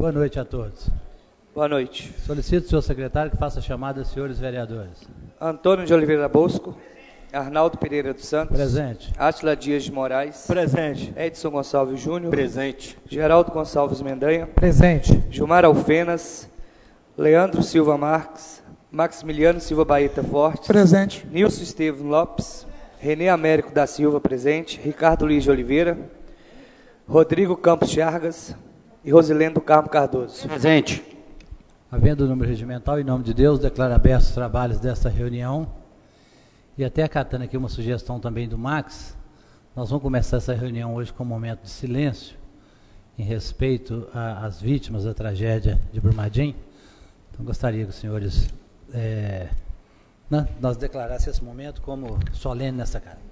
Boa noite a todos. Boa noite. Solicito ao senhor secretário que faça a chamada dos senhores vereadores. Antônio de Oliveira Bosco, Arnaldo Pereira dos Santos. Presente. Átila Dias de Moraes. Presente. Edson Gonçalves Júnior. Presente. Geraldo Gonçalves Mendanha. Presente. Gilmar Alfenas. Leandro Silva Marques. Maximiliano Silva Baeta Fortes. Presente. Nilson Estevam Lopes. René Américo da Silva, presente. Ricardo Luiz de Oliveira. Rodrigo Campos Chagas. E Rosilene do Carmo Cardoso. Presente. Havendo o número regimental, em nome de Deus, declaro abertos os trabalhos desta reunião. E até acatando aqui uma sugestão também do Max, nós vamos começar essa reunião hoje com um momento de silêncio, em respeito às vítimas da tragédia de Brumadinho. Então, gostaria que os senhores nós declarassem esse momento como solene nessa casa.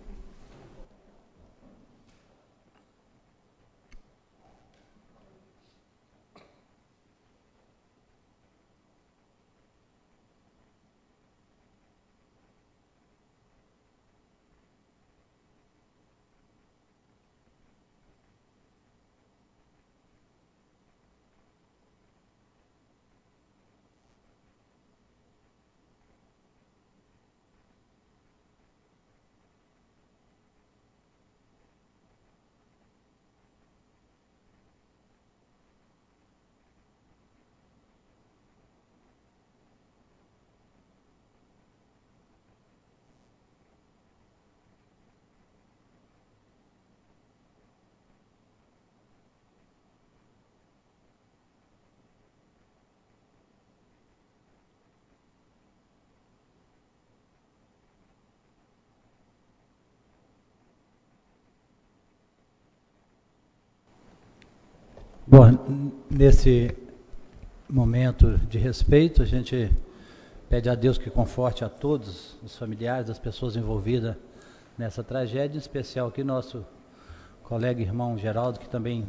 Bom, nesse momento de respeito, a gente pede a Deus que conforte a todos os familiares das pessoas envolvidas nessa tragédia, em especial aqui nosso colega e irmão Geraldo, que também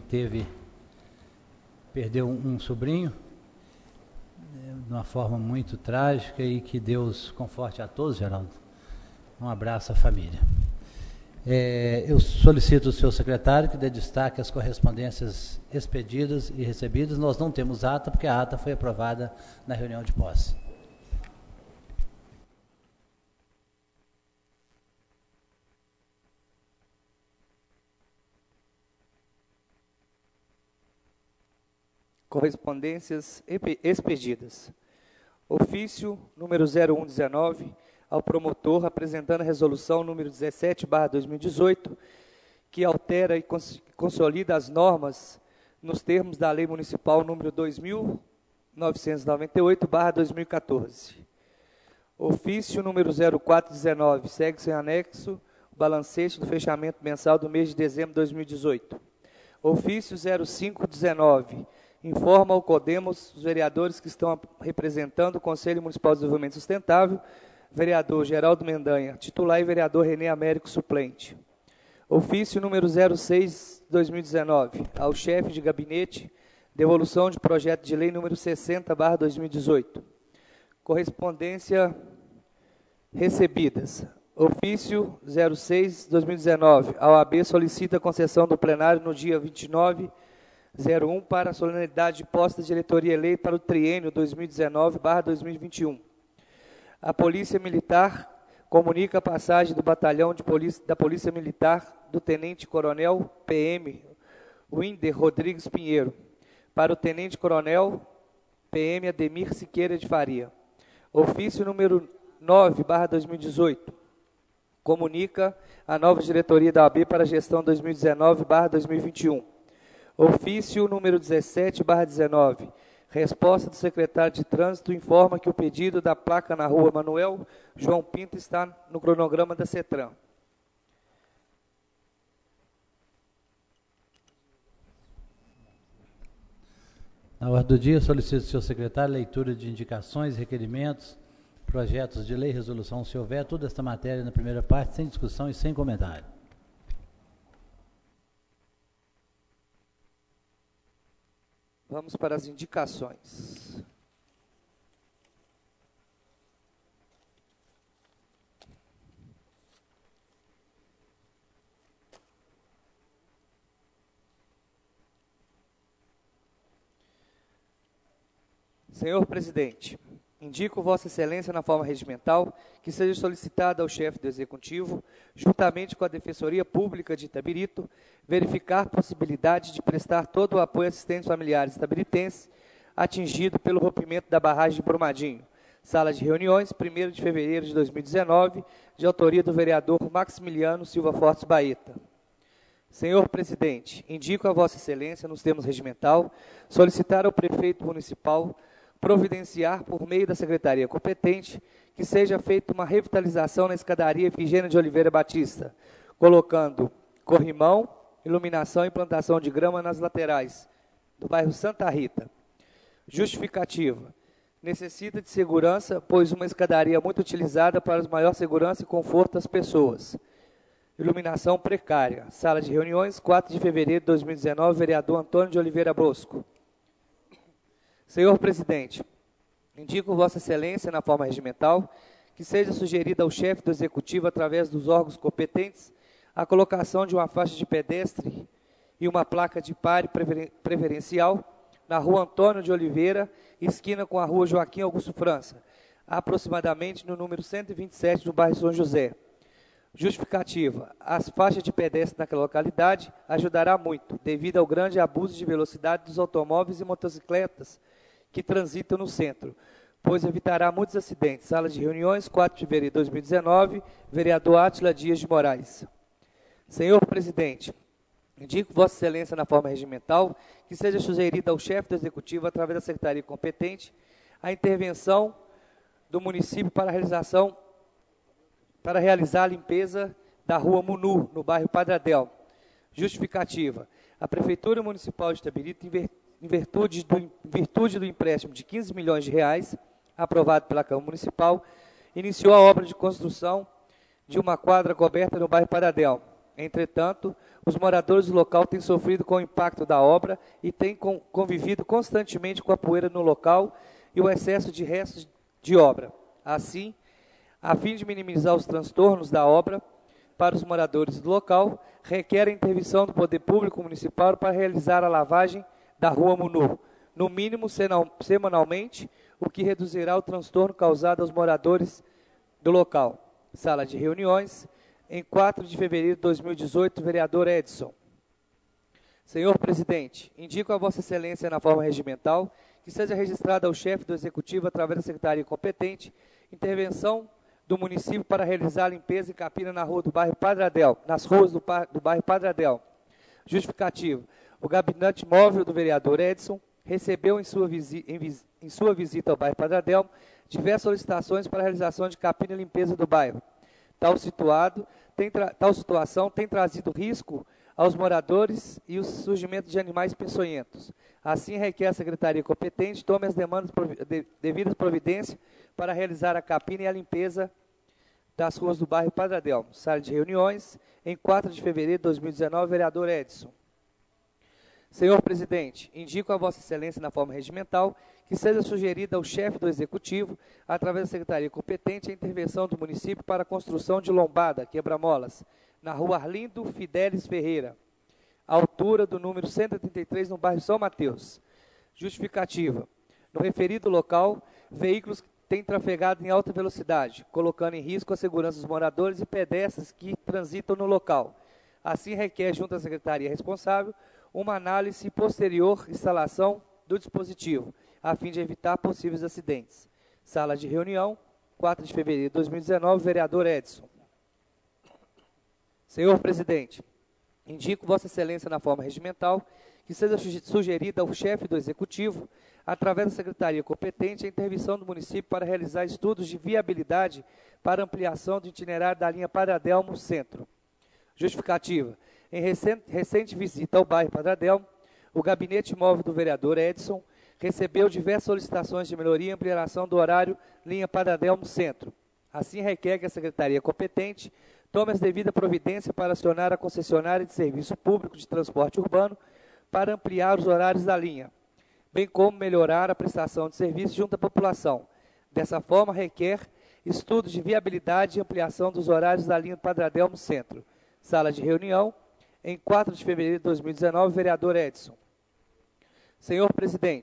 perdeu um sobrinho, de uma forma muito trágica, e que Deus conforte a todos, Geraldo. Um abraço à família. Eu solicito ao senhor secretário que dê destaque às correspondências expedidas e recebidas. Nós não temos ata, porque a ata foi aprovada na reunião de posse. Correspondências expedidas. Ofício número 0119, ao promotor, apresentando a resolução número 17/2018, que altera e consolida as normas nos termos da Lei Municipal número 2.998/2014. Ofício número 0419, segue sem anexo o balancete do fechamento mensal do mês de dezembro de 2018. Ofício 0519, informa ao CODEMOS os vereadores que estão representando o Conselho Municipal de Desenvolvimento Sustentável, vereador Geraldo Mendanha, titular, e vereador René Américo, suplente. Ofício número 06/2019, ao chefe de gabinete, devolução de projeto de lei número 60/2018. Correspondência recebidas. Ofício 06/2019, a OAB solicita a concessão do plenário no dia 29/01 para a solenidade de posse da diretoria eleita para o triênio 2019/2021. A Polícia Militar comunica a passagem do batalhão da Polícia Militar do Tenente Coronel PM Winder Rodrigues Pinheiro para o Tenente Coronel PM Ademir Siqueira de Faria. Ofício número 9/2018, comunica a nova diretoria da OAB para a gestão 2019/2021. Ofício número 17/19, resposta do secretário de Trânsito informa que o pedido da placa na rua Manuel João Pinto está no cronograma da CETRAN. Na ordem do dia, solicito ao senhor secretário leitura de indicações, requerimentos, projetos de lei, resolução, se houver, toda esta matéria na primeira parte, sem discussão e sem comentário. Vamos para as indicações. Senhor Presidente, indico Vossa Excelência na forma regimental que seja solicitada ao chefe do Executivo, juntamente com a Defensoria Pública de Itabirito, verificar a possibilidade de prestar todo o apoio à assistentes familiares itabiritenses atingido pelo rompimento da barragem de Brumadinho. Sala de reuniões, 1º de fevereiro de 2019, de autoria do vereador Maximiliano Silva Fortes Baeta. Senhor Presidente, indico a Vossa Excelência, nos termos regimental, solicitar ao prefeito municipal providenciar, por meio da secretaria competente, que seja feita uma revitalização na escadaria Efigênia de Oliveira Batista, colocando corrimão, iluminação e plantação de grama nas laterais do bairro Santa Rita. Justificativa. Necessita de segurança, pois uma escadaria muito utilizada para maior segurança e conforto das pessoas. Iluminação precária. Sala de reuniões, 4 de fevereiro de 2019, vereador Antônio de Oliveira Brosco. Senhor Presidente, indico Vossa Excelência, na forma regimental, que seja sugerida ao chefe do Executivo, através dos órgãos competentes, a colocação de uma faixa de pedestre e uma placa de pare preferencial na rua Antônio de Oliveira, esquina com a rua Joaquim Augusto França, aproximadamente no número 127 do bairro São José. Justificativa. As faixas de pedestre naquela localidade ajudará muito, devido ao grande abuso de velocidade dos automóveis e motocicletas que transitam no centro, pois evitará muitos acidentes. Sala de reuniões, 4 de fevereiro de 2019, vereador Átila Dias de Moraes. Senhor Presidente, indico Vossa Excelência na forma regimental que seja sugerida ao chefe do Executivo, através da secretaria competente, a intervenção do município para realizar a limpeza da rua Munu, no bairro Padre Adel. Justificativa. A Prefeitura Municipal de Itabirito, em virtude do empréstimo de 15 milhões de reais, aprovado pela Câmara Municipal, iniciou a obra de construção de uma quadra coberta no bairro Padre Adel. Entretanto, os moradores do local têm sofrido com o impacto da obra e têm convivido constantemente com a poeira no local e o excesso de restos de obra. Assim, a fim de minimizar os transtornos da obra para os moradores do local, requer a intervenção do Poder Público Municipal para realizar a lavagem da rua Munu, no mínimo semanalmente, o que reduzirá o transtorno causado aos moradores do local. Sala de reuniões, em 4 de fevereiro de 2018, vereador Edson. Senhor Presidente, indico a Vossa Excelência na forma regimental que seja registrada ao chefe do Executivo, através da secretaria competente, intervenção do município para realizar a limpeza e capina na rua do bairro Padre Adel, nas ruas do bairro Padre Adel. Justificativo. O gabinete móvel do vereador Edson recebeu em sua visita ao bairro Padre Adel diversas solicitações para a realização de capina e limpeza do bairro. Tal situação tem trazido risco aos moradores e o surgimento de animais peçonhentos. Assim, requer a secretaria competente tome as devidas providências para realizar a capina e a limpeza das ruas do bairro Padre Adel. Sala de reuniões, em 4 de fevereiro de 2019, vereador Edson. Senhor Presidente, indico a Vossa Excelência na forma regimental que seja sugerida ao chefe do Executivo, através da secretaria competente, a intervenção do município para a construção de lombada, quebra-molas, na rua Arlindo Fidelis Ferreira, altura do número 133, no bairro São Mateus. Justificativa. No referido local, veículos têm trafegado em alta velocidade, colocando em risco a segurança dos moradores e pedestres que transitam no local. Assim, requer, junto à secretaria responsável, uma análise e posterior instalação do dispositivo, a fim de evitar possíveis acidentes. Sala de reunião, 4 de fevereiro de 2019, vereador Edson. Senhor Presidente, indico Vossa Excelência na forma regimental que seja sugerida ao chefe do Executivo, através da secretaria competente, a intervenção do município para realizar estudos de viabilidade para ampliação do itinerário da linha Padre Adelmo Centro. Justificativa. Em recente visita ao bairro Padre Adelmo, o gabinete móvel do vereador Edson recebeu diversas solicitações de melhoria e ampliação do horário linha Padre Adelmo Centro. Assim, requer que a secretaria competente tome as devidas providências para acionar a concessionária de serviço público de transporte urbano para ampliar os horários da linha, bem como melhorar a prestação de serviço junto à população. Dessa forma, requer estudos de viabilidade e ampliação dos horários da linha Padre Adelmo Centro. Sala de reunião, em 4 de fevereiro de 2019, vereador Edson. Senhor Presidente,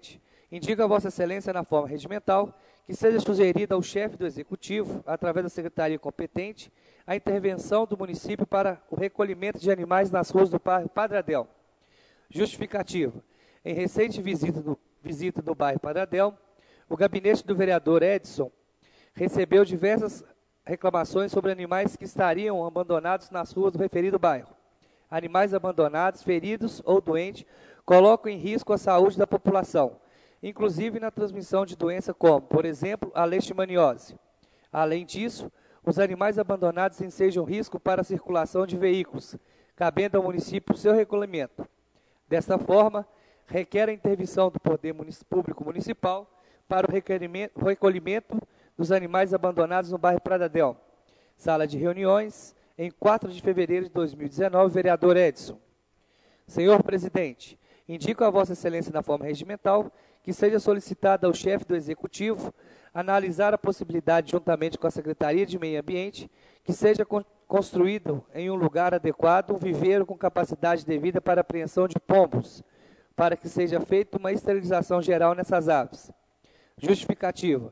Indico a Vossa Excelência, na forma regimental, que seja sugerida ao chefe do Executivo, através da Secretaria competente, a intervenção do município para o recolhimento de animais nas ruas do bairro Padre Adelmo. Justificativa. Em recente visita no bairro Padre Adelmo, o gabinete do vereador Edson recebeu diversas reclamações sobre animais que estariam abandonados nas ruas do referido bairro. Animais abandonados, feridos ou doentes colocam em risco a saúde da população, inclusive na transmissão de doenças como, por exemplo, a leishmaniose. Além disso, os animais abandonados ensejam risco para a circulação de veículos, cabendo ao município seu recolhimento. Desta forma, requer a intervenção do Poder Público Municipal para o recolhimento dos animais abandonados no bairro Padre Adelmo. Sala de reuniões, em 4 de fevereiro de 2019, vereador Edson. Senhor presidente, indico a Vossa Excelência, na forma regimental, que seja solicitada ao chefe do Executivo analisar a possibilidade, juntamente com a Secretaria de Meio Ambiente, que seja construído em um lugar adequado um viveiro com capacidade devida para apreensão de pombos, para que seja feita uma esterilização geral nessas aves. Justificativa.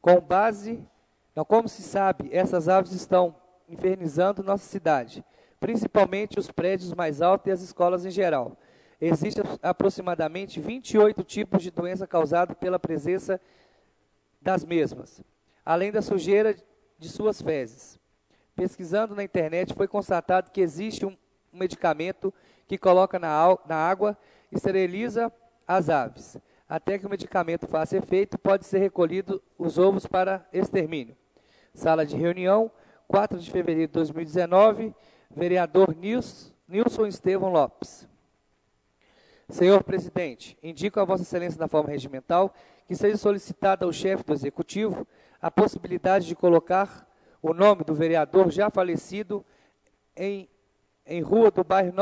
Como se sabe, essas aves estão infernizando nossa cidade, principalmente os prédios mais altos e as escolas em geral. Existem aproximadamente 28 tipos de doença causada pela presença das mesmas, além da sujeira de suas fezes. Pesquisando na internet, foi constatado que existe um medicamento que coloca na água e esteriliza as aves. Até que o medicamento faça efeito, pode ser recolhido os ovos para extermínio. Sala de reunião, 4 de fevereiro de 2019, vereador Nilson Estevão Lopes. Senhor presidente, indico a Vossa Excelência, na forma regimental, que seja solicitada ao chefe do Executivo a possibilidade de colocar o nome do vereador já falecido em rua no bairro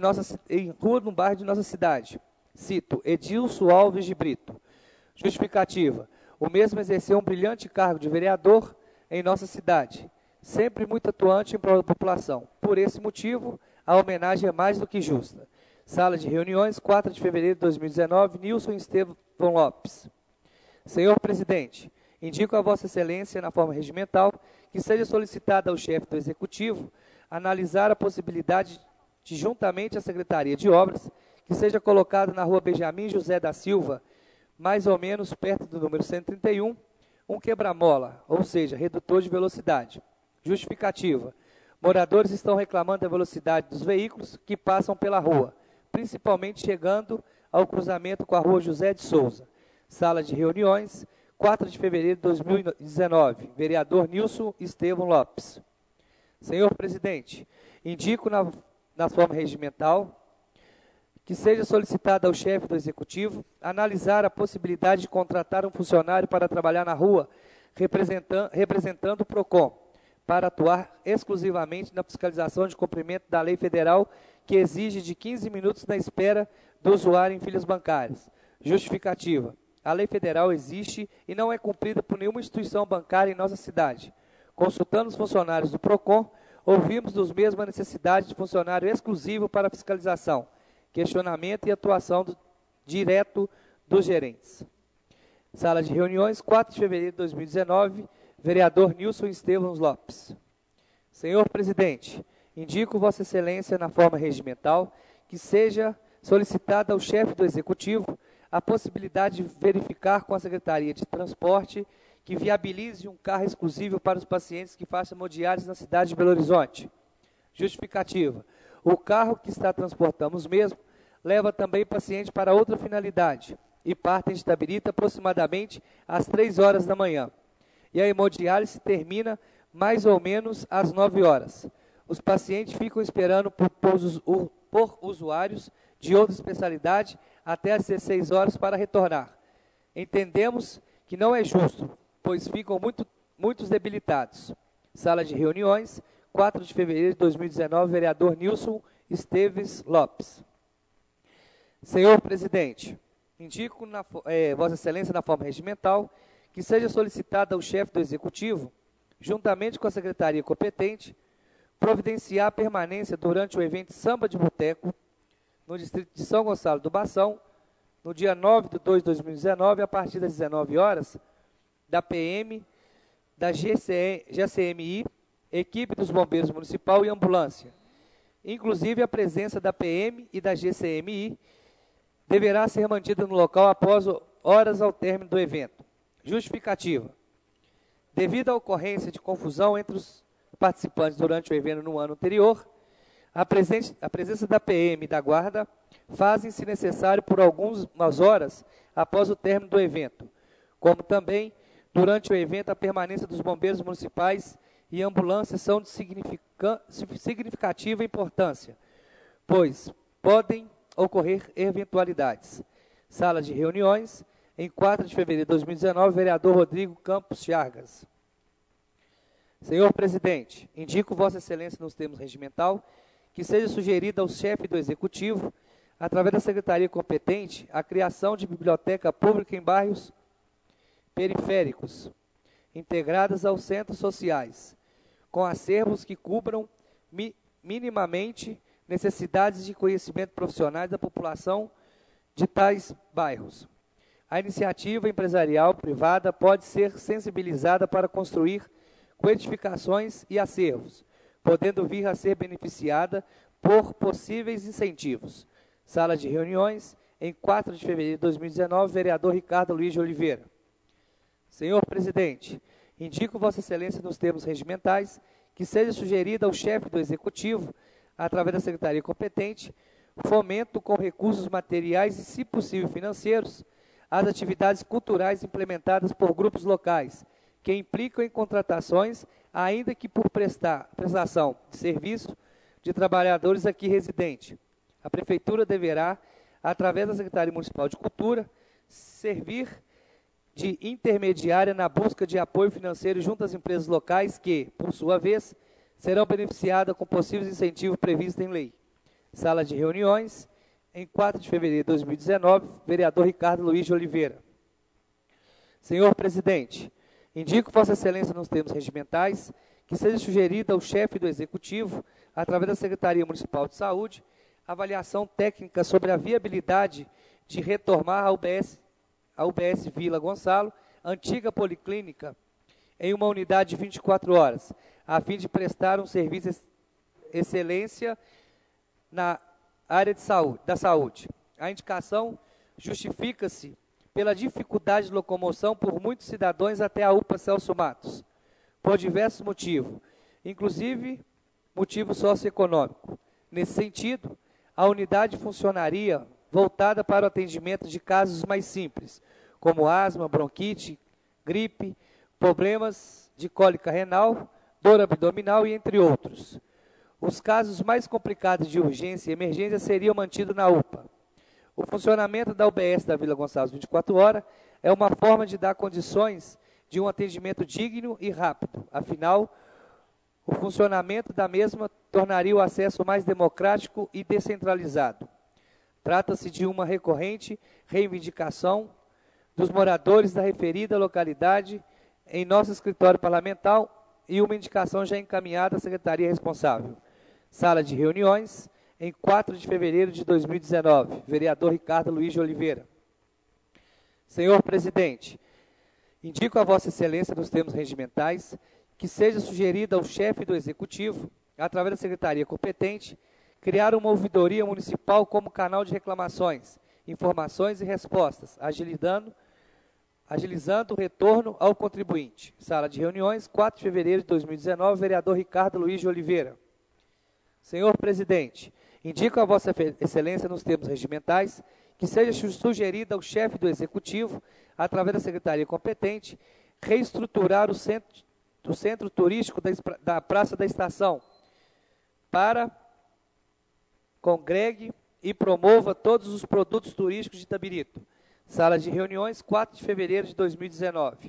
de nossa cidade. Cito, Edilson Alves de Brito. Justificativa. O mesmo exerceu um brilhante cargo de vereador em nossa cidade, sempre muito atuante em prol da população. Por esse motivo, a homenagem é mais do que justa. Sala de reuniões, 4 de fevereiro de 2019, Nilson Estevão Lopes. Senhor presidente, indico a Vossa Excelência, na forma regimental, que seja solicitada ao chefe do Executivo analisar a possibilidade de, juntamente à Secretaria de Obras, que seja colocado na rua Benjamin José da Silva, mais ou menos perto do número 131, um quebra-mola, ou seja, redutor de velocidade. Justificativa. Moradores estão reclamando da velocidade dos veículos que passam pela rua, principalmente chegando ao cruzamento com a rua José de Souza. Sala de reuniões, 4 de fevereiro de 2019, vereador Nilson Estevão Lopes. Senhor presidente, indico na forma regimental que seja solicitada ao chefe do Executivo analisar a possibilidade de contratar um funcionário para trabalhar na rua, representando o PROCON, para atuar exclusivamente na fiscalização de cumprimento da lei federal que exige de 15 minutos na espera do usuário em filas bancárias. Justificativa. A lei federal existe e não é cumprida por nenhuma instituição bancária em nossa cidade. Consultando os funcionários do PROCON, ouvimos dos mesmos a necessidade de funcionário exclusivo para fiscalização, questionamento e atuação direto dos gerentes. Sala de reuniões, 4 de fevereiro de 2019, vereador Nilson Estevão Lopes. Senhor presidente, indico Vossa Excelência, na forma regimental, que seja solicitada ao chefe do Executivo a possibilidade de verificar com a Secretaria de Transporte que viabilize um carro exclusivo para os pacientes que façam hemodiálise na cidade de Belo Horizonte. Justificativa. O carro que está transportando os mesmos leva também paciente para outra finalidade e partem de Itabirita aproximadamente às 3 horas da manhã. E a hemodiálise termina mais ou menos às 9 horas. Os pacientes ficam esperando por usuários de outra especialidade até às 16 horas para retornar. Entendemos que não é justo, pois ficam muitos debilitados. Sala de reuniões, 4 de fevereiro de 2019, vereador Nilson Esteves Lopes. Senhor presidente, indico Vossa Excelência, na forma regimental, que seja solicitada ao chefe do Executivo, juntamente com a Secretaria competente, providenciar a permanência durante o evento Samba de Boteco, no distrito de São Gonçalo do Bação, no dia 9/2/2019, a partir das 19 horas, da PM, da GCMI, equipe dos bombeiros municipal e ambulância. Inclusive, a presença da PM e da GCMI deverá ser mantida no local após horas ao término do evento. Justificativa. Devido à ocorrência de confusão entre os participantes durante o evento no ano anterior, a presença da PM e da Guarda fazem-se necessário por algumas horas após o término do evento, como também, durante o evento, a permanência dos bombeiros municipais e ambulâncias são de significativa importância, pois podem ocorrer eventualidades. Sala de reuniões, em 4 de fevereiro de 2019, vereador Rodrigo Campos Chagas. Senhor presidente, indico Vossa Excelência nos termos regimental que seja sugerida ao chefe do Executivo, através da Secretaria competente, a criação de biblioteca pública em bairros periféricos, integradas aos centros sociais, com acervos que cubram minimamente necessidades de conhecimento profissionais da população de tais bairros. A iniciativa empresarial privada pode ser sensibilizada para construir edificações e acervos, podendo vir a ser beneficiada por possíveis incentivos. Sala de reuniões, em 4 de fevereiro de 2019, vereador Ricardo Luiz de Oliveira. Senhor presidente, indico Vossa Excelência nos termos regimentais que seja sugerida ao chefe do Executivo, através da Secretaria competente, fomento com recursos materiais e, se possível, financeiros, as atividades culturais implementadas por grupos locais, que implicam em contratações, ainda que por prestação de serviço de trabalhadores aqui residentes. A Prefeitura deverá, através da Secretaria Municipal de Cultura, servir de intermediária na busca de apoio financeiro junto às empresas locais que, por sua vez, serão beneficiadas com possíveis incentivos previstos em lei. Sala de reuniões, em 4 de fevereiro de 2019, vereador Ricardo Luiz de Oliveira. Senhor presidente, indico Vossa Excelência nos termos regimentais que seja sugerida ao chefe do Executivo, através da Secretaria Municipal de Saúde, avaliação técnica sobre a viabilidade de retomar a UBS Vila Gonçalo, antiga policlínica, em uma unidade de 24 horas, a fim de prestar um serviço de excelência na área da saúde. A indicação justifica-se pela dificuldade de locomoção por muitos cidadãos até a UPA Celso Matos, por diversos motivos, inclusive motivo socioeconômico. Nesse sentido, a unidade funcionaria voltada para o atendimento de casos mais simples, como asma, bronquite, gripe, problemas de cólica renal, dor abdominal e entre outros. Os casos mais complicados de urgência e emergência seriam mantidos na UPA. O funcionamento da UBS da Vila Gonçalves 24 horas é uma forma de dar condições de um atendimento digno e rápido. Afinal, o funcionamento da mesma tornaria o acesso mais democrático e descentralizado. Trata-se de uma recorrente reivindicação dos moradores da referida localidade em nosso escritório parlamentar e uma indicação já encaminhada à secretaria responsável. Sala de reuniões, em 4 de fevereiro de 2019, vereador Ricardo Luiz de Oliveira. Senhor presidente, indico a Vossa Excelência nos termos regimentais que seja sugerida ao chefe do Executivo, através da secretaria competente, criar uma ouvidoria municipal como canal de reclamações, informações e respostas, agilizando o retorno ao contribuinte. Sala de reuniões, 4 de fevereiro de 2019, vereador Ricardo Luiz de Oliveira. Senhor presidente, indico a Vossa Excelência nos termos regimentais que seja sugerida ao chefe do Executivo, através da secretaria competente, reestruturar o centro turístico da Praça da Estação para congregue e promova todos os produtos turísticos de Itabirito. Sala de reuniões, 4 de fevereiro de 2019.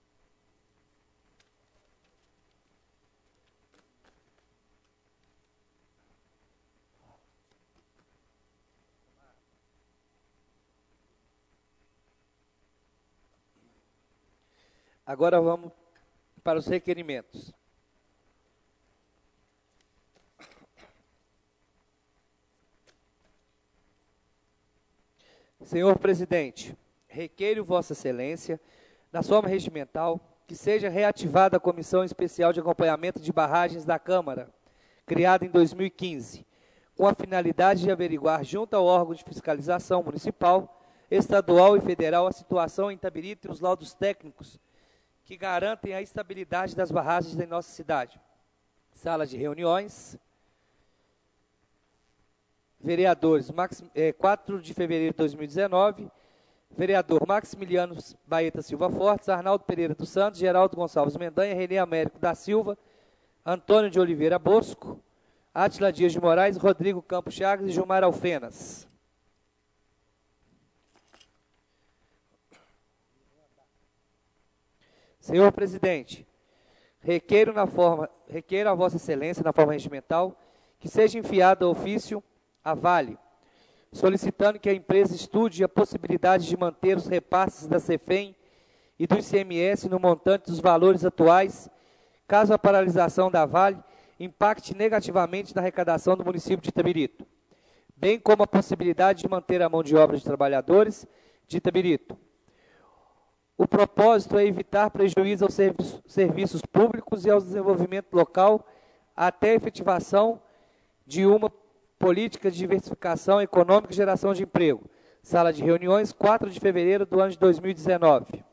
Agora vamos para os requerimentos. Senhor presidente, requeiro Vossa Excelência, na forma regimental, que seja reativada a Comissão Especial de Acompanhamento de Barragens da Câmara, criada em 2015, com a finalidade de averiguar, junto ao órgão de fiscalização municipal, estadual e federal, a situação em Itabirito e os laudos técnicos que garantem a estabilidade das barragens em nossa cidade. Sala de reuniões. Vereadores, 4 de fevereiro de 2019, vereador Maximiliano Baeta Silva Fortes, Arnaldo Pereira dos Santos, Geraldo Gonçalves Mendanha, Renê Américo da Silva, Antônio de Oliveira Bosco, Átila Dias de Moraes, Rodrigo Campos Chagas e Gilmar Alfenas. Senhor presidente, requeiro a Vossa Excelência, na forma regimental, que seja enviado ofício à Vale, solicitando que a empresa estude a possibilidade de manter os repasses da CEFEM e do ICMS no montante dos valores atuais, caso a paralisação da Vale impacte negativamente na arrecadação do município de Itabirito, bem como a possibilidade de manter a mão de obra de trabalhadores de Itabirito. O propósito é evitar prejuízo aos serviços públicos e ao desenvolvimento local até a efetivação de uma política de diversificação econômica e geração de emprego. Sala de reuniões, 4 de fevereiro do ano de 2019.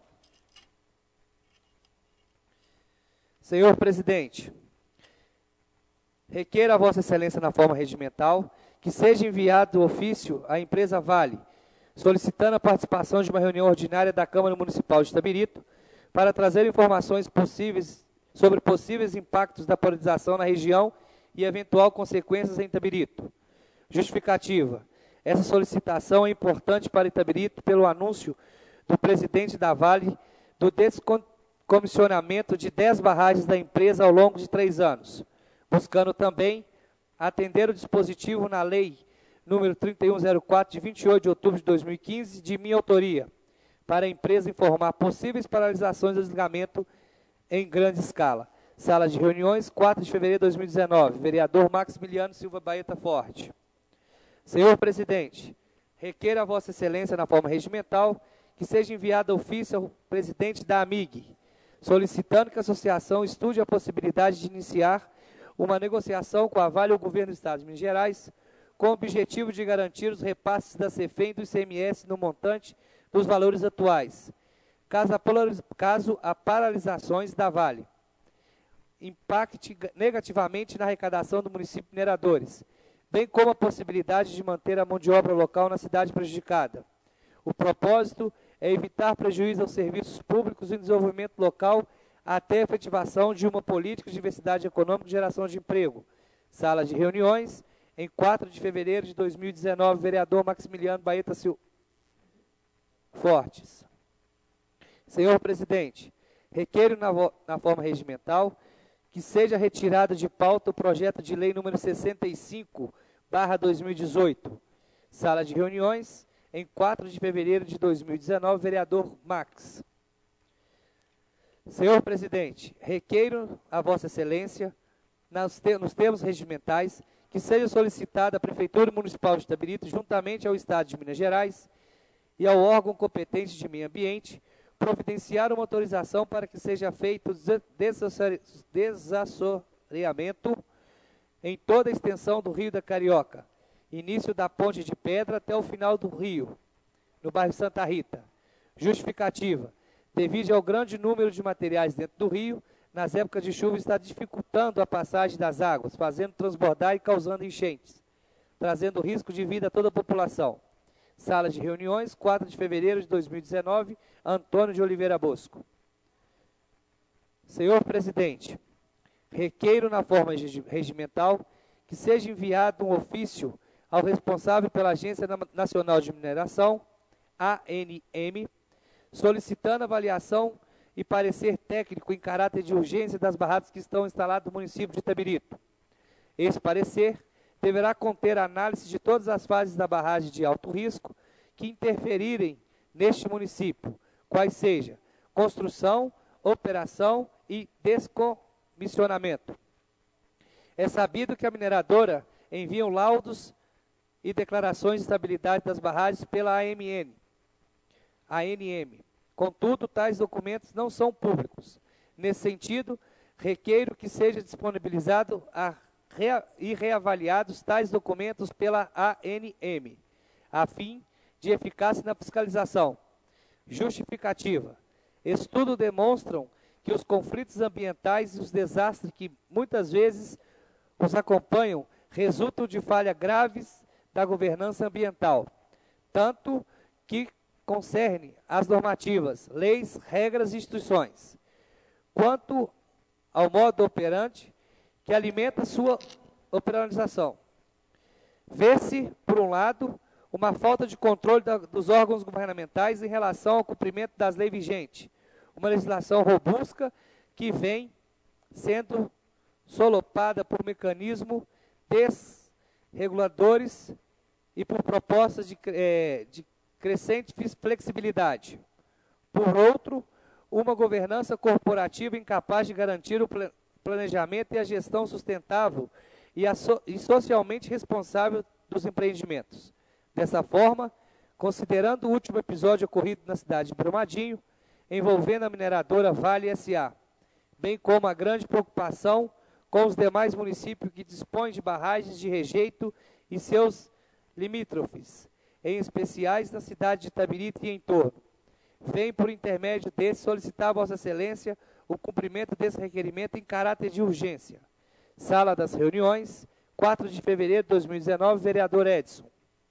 Senhor presidente, requeiro a Vossa Excelência, na forma regimental, que seja enviado ofício à empresa Vale, solicitando a participação de uma reunião ordinária da Câmara Municipal de Itabirito para trazer informações sobre possíveis impactos da paralisação na região e eventual consequências em Itabirito. Justificativa. Essa solicitação é importante para Itabirito pelo anúncio do presidente da Vale do descomissionamento de 10 barragens da empresa ao longo de 3 anos, buscando também atender o dispositivo na Lei número 3104, de 28 de outubro de 2015, de minha autoria, para a empresa informar possíveis paralisações do desligamento em grande escala. Sala de reuniões, 4 de fevereiro de 2019. Vereador Maximiliano Silva Baeta Forte. Senhor presidente, requeiro a Vossa Excelência, na forma regimental, que seja enviado ofício ao presidente da AMIG, solicitando que a associação estude a possibilidade de iniciar uma negociação com a Vale e o Governo do Estado de Minas Gerais, com o objetivo de garantir os repasses da CEFEM e do ICMS no montante dos valores atuais, caso a paralisações da Vale impacte negativamente na arrecadação do município de Mineradores, bem como a possibilidade de manter a mão de obra local na cidade prejudicada. O propósito é evitar prejuízo aos serviços públicos e desenvolvimento local até a efetivação de uma política de diversidade econômica e geração de emprego. Sala de reuniões, em 4 de fevereiro de 2019, vereador Maximiliano Baeta Silva Fortes. Senhor presidente, requeiro na forma regimental que seja retirado de pauta o projeto de lei número 65/2018. Sala de reuniões, em 4 de fevereiro de 2019, vereador Max. Senhor presidente, requeiro a Vossa Excelência, nos termos regimentais, que seja solicitada à Prefeitura Municipal de Itabirito, juntamente ao Estado de Minas Gerais e ao órgão competente de meio ambiente, providenciar uma autorização para que seja feito desassoreamento em toda a extensão do Rio da Carioca, início da Ponte de Pedra até o final do rio, no bairro Santa Rita. Justificativa. Devido ao grande número de materiais dentro do rio, nas épocas de chuva está dificultando a passagem das águas, fazendo transbordar e causando enchentes, trazendo risco de vida a toda a população. Sala de reuniões, 4 de fevereiro de 2019, Antônio de Oliveira Bosco. Senhor presidente, requeiro na forma regimental que seja enviado um ofício ao responsável pela Agência Nacional de Mineração, ANM, solicitando avaliação e parecer técnico em caráter de urgência das barragens que estão instaladas no município de Itabirito. Esse parecer deverá conter análise de todas as fases da barragem de alto risco que interferirem neste município, quais sejam construção, operação e descomissionamento. É sabido que a mineradora envia laudos e declarações de estabilidade das barragens pela ANM. Contudo, tais documentos não são públicos. Nesse sentido, requeiro que seja disponibilizado e reavaliados tais documentos pela ANM, a fim de eficácia na fiscalização. Justificativa. Estudos demonstram que os conflitos ambientais e os desastres que muitas vezes os acompanham resultam de falhas graves da governança ambiental, tanto que concerne às normativas, leis, regras e instituições, quanto ao modo operante que alimenta sua operacionalização. Vê-se, por um lado, uma falta de controle dos órgãos governamentais em relação ao cumprimento das leis vigentes, uma legislação robusta que vem sendo solopada por mecanismos desreguladores e por propostas de crescente flexibilidade. Por outro, uma governança corporativa incapaz de garantir o planejamento e a gestão sustentável e socialmente responsável dos empreendimentos. Dessa forma, considerando o último episódio ocorrido na cidade de Brumadinho, envolvendo a mineradora Vale S.A., bem como a grande preocupação com os demais municípios que dispõem de barragens de rejeito e seus limítrofes, em especiais na cidade de Itabirito e entorno. Venho, por intermédio desse, solicitar a Vossa Excelência o cumprimento desse requerimento em caráter de urgência. Sala das Reuniões, 4 de fevereiro de 2019, vereador Edson.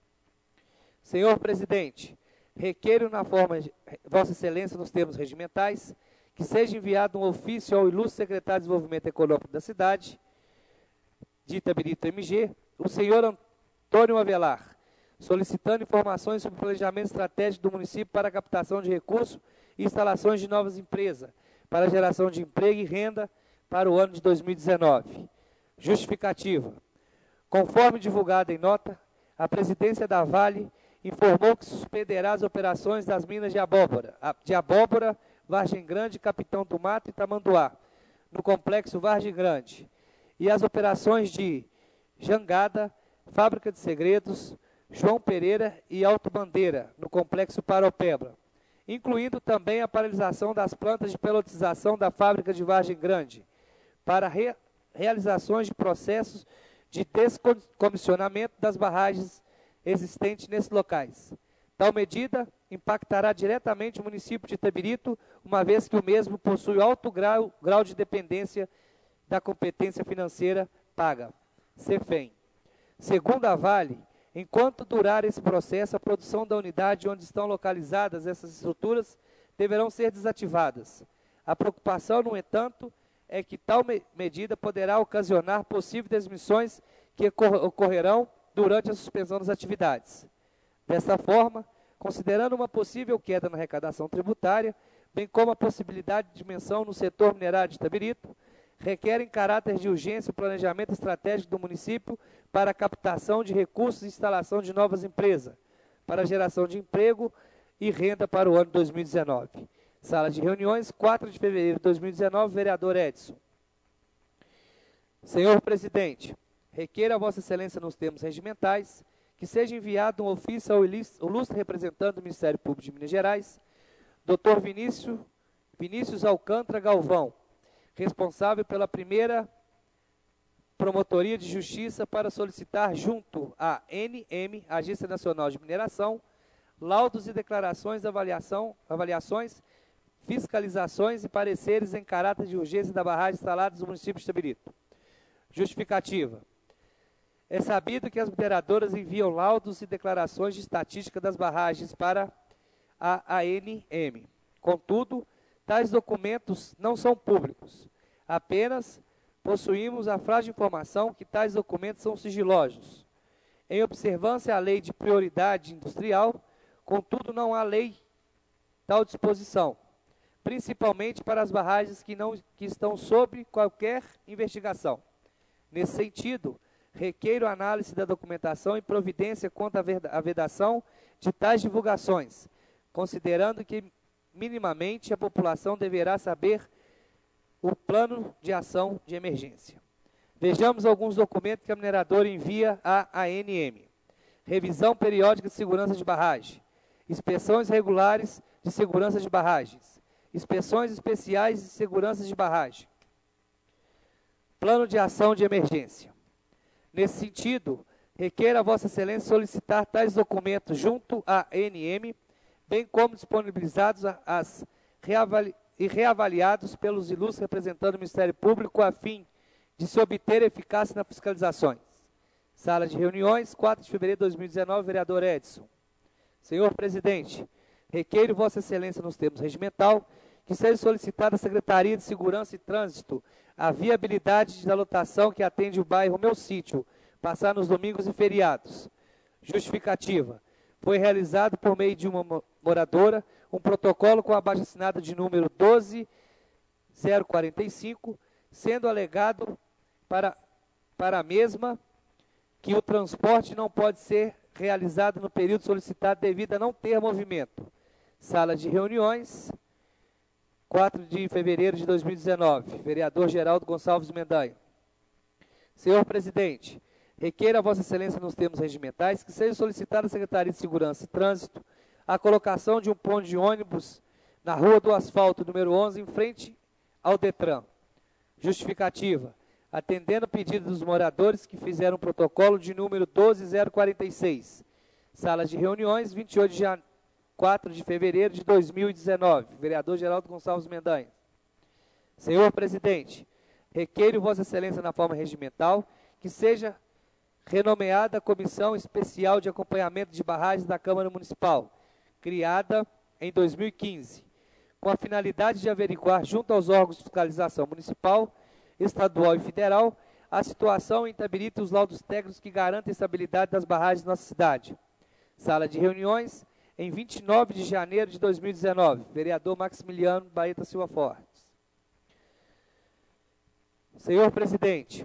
Senhor Presidente, requeiro na forma de Vossa Excelência nos termos regimentais que seja enviado um ofício ao ilustre secretário de Desenvolvimento Econômico da cidade de Itabirito MG, o senhor Antônio Avelar, solicitando informações sobre o planejamento estratégico do município para a captação de recursos e instalações de novas empresas, para a geração de emprego e renda para o ano de 2019. Justificativa. Conforme divulgado em nota, a presidência da Vale informou que suspenderá as operações das minas de abóbora, Vargem Grande, Capitão do Mato e Tamanduá, no complexo Vargem Grande, e as operações de Jangada, Fábrica de Segredos, João Pereira e Alto Bandeira, no complexo Paropebra, incluindo também a paralisação das plantas de pelotização da fábrica de Vargem Grande, para realizações de processos de descomissionamento das barragens existentes nesses locais. Tal medida impactará diretamente o município de Itabirito, uma vez que o mesmo possui alto grau de dependência da competência financeira paga, CEFEM. Segundo a Vale, enquanto durar esse processo, a produção da unidade onde estão localizadas essas estruturas deverão ser desativadas. A preocupação, no entanto, é que tal medida poderá ocasionar possíveis demissões que ocorrerão durante a suspensão das atividades. Dessa forma, considerando uma possível queda na arrecadação tributária, bem como a possibilidade de dimensão no setor minerário de Itabirito, requer em caráter de urgência o planejamento estratégico do município para a captação de recursos e instalação de novas empresas, para a geração de emprego e renda para o ano 2019. Sala de reuniões, 4 de fevereiro de 2019, vereador Edson. Senhor Presidente, requeiro a Vossa Excelência nos termos regimentais que seja enviado um ofício ao ilustre representante do Ministério Público de Minas Gerais, Dr. Vinícius Alcântara Galvão, responsável pela primeira Promotoria de Justiça, para solicitar junto à ANM, Agência Nacional de Mineração, laudos e declarações de avaliações, fiscalizações e pareceres em caráter de urgência da barragem instalada no município de Itabirito. Justificativa. É sabido que as mineradoras enviam laudos e declarações de estatística das barragens para a ANM. Contudo, tais documentos não são públicos. Apenas possuímos a frágil informação que tais documentos são sigilosos. Em observância à lei de prioridade industrial, contudo, não há lei tal disposição, principalmente para as barragens que estão sob qualquer investigação. Nesse sentido, requeiro análise da documentação e providência quanto à vedação de tais divulgações, considerando que, minimamente, a população deverá saber o plano de ação de emergência. Vejamos alguns documentos que a mineradora envia à ANM. revisão periódica de segurança de barragem, inspeções regulares de segurança de barragens, inspeções especiais de segurança de barragem, plano de ação de emergência. Nesse sentido, requer a Vossa Excelência solicitar tais documentos junto à ANM, bem como disponibilizados e reavaliados pelos ilustres representantes do Ministério Público a fim de se obter eficácia nas fiscalizações. Sala de reuniões, 4 de fevereiro de 2019, vereador Edson. Senhor presidente, requeiro Vossa Excelência nos termos regimental que seja solicitada à Secretaria de Segurança e Trânsito a viabilidade da lotação que atende o bairro Meu Sítio, passar nos domingos e feriados. Justificativa. Foi realizado por meio de uma moradora um protocolo com abaixo-assinado de número 12045, sendo alegado para a mesma que o transporte não pode ser realizado no período solicitado devido a não ter movimento. Sala de reuniões, 4 de fevereiro de 2019. Vereador Geraldo Gonçalves Mendanha. Senhor presidente, requeiro a Vossa Excelência nos termos regimentais que seja solicitada à Secretaria de Segurança e Trânsito a colocação de um ponto de ônibus na Rua do Asfalto, número 11, em frente ao Detran. Justificativa. Atendendo o pedido dos moradores que fizeram o protocolo de número 12046. Sala de reuniões, 4 de fevereiro de 2019. Vereador Geraldo Gonçalves Mendanha. Senhor presidente, requeiro Vossa Excelência na forma regimental que seja renomeada a Comissão Especial de Acompanhamento de Barragens da Câmara Municipal, criada em 2015, com a finalidade de averiguar junto aos órgãos de fiscalização municipal, estadual e federal a situação em Itabirito e os laudos técnicos que garantem a estabilidade das barragens da nossa cidade. Sala de reuniões, em 29 de janeiro de 2019. Vereador Maximiliano Baeta Silva Fortes. Senhor presidente,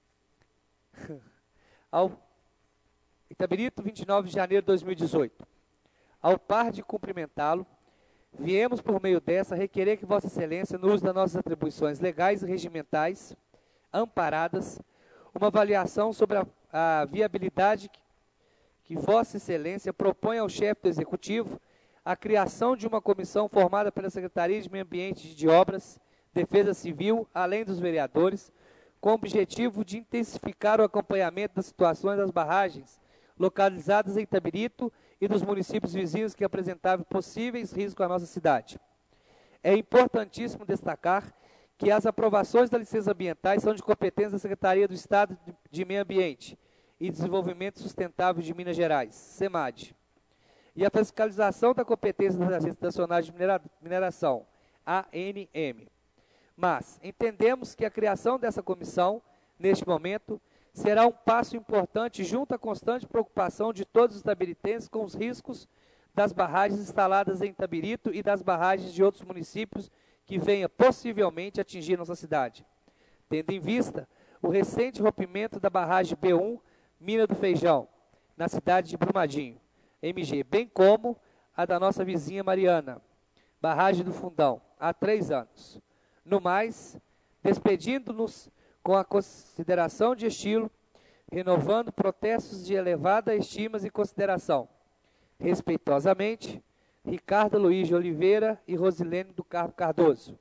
Itabirito, 29 de janeiro de 2018. Ao par de cumprimentá-lo, viemos por meio dessa requerer que Vossa Excelência, no uso das nossas atribuições legais e regimentais, amparadas, uma avaliação sobre a viabilidade que Vossa Excelência propõe ao chefe do Executivo a criação de uma comissão formada pela Secretaria de Meio Ambiente e de Obras, Defesa Civil, além dos vereadores, com o objetivo de intensificar o acompanhamento das situações das barragens localizadas em Itabirito e dos municípios vizinhos que apresentavam possíveis riscos à nossa cidade. É importantíssimo destacar que as aprovações das licenças ambientais são de competência da Secretaria do Estado de Meio Ambiente e Desenvolvimento Sustentável de Minas Gerais, SEMAD, e a fiscalização da competência das Agências Nacionais de Mineração, ANM. Mas entendemos que a criação dessa comissão, neste momento, será um passo importante junto à constante preocupação de todos os itabiritenses com os riscos das barragens instaladas em Itabirito e das barragens de outros municípios que venha possivelmente atingir nossa cidade. Tendo em vista o recente rompimento da barragem B1, Mina do Feijão, na cidade de Brumadinho, MG, bem como a da nossa vizinha Mariana, barragem do Fundão, há 3 anos. No mais, despedindo-nos com a consideração de estilo, renovando protestos de elevada estima e consideração. Respeitosamente, Ricardo Luiz de Oliveira e Rosilene do Carmo Cardoso.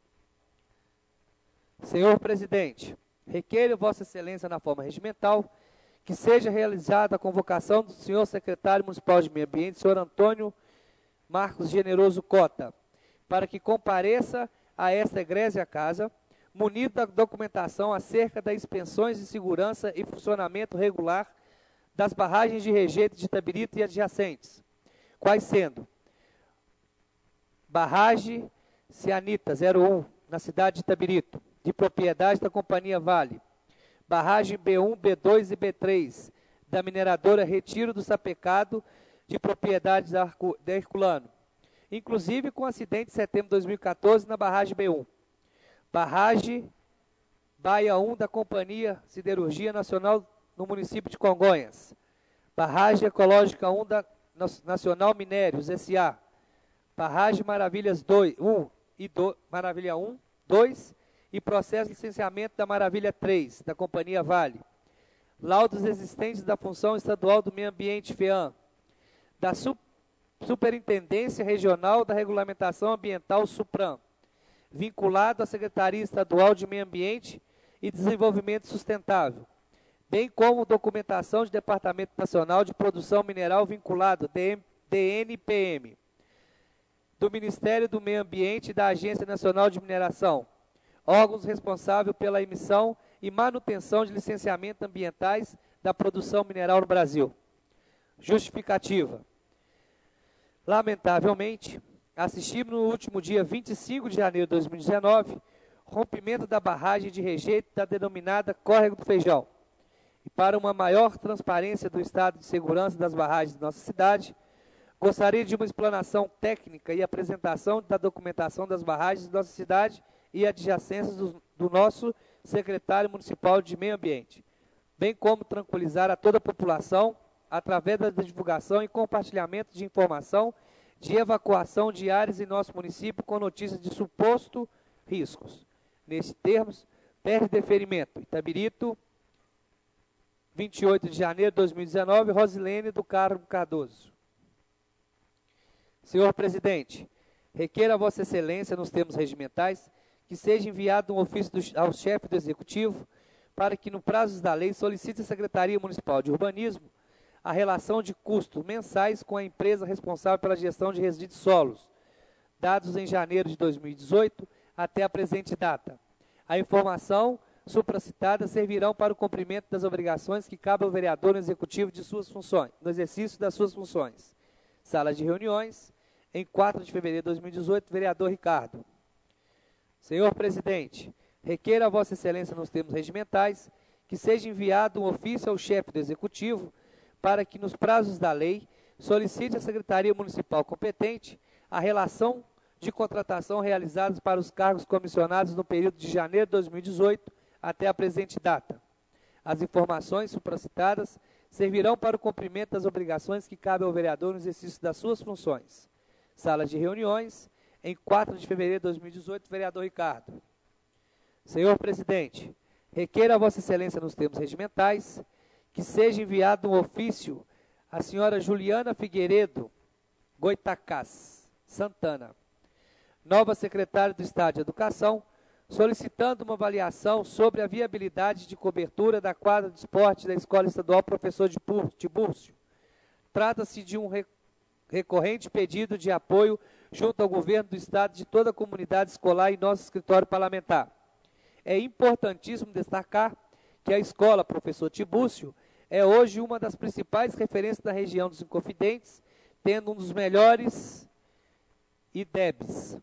Senhor presidente, requeiro Vossa Excelência na forma regimental que seja realizada a convocação do senhor secretário municipal de Meio Ambiente, senhor Antônio Marcos Generoso Cota, para que compareça a esta egrégia casa, munido da documentação acerca das inspeções de segurança e funcionamento regular das barragens de rejeito de Itabirito e adjacentes, quais sendo barragem Cianita 01, na cidade de Itabirito, de propriedade da Companhia Vale, barragem B1, B2 e B3, da mineradora Retiro do Sapecado, de propriedade da Herculano, inclusive com acidente de setembro de 2014 na barragem B1. Barragem Baia 1 da Companhia Siderurgia Nacional no município de Congonhas. Barragem Ecológica 1 da Nacional Minérios S.A. Barragem Maravilhas 1 e Maravilha 1, 2 e processo de licenciamento da Maravilha 3 da Companhia Vale. laudos existentes da Função Estadual do Meio Ambiente, FEAM, da Superintendência Regional da Regulamentação Ambiental, SUPRAM, vinculado à Secretaria Estadual de Meio Ambiente e Desenvolvimento Sustentável, bem como documentação de Departamento Nacional de Produção Mineral vinculado, DNPM, do Ministério do Meio Ambiente e da Agência Nacional de Mineração, órgãos responsáveis pela emissão e manutenção de licenciamentos ambientais da produção mineral no Brasil. Justificativa. Lamentavelmente, assistimos no último dia 25 de janeiro de 2019, rompimento da barragem de rejeito da denominada Córrego do Feijão. E para uma maior transparência do estado de segurança das barragens de nossa cidade, gostaria de uma explanação técnica e apresentação da documentação das barragens de nossa cidade e adjacências do nosso secretário municipal de Meio Ambiente, bem como tranquilizar a toda a população através da divulgação e compartilhamento de informação de evacuação de áreas em nosso município com notícias de suposto riscos. Nestes termos, pede deferimento. Itabirito, 28 de janeiro de 2019, Rosilene do Carmo Cardoso. Senhor presidente, requer a Vossa Excelência, nos termos regimentais, que seja enviado um ofício ao chefe do Executivo para que, no prazo da lei, solicite à Secretaria Municipal de Urbanismo a relação de custos mensais com a empresa responsável pela gestão de resíduos solos, dados em janeiro de 2018 até a presente data. A informação supracitada servirão para o cumprimento das obrigações que cabe ao vereador no executivo de suas funções, no exercício das suas funções. Sala de reuniões, em 4 de fevereiro de 2018, vereador Ricardo. Senhor presidente, requer a Vossa Excelência, nos termos regimentais, que seja enviado um ofício ao chefe do Executivo para que, nos prazos da lei, solicite à Secretaria Municipal competente a relação de contratação realizadas para os cargos comissionados no período de janeiro de 2018 até a presente data. As informações supracitadas servirão para o cumprimento das obrigações que cabem ao vereador no exercício das suas funções. Sala de reuniões, em 4 de fevereiro de 2018, vereador Ricardo. Senhor presidente, requer a Vossa Excelência, nos termos regimentais, que seja enviado um ofício à senhora Juliana Figueiredo Goitacás Santana, nova secretária do Estado de Educação, solicitando uma avaliação sobre a viabilidade de cobertura da quadra de esporte da Escola Estadual Professor Tibúrcio. Trata-se de um recorrente pedido de apoio junto ao governo do Estado de toda a comunidade escolar e nosso escritório parlamentar. É importantíssimo destacar que a Escola Professor Tibúrcio é hoje uma das principais referências da região dos Inconfidentes, tendo um dos melhores IDEBs.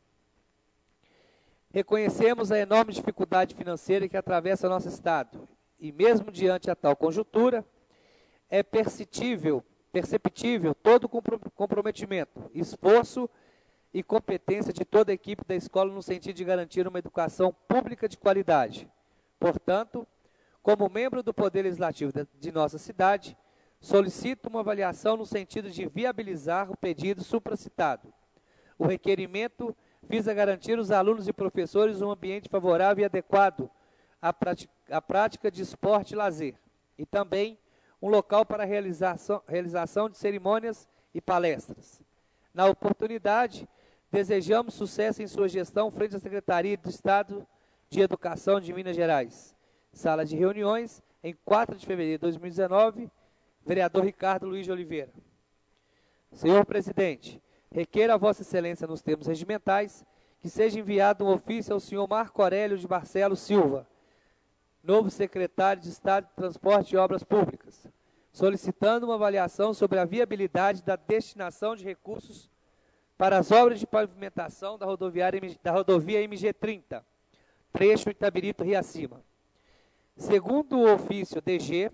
Reconhecemos a enorme dificuldade financeira que atravessa nosso Estado e, mesmo diante a tal conjuntura, é perceptível todo o comprometimento, esforço e competência de toda a equipe da escola no sentido de garantir uma educação pública de qualidade. Portanto, como membro do Poder Legislativo de nossa cidade, solicito uma avaliação no sentido de viabilizar o pedido supracitado. O requerimento visa garantir aos alunos e professores um ambiente favorável e adequado à prática de esporte e lazer, e também um local para a realização de cerimônias e palestras. Na oportunidade, desejamos sucesso em sua gestão frente à Secretaria do Estado de Educação de Minas Gerais. Sala de reuniões, em 4 de fevereiro de 2019, vereador Ricardo Luiz de Oliveira. Senhor presidente, requer a Vossa Excelência, nos termos regimentais, que seja enviado um ofício ao senhor Marco Aurélio de Barcelos Silva, novo secretário de Estado de Transporte e Obras Públicas, solicitando uma avaliação sobre a viabilidade da destinação de recursos para as obras de pavimentação da rodovia MG30, trecho Itabirito Riacima. Segundo o ofício DG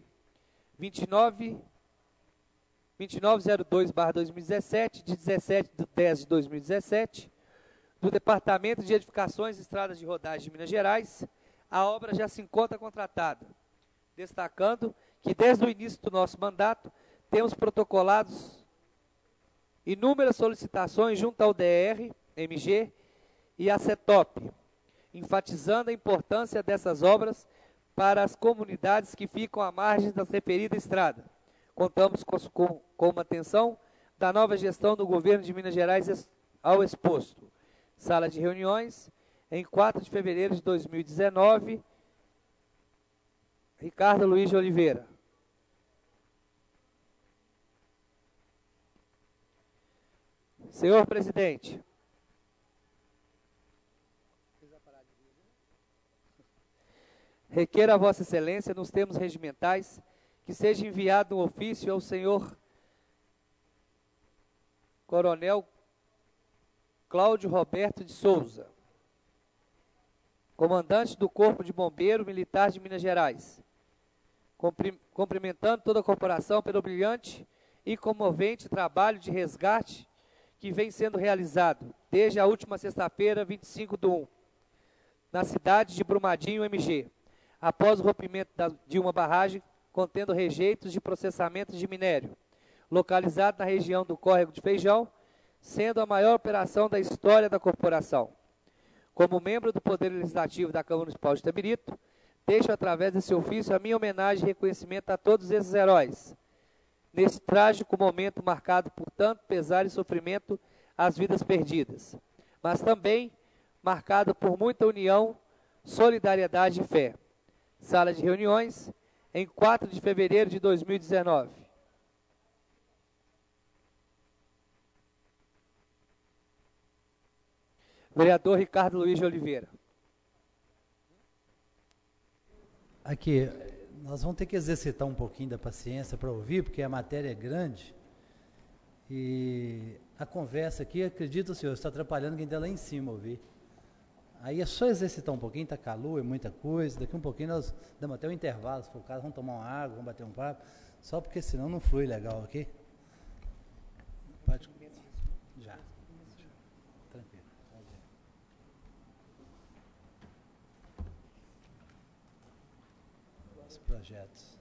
2902/2017, de 17/10/2017, do Departamento de Edificações e Estradas de Rodagem de Minas Gerais, a obra já se encontra contratada, destacando que desde o início do nosso mandato temos protocolados inúmeras solicitações junto ao DR, MG e à CETOP, enfatizando a importância dessas obras para as comunidades que ficam à margem da referida estrada. Contamos com uma atenção da nova gestão do governo de Minas Gerais ao exposto. Sala de reuniões, em 4 de fevereiro de 2019, Ricardo Luiz de Oliveira. Senhor presidente, requer a Vossa Excelência, nos termos regimentais, que seja enviado um ofício ao senhor Coronel Cláudio Roberto de Souza, comandante do Corpo de Bombeiro Militar de Minas Gerais, cumprimentando toda a corporação pelo brilhante e comovente trabalho de resgate que vem sendo realizado desde a última sexta-feira, 25/1, na cidade de Brumadinho, MG, após o rompimento de uma barragem contendo rejeitos de processamento de minério, localizado na região do Córrego de Feijão, sendo a maior operação da história da corporação. Como membro do Poder Legislativo da Câmara Municipal de Itabirito, deixo através desse ofício a minha homenagem e reconhecimento a todos esses heróis, nesse trágico momento marcado por tanto pesar e sofrimento às vidas perdidas, mas também marcado por muita união, solidariedade e fé. Sala de reuniões, em 4 de fevereiro de 2019. Vereador Ricardo Luiz de Oliveira. Aqui, nós vamos ter que exercitar um pouquinho da paciência para ouvir, porque a matéria é grande e a conversa aqui, acredito, senhor, está atrapalhando quem está lá em cima ouvir. Aí é só exercitar um pouquinho, está calor, é muita coisa, daqui um pouquinho nós damos até um intervalo, se for o caso, vamos tomar uma água, vamos bater um papo, só porque senão não flui legal aqui. Pode. Já. Tranquilo. Os projetos.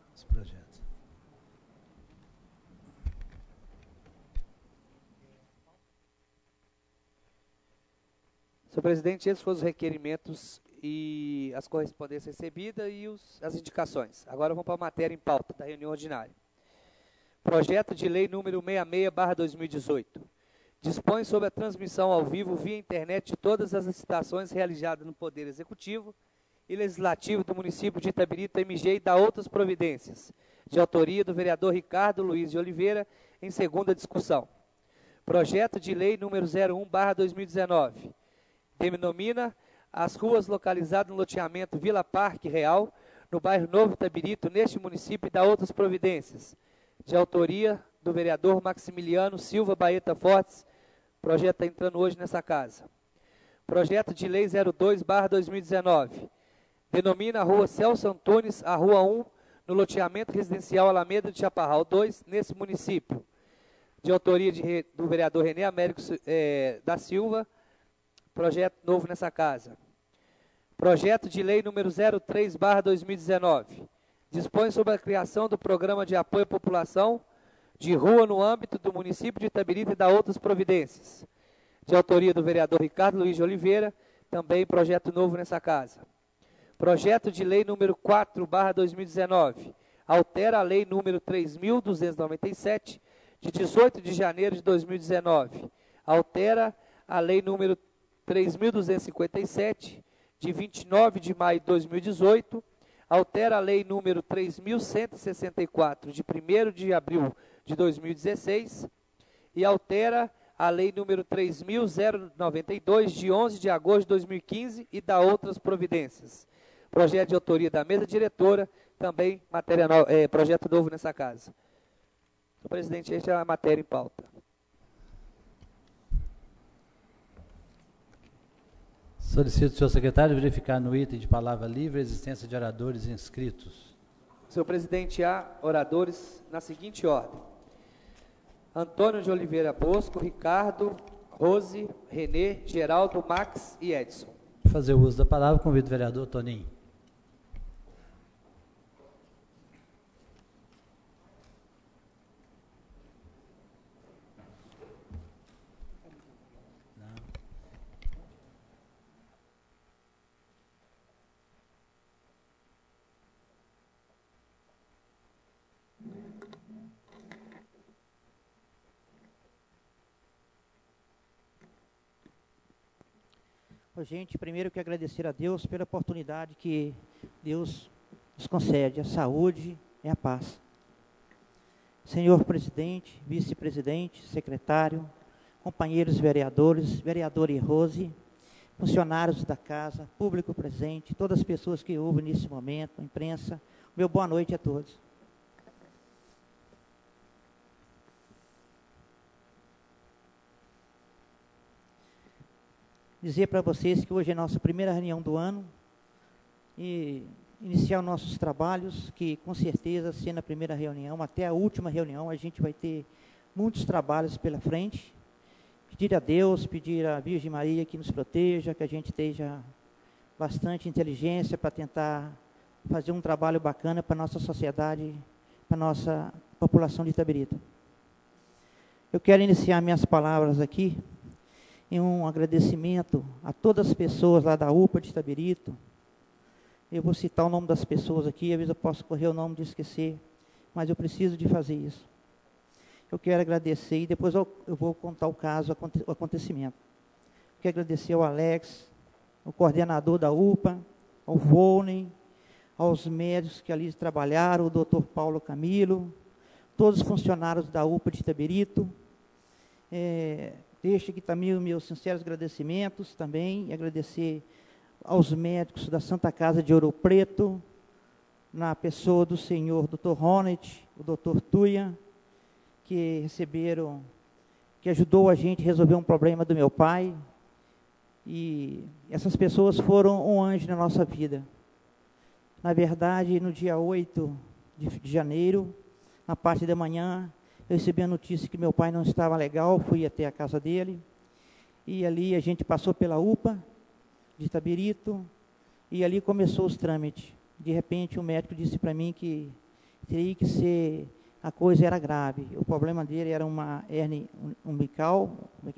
Senhor presidente, esses foram os requerimentos e as correspondências recebidas e as indicações. Agora vamos para a matéria em pauta da reunião ordinária. Projeto de lei número 66/2018. Dispõe sobre a transmissão ao vivo via internet de todas as licitações realizadas no Poder Executivo e Legislativo do município de Itabirito, MG, e dá outras providências, de autoria do vereador Ricardo Luiz de Oliveira, em segunda discussão. Projeto de lei número 01/2019. Denomina as ruas localizadas no loteamento Vila Parque Real, no bairro Novo Itabirito, neste município, e dá outras providências, de autoria do vereador Maximiliano Silva Baeta Fortes. Projeto está entrando hoje nessa casa. Projeto de lei 02/2019. Denomina a rua Celso Antunes a rua 1, no loteamento residencial Alameda de Chaparral 2, nesse município. De autoria do vereador René Américo da Silva. Projeto novo nessa casa. Projeto de lei número 03/2019. Dispõe sobre a criação do programa de apoio à população de rua no âmbito do município de Itabirito e dá outras providências. De autoria do vereador Ricardo Luiz de Oliveira, também projeto novo nessa casa. Projeto de lei número 4/2019. Altera a lei número 3.297, de 18 de janeiro de 2019. Altera a lei número 3.257, de 29 de maio de 2018, altera a lei número 3.164, de 1º de abril de 2016, e altera a lei número 3.092, de 11 de agosto de 2015, e dá outras providências. Projeto de autoria da mesa diretora, também projeto novo nessa casa. Senhor presidente, esta é a matéria em pauta. Solicito o senhor secretário verificar no item de palavra livre a existência de oradores inscritos. Senhor presidente, há oradores na seguinte ordem: Antônio de Oliveira Bosco, Ricardo, Rose, Renê, Geraldo, Max e Edson. Para fazer o uso da palavra, convido o vereador Toninho. Gente, primeiro eu quero agradecer a Deus pela oportunidade que Deus nos concede, a saúde e a paz. Senhor presidente, vice-presidente, secretário, companheiros vereadores, vereadora Rose, funcionários da casa, público presente, todas as pessoas que ouvem nesse momento, imprensa, meu boa noite a todos. Dizer para vocês que hoje é a nossa primeira reunião do ano e iniciar nossos trabalhos, que com certeza, sendo a primeira reunião, até a última reunião, a gente vai ter muitos trabalhos pela frente. Pedir a Deus, pedir à Virgem Maria que nos proteja, que a gente esteja bastante inteligência para tentar fazer um trabalho bacana para a nossa sociedade, para a nossa população de Itabirito. Eu quero iniciar minhas palavras aqui em um agradecimento a todas as pessoas lá da UPA de Itabirito. Eu vou citar o nome das pessoas aqui, às vezes eu posso correr o nome de esquecer, mas eu preciso de fazer isso. Eu quero agradecer e depois eu vou contar o caso, o acontecimento. Quero agradecer ao Alex, o coordenador da UPA, ao Volney, aos médicos que ali trabalharam, o Dr. Paulo Camilo, todos os funcionários da UPA de Itabirito. Deixo aqui também os meus sinceros agradecimentos também, e agradecer aos médicos da Santa Casa de Ouro Preto, na pessoa do senhor Dr. Ronet, o Dr. Tuia, que receberam, que ajudou a gente a resolver um problema do meu pai, e essas pessoas foram um anjo na nossa vida. Na verdade, no dia 8 de janeiro, na parte da manhã, eu recebi a notícia que meu pai não estava legal, fui até a casa dele, e ali a gente passou pela UPA de Itabirito, e ali começou os trâmites. De repente, o médico disse para mim que teria que ser, a coisa era grave. O problema dele era uma hérnia umbilical,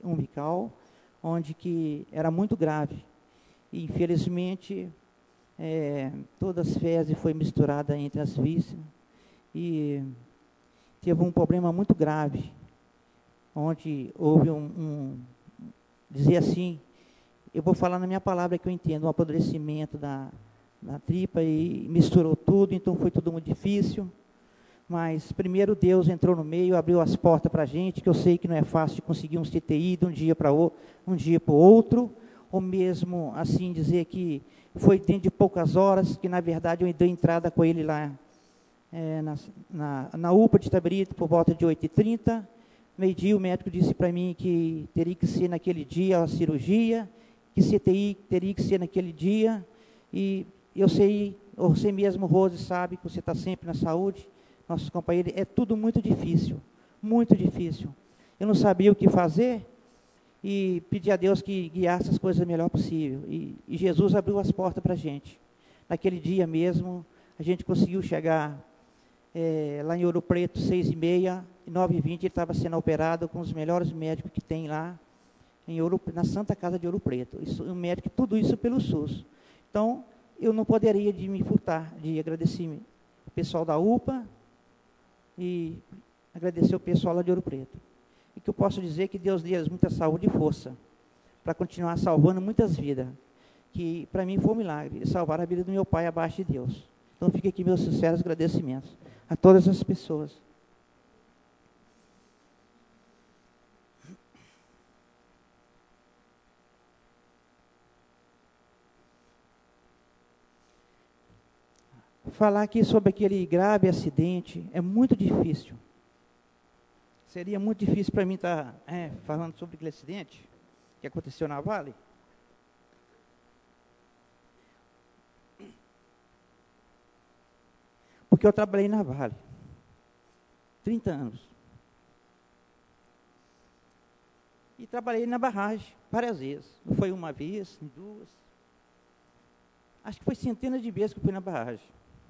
onde que era muito grave. E, infelizmente, todas as fezes foi misturada entre as vísceras, e teve um problema muito grave, onde houve dizer assim, eu vou falar na minha palavra que eu entendo, um apodrecimento da tripa, e misturou tudo, então foi tudo muito difícil. Mas primeiro Deus entrou no meio, abriu as portas para a gente, que eu sei que não é fácil de conseguir um CTI de um dia para o outro, ou mesmo assim dizer que foi dentro de poucas horas, que na verdade eu dei entrada com ele lá na UPA de Itabirito por volta de 8h30, meio-dia o médico disse para mim que teria que ser naquele dia a cirurgia, que CTI teria que ser naquele dia, e você mesmo, Rose, sabe que você está sempre na saúde, nossos companheiros, é tudo muito difícil, muito difícil. Eu não sabia o que fazer, e pedi a Deus que guiasse as coisas o melhor possível, e Jesus abriu as portas para a gente. Naquele dia mesmo, a gente conseguiu chegar lá em Ouro Preto, 6h30, e 9h20 ele estava sendo operado com os melhores médicos que tem lá, na Santa Casa de Ouro Preto. Tudo isso pelo SUS. Então, eu não poderia me furtar de agradecer o pessoal da UPA e agradecer o pessoal lá de Ouro Preto. E que eu posso dizer que Deus dê muita saúde e força para continuar salvando muitas vidas, que para mim foi um milagre, salvar a vida do meu pai abaixo de Deus. Então fica aqui meus sinceros agradecimentos a todas as pessoas. Falar aqui sobre aquele grave acidente é muito difícil. Seria muito difícil para mim estar falando sobre aquele acidente que aconteceu na Vale. Porque eu trabalhei na Vale 30 anos. E trabalhei na barragem várias vezes. Não foi uma vez, nem duas. Acho que foi centenas de vezes que eu fui na barragem.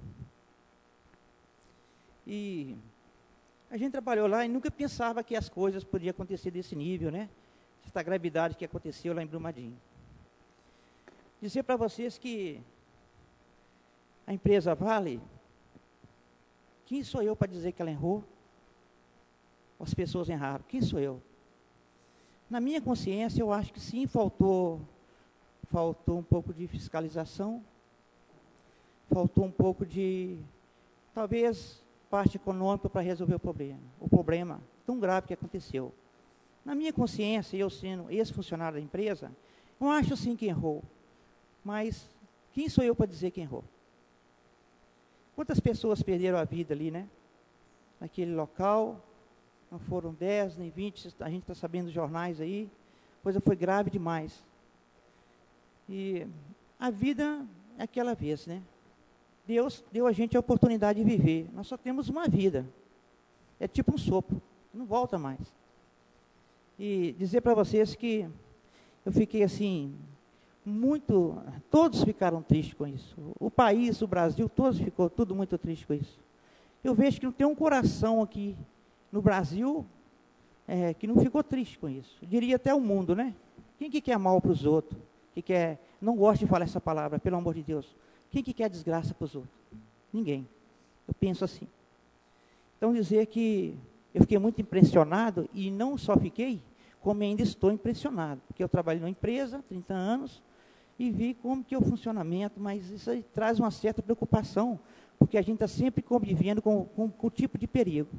E a gente trabalhou lá e nunca pensava que as coisas podiam acontecer desse nível, né? Essa gravidade que aconteceu lá em Brumadinho. Dizer para vocês que a empresa Vale, quem sou eu para dizer que ela errou? As pessoas erraram. Quem sou eu? Na minha consciência, eu acho que sim, faltou faltou um pouco de fiscalização, faltou um pouco de, talvez, parte econômica para resolver o problema tão grave que aconteceu. Na minha consciência, eu sendo ex-funcionário da empresa, eu acho sim que errou, mas quem sou eu para dizer quem errou? Quantas pessoas perderam a vida ali, né? Naquele local, não foram 10, nem 20, a gente está sabendo dos jornais aí, a coisa foi grave demais. E a vida é aquela vez, né? Deus deu a gente a oportunidade de viver. Nós só temos uma vida. É tipo um sopro, não volta mais. E dizer para vocês que eu fiquei assim, todos ficaram tristes com isso. O país, o Brasil, todos ficou tudo muito triste com isso. Eu vejo que não tem um coração aqui no Brasil que não ficou triste com isso. Eu diria até o mundo, né? Quem que quer mal para os outros? Não gosto de falar essa palavra, pelo amor de Deus. Quem que quer desgraça para os outros? Ninguém. Eu penso assim. Então, dizer que eu fiquei muito impressionado, e não só fiquei, como ainda estou impressionado, porque eu trabalho numa empresa, 30 anos, e vi como que é o funcionamento, mas isso aí traz uma certa preocupação, porque a gente está sempre convivendo com o tipo de perigo.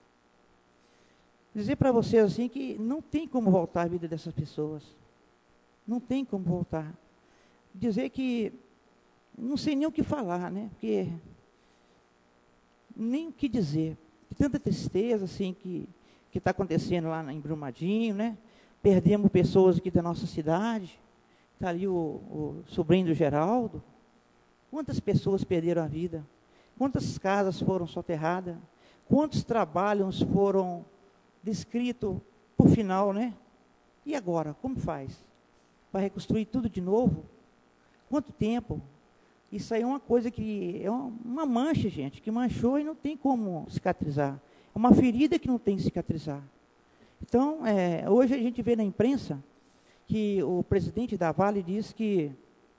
Dizer para vocês assim que não tem como voltar a vida dessas pessoas. Não tem como voltar. Dizer que não sei nem o que falar, né? Porque nem o que dizer. Tanta tristeza assim que está acontecendo lá em Brumadinho, né? Perdemos pessoas aqui da nossa cidade. Está ali o sobrinho do Geraldo. Quantas pessoas perderam a vida? Quantas casas foram soterradas? Quantos trabalhos foram descritos por final, né? E agora, como faz? Vai reconstruir tudo de novo? Quanto tempo? Isso aí é uma coisa que é uma mancha, gente, que manchou e não tem como cicatrizar. É uma ferida que não tem que cicatrizar. Então, hoje a gente vê na imprensa que o presidente da Vale diz que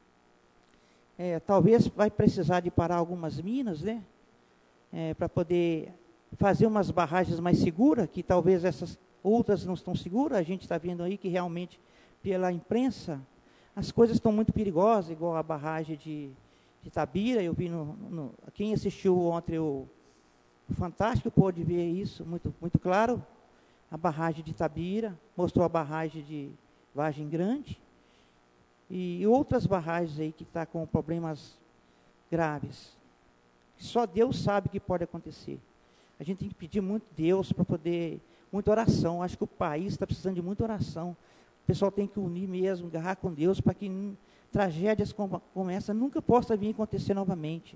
talvez vai precisar de parar algumas minas, né, para poder fazer umas barragens mais seguras, que talvez essas outras não estão seguras. A gente está vendo aí que realmente, pela imprensa, as coisas estão muito perigosas, igual a barragem de Itabira. Eu vi quem assistiu ontem o Fantástico pôde ver isso muito, muito claro. A barragem de Itabira, mostrou a barragem de Vargem Grande e outras barragens aí que estão com problemas graves. Só Deus sabe o que pode acontecer. A gente tem que pedir muito Deus para poder, muita oração. Acho que o país está precisando de muita oração. O pessoal tem que unir mesmo, agarrar com Deus para que tragédias como essa nunca possa vir acontecer novamente.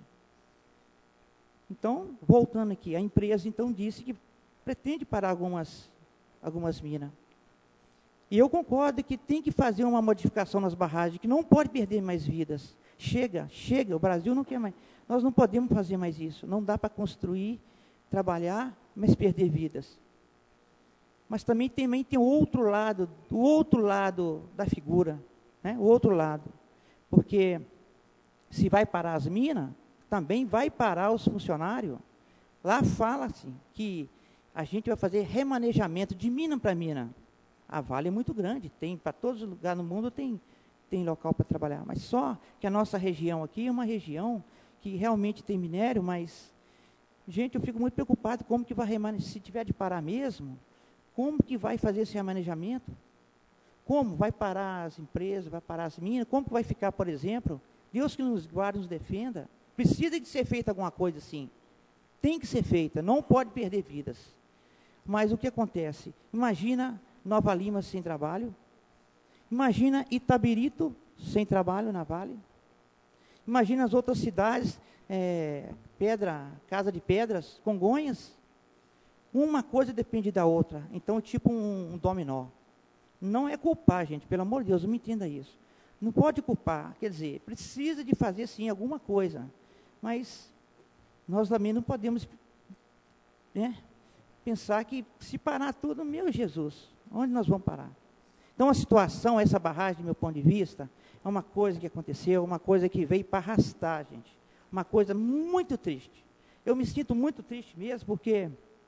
Então, voltando aqui, a empresa então disse que pretende parar algumas minas. E eu concordo que tem que fazer uma modificação nas barragens, que não pode perder mais vidas. Chega, o Brasil não quer mais. Nós não podemos fazer mais isso. Não dá para construir, trabalhar, mas perder vidas. Mas também tem o outro lado da figura, né? O outro lado. Porque se vai parar as minas, também vai parar os funcionários. Lá fala-se que a gente vai fazer remanejamento de mina para mina. A Vale é muito grande, tem para todos os lugares no mundo tem local para trabalhar. Mas só que a nossa região aqui é uma região que realmente tem minério, mas, gente, eu fico muito preocupado como que vai se tiver de parar mesmo, como que vai fazer esse remanejamento? Como vai parar as empresas, vai parar as minas? Como que vai ficar, por exemplo? Deus que nos guarde, nos defenda. Precisa de ser feita alguma coisa assim. Tem que ser feita, não pode perder vidas. Mas o que acontece? Imagina Nova Lima sem trabalho. Imagina Itabirito sem trabalho na Vale. Imagina as outras cidades, Casa de Pedras, Congonhas. Uma coisa depende da outra. Então, tipo um dominó. Não é culpar, gente, pelo amor de Deus, não me entenda isso. Não pode culpar, quer dizer, precisa de fazer sim alguma coisa. Mas nós também não podemos, né, pensar que se parar tudo, meu Jesus, onde nós vamos parar? Então a situação, essa barragem, do meu ponto de vista, é uma coisa que aconteceu, uma coisa que veio para arrastar, gente. Uma coisa muito triste. Eu me sinto muito triste mesmo, porque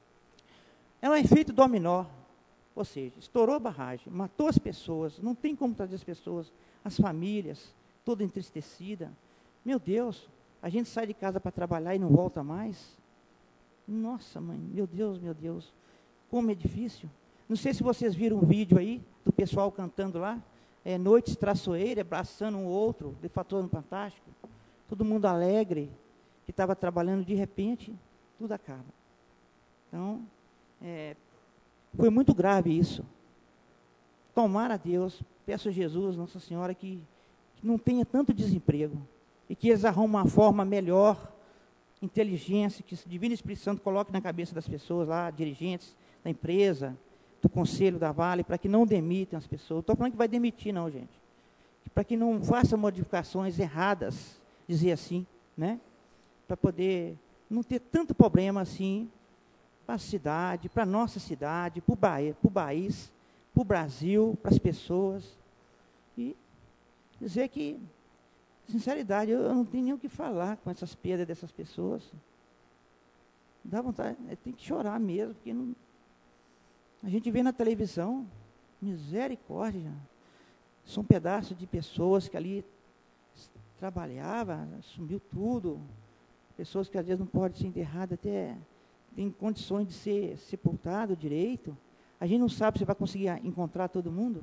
é um efeito dominó. Ou seja, estourou a barragem, matou as pessoas, não tem como trazer as pessoas. as famílias, toda entristecida. Meu Deus, a gente sai de casa para trabalhar e não volta mais. Nossa, mãe, meu Deus, como é difícil. Não sei se vocês viram um vídeo aí, do pessoal cantando lá, Noites Traçoeira, abraçando um outro, de Fator no Fantástico, todo mundo alegre, que estava trabalhando, de repente, tudo acaba. Então, foi muito grave isso. Tomara a Deus, peço a Jesus, Nossa Senhora, que não tenha tanto desemprego, e que eles arrumem uma forma melhor, inteligência, que o Divino Espírito Santo coloque na cabeça das pessoas lá, dirigentes da empresa, do Conselho da Vale, para que não demitam as pessoas. Não estou falando que vai demitir, não, gente. Para que não faça modificações erradas, dizer assim, né? Para poder não ter tanto problema assim para a cidade, para a nossa cidade, para o país, para o Brasil, para as pessoas. E dizer que, sinceridade, eu não tenho nem o que falar com essas perdas dessas pessoas. Dá vontade, tem que chorar mesmo, porque não, a gente vê na televisão, misericórdia, são pedaços de pessoas que ali trabalhavam, sumiu tudo, pessoas que às vezes não podem ser enterradas, até tem condições de ser sepultado direito. A gente não sabe se vai conseguir encontrar todo mundo.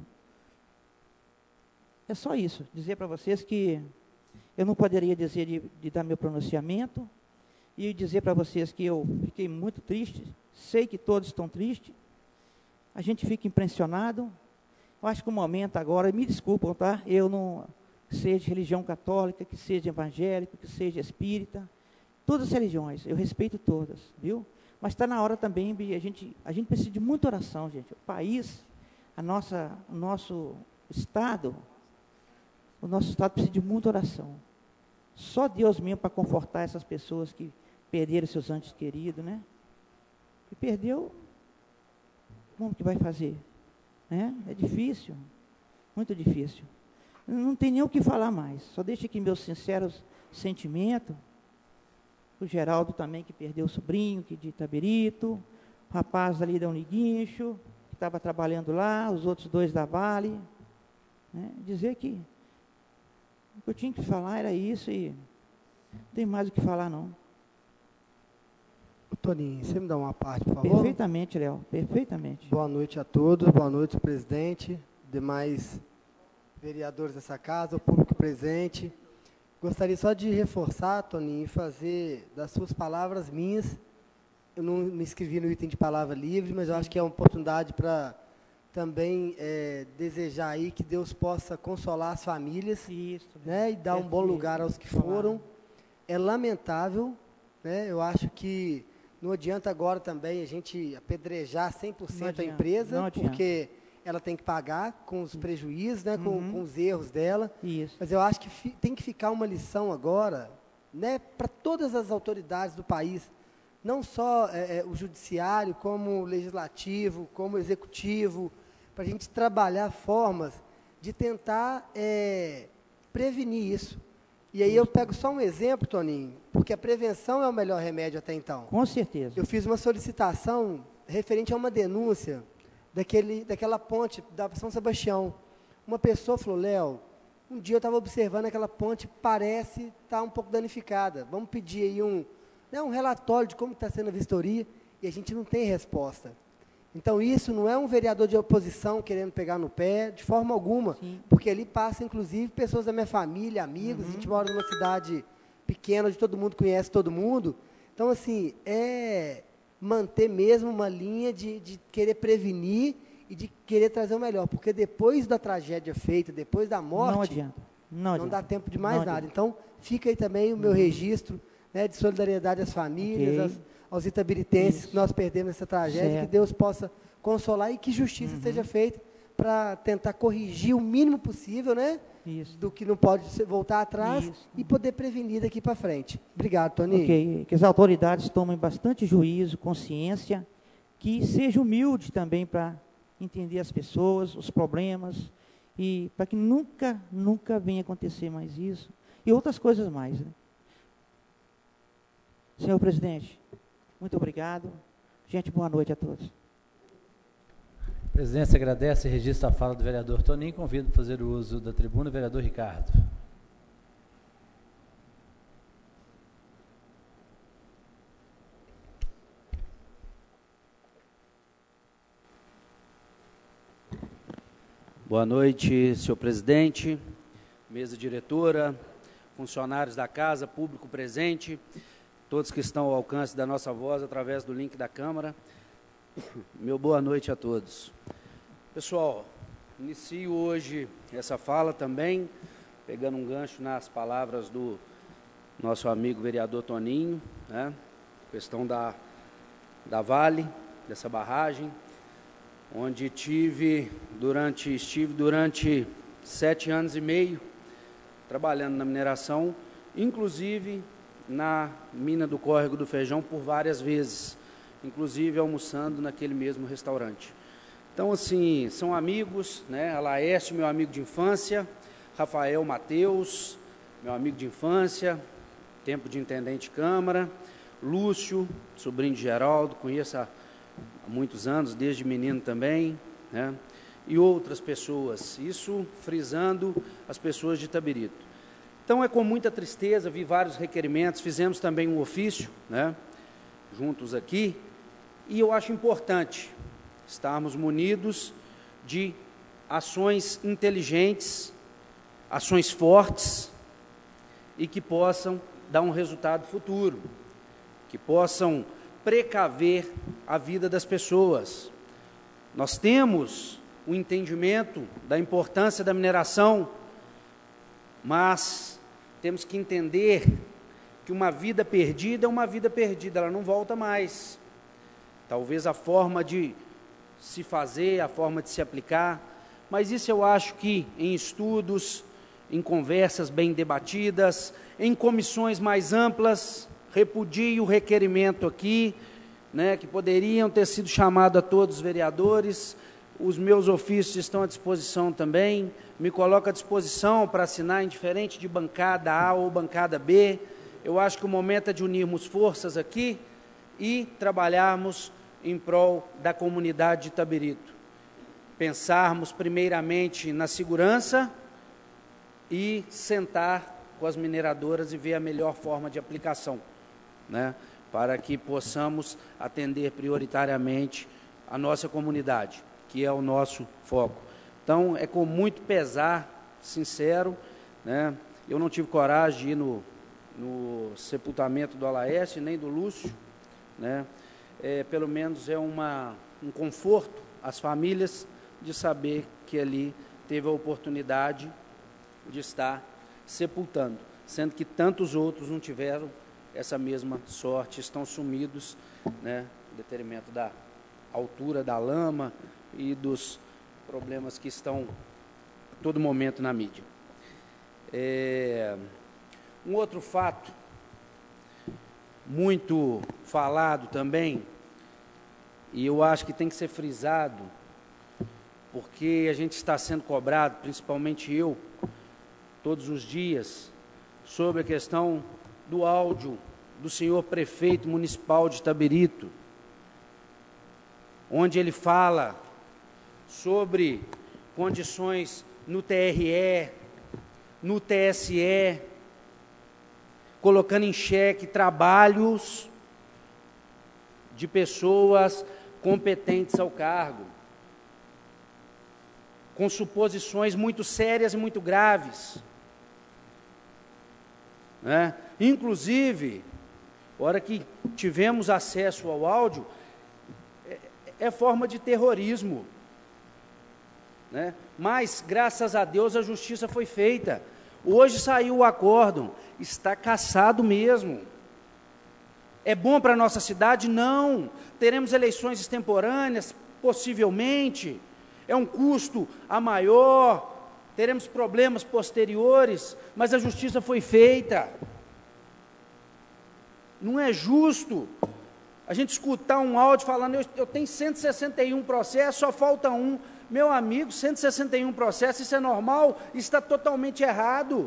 É só isso, dizer para vocês que eu não poderia dizer de dar meu pronunciamento, e dizer para vocês que eu fiquei muito triste, sei que todos estão tristes, a gente fica impressionado. Eu acho que o momento agora, me desculpam, tá? Eu não seja religião católica, que seja evangélico, que seja espírita, todas as religiões, eu respeito todas, viu? Mas está na hora também, a gente precisa de muita oração, gente. O país, o nosso Estado precisa de muita oração. Só Deus mesmo para confortar essas pessoas que perderam seus entes queridos, né? E perdeu, como que vai fazer? Né? É difícil, muito difícil. Não tem nem o que falar mais. Só deixo aqui meus sinceros sentimentos. O Geraldo também, que perdeu o sobrinho, que de Itabirito. O rapaz ali da Uniguincho, que estava trabalhando lá. Os outros dois da Vale. Né? Dizer que o que eu tinha que falar era isso e não tem mais o que falar, não. Toninho, você me dá uma parte, por favor? Perfeitamente, Léo, perfeitamente. Boa noite a todos, boa noite, presidente, demais vereadores dessa casa, o público presente. Gostaria só de reforçar, Toninho, e fazer das suas palavras minhas. Eu não me inscrevi no item de palavra livre, mas eu acho que é uma oportunidade para também desejar aí que Deus possa consolar as famílias, isso, né, e dar um bom lugar aos que foram. É lamentável, né, eu acho que não adianta agora também a gente apedrejar 100% a empresa, porque ela tem que pagar com os prejuízos, né, com os erros dela. Isso. Mas eu acho que tem que ficar uma lição agora, né, para todas as autoridades do país, não só o judiciário, como o legislativo, como o executivo, para a gente trabalhar formas de tentar prevenir isso. E aí eu pego só um exemplo, Toninho, porque a prevenção é o melhor remédio até então. Com certeza. Eu fiz uma solicitação referente a uma denúncia daquela ponte da São Sebastião. Uma pessoa falou, Léo, um dia eu estava observando aquela ponte, parece estar um pouco danificada. Vamos pedir aí um relatório de como está sendo a vistoria, e a gente não tem resposta. Então, isso não é um vereador de oposição querendo pegar no pé, de forma alguma, sim, porque ali passa, inclusive, pessoas da minha família, amigos, a gente mora numa cidade pequena, onde todo mundo conhece todo mundo. Então, assim, manter mesmo uma linha de querer prevenir e de querer trazer o melhor, porque depois da tragédia feita, depois da morte, não dá tempo de mais nada. Então, fica aí também o meu registro, né, de solidariedade às famílias, aos itabiritenses que nós perdemos essa tragédia, certo, que Deus possa consolar e que justiça seja feita para tentar corrigir o mínimo possível, né, do que não pode voltar atrás e poder prevenir daqui para frente. Obrigado, Toninho. Ok, que as autoridades tomem bastante juízo, consciência, que seja humilde também para entender as pessoas, os problemas, e para que nunca venha acontecer mais isso, e outras coisas mais, né? Senhor presidente, muito obrigado. Gente, boa noite a todos. A presidência agradece e registra a fala do vereador Toninho. Convido para fazer o uso da tribuna o vereador Ricardo. Boa noite, senhor presidente, mesa diretora, funcionários da casa, público presente, todos que estão ao alcance da nossa voz através do link da Câmara. Meu boa noite a todos. Pessoal, inicio hoje essa fala também, pegando um gancho nas palavras do nosso amigo vereador Toninho, né? Questão da Vale, dessa barragem, onde estive durante 7 anos e meio trabalhando na mineração, inclusive na mina do Córrego do Feijão por várias vezes, inclusive almoçando naquele mesmo restaurante. Então, assim, são amigos, né? Laércio, meu amigo de infância, Rafael Mateus, meu amigo de infância, tempo de intendente de Câmara, Lúcio, sobrinho de Geraldo, conheço há muitos anos, desde menino também, né? E outras pessoas, isso frisando as pessoas de Itabirito. Então é com muita tristeza, vi vários requerimentos, fizemos também um ofício, né, juntos aqui, e eu acho importante estarmos munidos de ações inteligentes, ações fortes e que possam dar um resultado futuro, que possam precaver a vida das pessoas. Nós temos o entendimento da importância da mineração, mas temos que entender que uma vida perdida é uma vida perdida, ela não volta mais. Talvez a forma de se fazer, a forma de se aplicar, mas isso eu acho que em estudos, em conversas bem debatidas, em comissões mais amplas, repudio o requerimento aqui, né, que poderiam ter sido chamados a todos os vereadores. Os meus ofícios estão à disposição também, me coloco à disposição para assinar, indiferente de bancada A ou bancada B. Eu acho que o momento é de unirmos forças aqui e trabalharmos em prol da comunidade de Itabirito. Pensarmos primeiramente na segurança e sentar com as mineradoras e ver a melhor forma de aplicação, né, para que possamos atender prioritariamente a nossa comunidade, que é o nosso foco. Então, é com muito pesar, sincero, né, eu não tive coragem de ir no sepultamento do Alaeste, nem do Lúcio, né, pelo menos é um conforto às famílias de saber que ali teve a oportunidade de estar sepultando, sendo que tantos outros não tiveram essa mesma sorte, estão sumidos, né, em detrimento da altura da lama e dos problemas que estão a todo momento na mídia. Um outro fato muito falado também, e eu acho que tem que ser frisado, porque a gente está sendo cobrado, principalmente eu, todos os dias, sobre a questão do áudio do senhor prefeito municipal de Itabirito, onde ele fala sobre condições no TRE, no TSE, colocando em xeque trabalhos de pessoas competentes ao cargo, com suposições muito sérias e muito graves, né? Inclusive, a hora que tivemos acesso ao áudio, é forma de terrorismo, né? Mas, graças a Deus, a justiça foi feita. Hoje saiu o acórdão, está cassado mesmo. É bom para a nossa cidade? Não. Teremos eleições extemporâneas, possivelmente. É um custo a maior, teremos problemas posteriores, mas a justiça foi feita. Não é justo a gente escutar um áudio falando, eu tenho 161 processos, só falta um. Meu amigo, 161 processos, isso é normal? Está totalmente errado.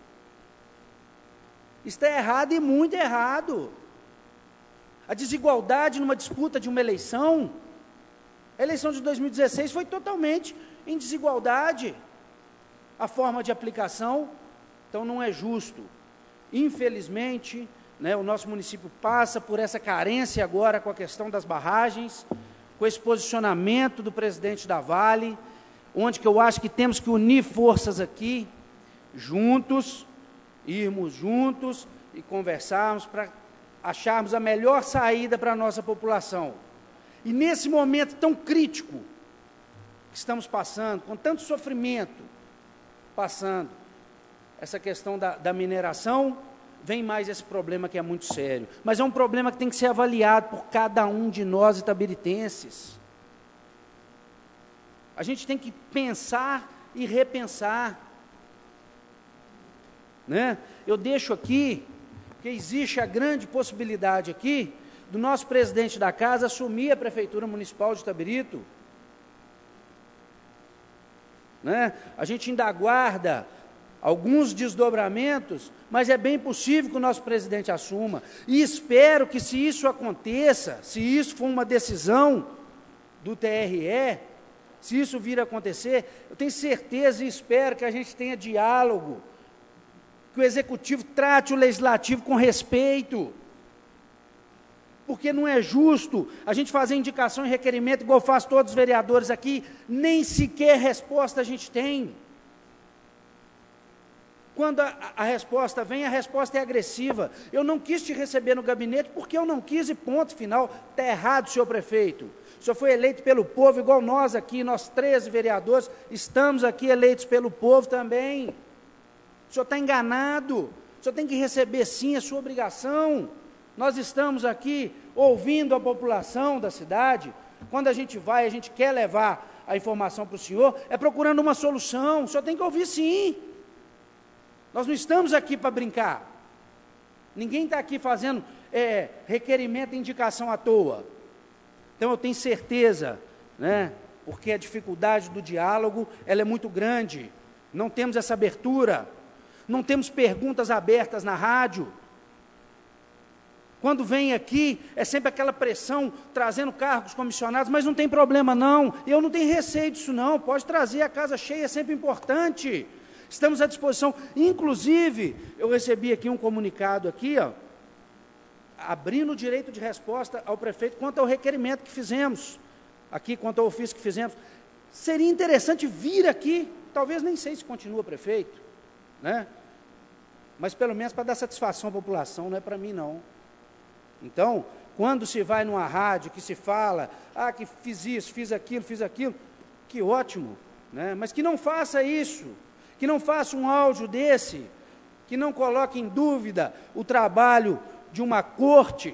Está errado e muito errado. A desigualdade numa disputa de uma eleição A eleição de 2016 foi totalmente em desigualdade a forma de aplicação, então não é justo. Infelizmente, né, o nosso município passa por essa carência agora com a questão das barragens, com esse posicionamento do presidente da Vale, onde que eu acho que temos que unir forças aqui, juntos, irmos juntos e conversarmos para acharmos a melhor saída para a nossa população. E nesse momento tão crítico que estamos passando, com tanto sofrimento, passando essa questão da mineração, vem mais esse problema que é muito sério. Mas é um problema que tem que ser avaliado por cada um de nós itabiritenses. A gente tem que pensar e repensar. Né? Eu deixo aqui, que existe a grande possibilidade aqui, do nosso presidente da casa assumir a Prefeitura Municipal de Itabirito. Né? A gente ainda aguarda alguns desdobramentos, mas é bem possível que o nosso presidente assuma. E espero que, se isso aconteça, se isso for uma decisão do TRE, se isso vir a acontecer, eu tenho certeza e espero que a gente tenha diálogo, que o Executivo trate o Legislativo com respeito, porque não é justo a gente fazer indicação e requerimento, igual faz todos os vereadores aqui, nem sequer resposta a gente tem. Quando a resposta vem, a resposta é agressiva. Eu não quis te receber no gabinete porque eu não quis e ponto final. Está errado, senhor prefeito. O senhor foi eleito pelo povo, igual nós aqui, nós 13 vereadores, estamos aqui eleitos pelo povo também. O senhor está enganado. O senhor tem que receber sim a sua obrigação. Nós estamos aqui ouvindo a população da cidade. Quando a gente vai, a gente quer levar a informação para o senhor, é procurando uma solução. O senhor tem que ouvir sim. Nós não estamos aqui para brincar. Ninguém está aqui fazendo requerimento e indicação à toa. Então eu tenho certeza, né, porque a dificuldade do diálogo ela é muito grande. Não temos essa abertura. Não temos perguntas abertas na rádio. Quando vem aqui, é sempre aquela pressão, trazendo cargos comissionados, mas não tem problema não. Eu não tenho receio disso não. Pode trazer, a casa cheia é sempre importante. Estamos à disposição. Inclusive, eu recebi aqui um comunicado aqui, ó, abrindo o direito de resposta ao prefeito quanto ao requerimento que fizemos, aqui quanto ao ofício que fizemos. Seria interessante vir aqui, talvez nem sei se continua prefeito, né? Mas pelo menos para dar satisfação à população, não é para mim não. Então, quando se vai numa rádio que se fala, que fiz isso, fiz aquilo, que ótimo, né? Mas que não faça isso. Que não faça um áudio desse, que não coloque em dúvida o trabalho de uma corte.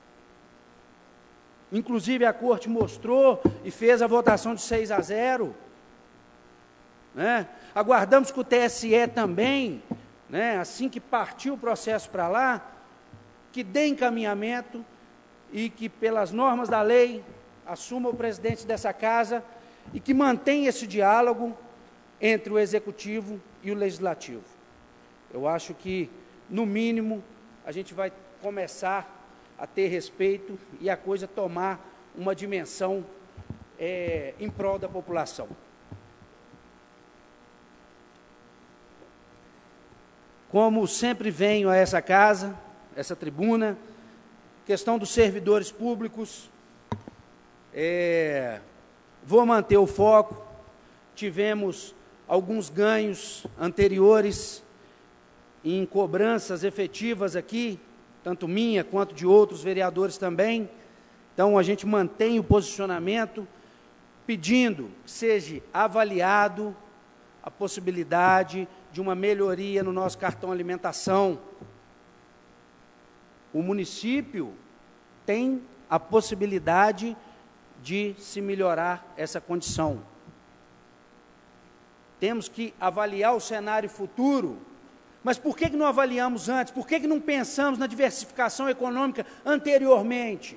Inclusive a corte mostrou e fez a votação de 6-0. Né? Aguardamos que o TSE também, né, assim que partiu o processo para lá, que dê encaminhamento e que pelas normas da lei assuma o presidente dessa casa e que mantenha esse diálogo entre o Executivo e o Legislativo. Eu acho que, no mínimo, a gente vai começar a ter respeito e a coisa tomar uma dimensão em prol da população. Como sempre venho a essa casa, essa tribuna, questão dos servidores públicos, vou manter o foco. Tivemos alguns ganhos anteriores em cobranças efetivas aqui, tanto minha quanto de outros vereadores também. Então, a gente mantém o posicionamento, pedindo que seja avaliado a possibilidade de uma melhoria no nosso cartão alimentação. O município tem a possibilidade de se melhorar essa condição. Temos que avaliar o cenário futuro, mas por que não avaliamos antes? Por que não pensamos na diversificação econômica anteriormente?